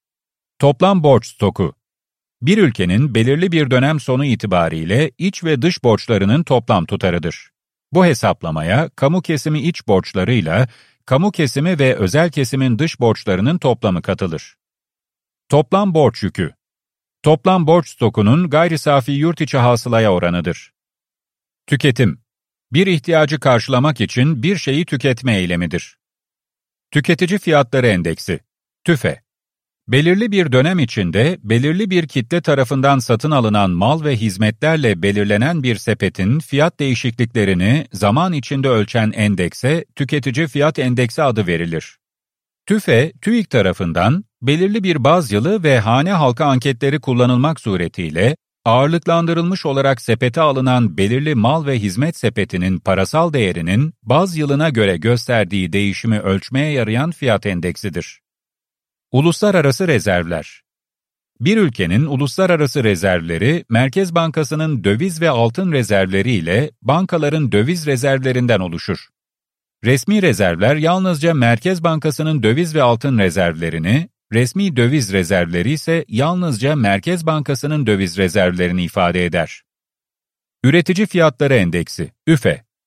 Toplam borç stoku. Bir ülkenin belirli bir dönem sonu itibariyle iç ve dış borçlarının toplam tutarıdır. Bu hesaplamaya kamu kesimi iç borçlarıyla kamu kesimi ve özel kesimin dış borçlarının toplamı katılır. Toplam borç yükü. Toplam borç stokunun gayri safi yurt içi hasılaya oranıdır. Tüketim. Bir ihtiyacı karşılamak için bir şeyi tüketme eylemidir. Tüketici fiyatları endeksi. TÜFE. Belirli bir dönem içinde belirli bir kitle tarafından satın alınan mal ve hizmetlerle belirlenen bir sepetin fiyat değişikliklerini zaman içinde ölçen endekse tüketici fiyat endeksi adı verilir. TÜFE, TÜİK tarafından belirli bir baz yılı ve hane halkı anketleri kullanılmak suretiyle ağırlıklandırılmış olarak sepete alınan belirli mal ve hizmet sepetinin parasal değerinin baz yılına göre gösterdiği değişimi ölçmeye yarayan fiyat endeksidir. Uluslararası rezervler. Bir ülkenin uluslararası rezervleri, Merkez Bankası'nın döviz ve altın rezervleri ile bankaların döviz rezervlerinden oluşur. Resmi rezervler yalnızca Merkez Bankası'nın döviz ve altın rezervlerini, resmi döviz rezervleri ise yalnızca Merkez Bankası'nın döviz rezervlerini ifade eder. Üretici Fiyatları Endeksi, ÜFE.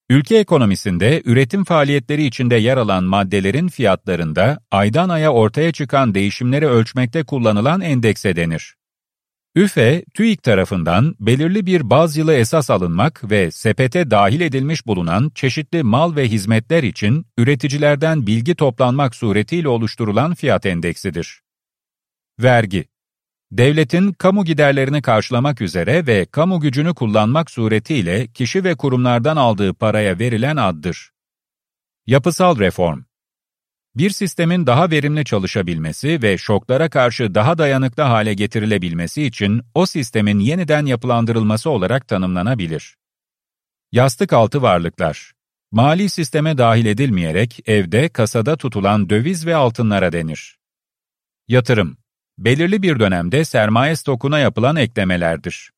Ülke ekonomisinde üretim faaliyetleri içinde yer alan maddelerin fiyatlarında aydan aya ortaya çıkan değişimleri ölçmekte kullanılan endekse denir. ÜFE, TÜİK tarafından belirli bir baz yılı esas alınmak ve sepete dahil edilmiş bulunan çeşitli mal ve hizmetler için üreticilerden bilgi toplanmak suretiyle oluşturulan fiyat endeksidir. Vergi, devletin kamu giderlerini karşılamak üzere ve kamu gücünü kullanmak suretiyle kişi ve kurumlardan aldığı paraya verilen addır. Yapısal reform, bir sistemin daha verimli çalışabilmesi ve şoklara karşı daha dayanıklı hale getirilebilmesi için o sistemin yeniden yapılandırılması olarak tanımlanabilir. Yastık altı varlıklar, mali sisteme dahil edilmeyerek evde, kasada tutulan döviz ve altınlara denir. Yatırım, belirli bir dönemde sermaye stokuna yapılan eklemelerdir.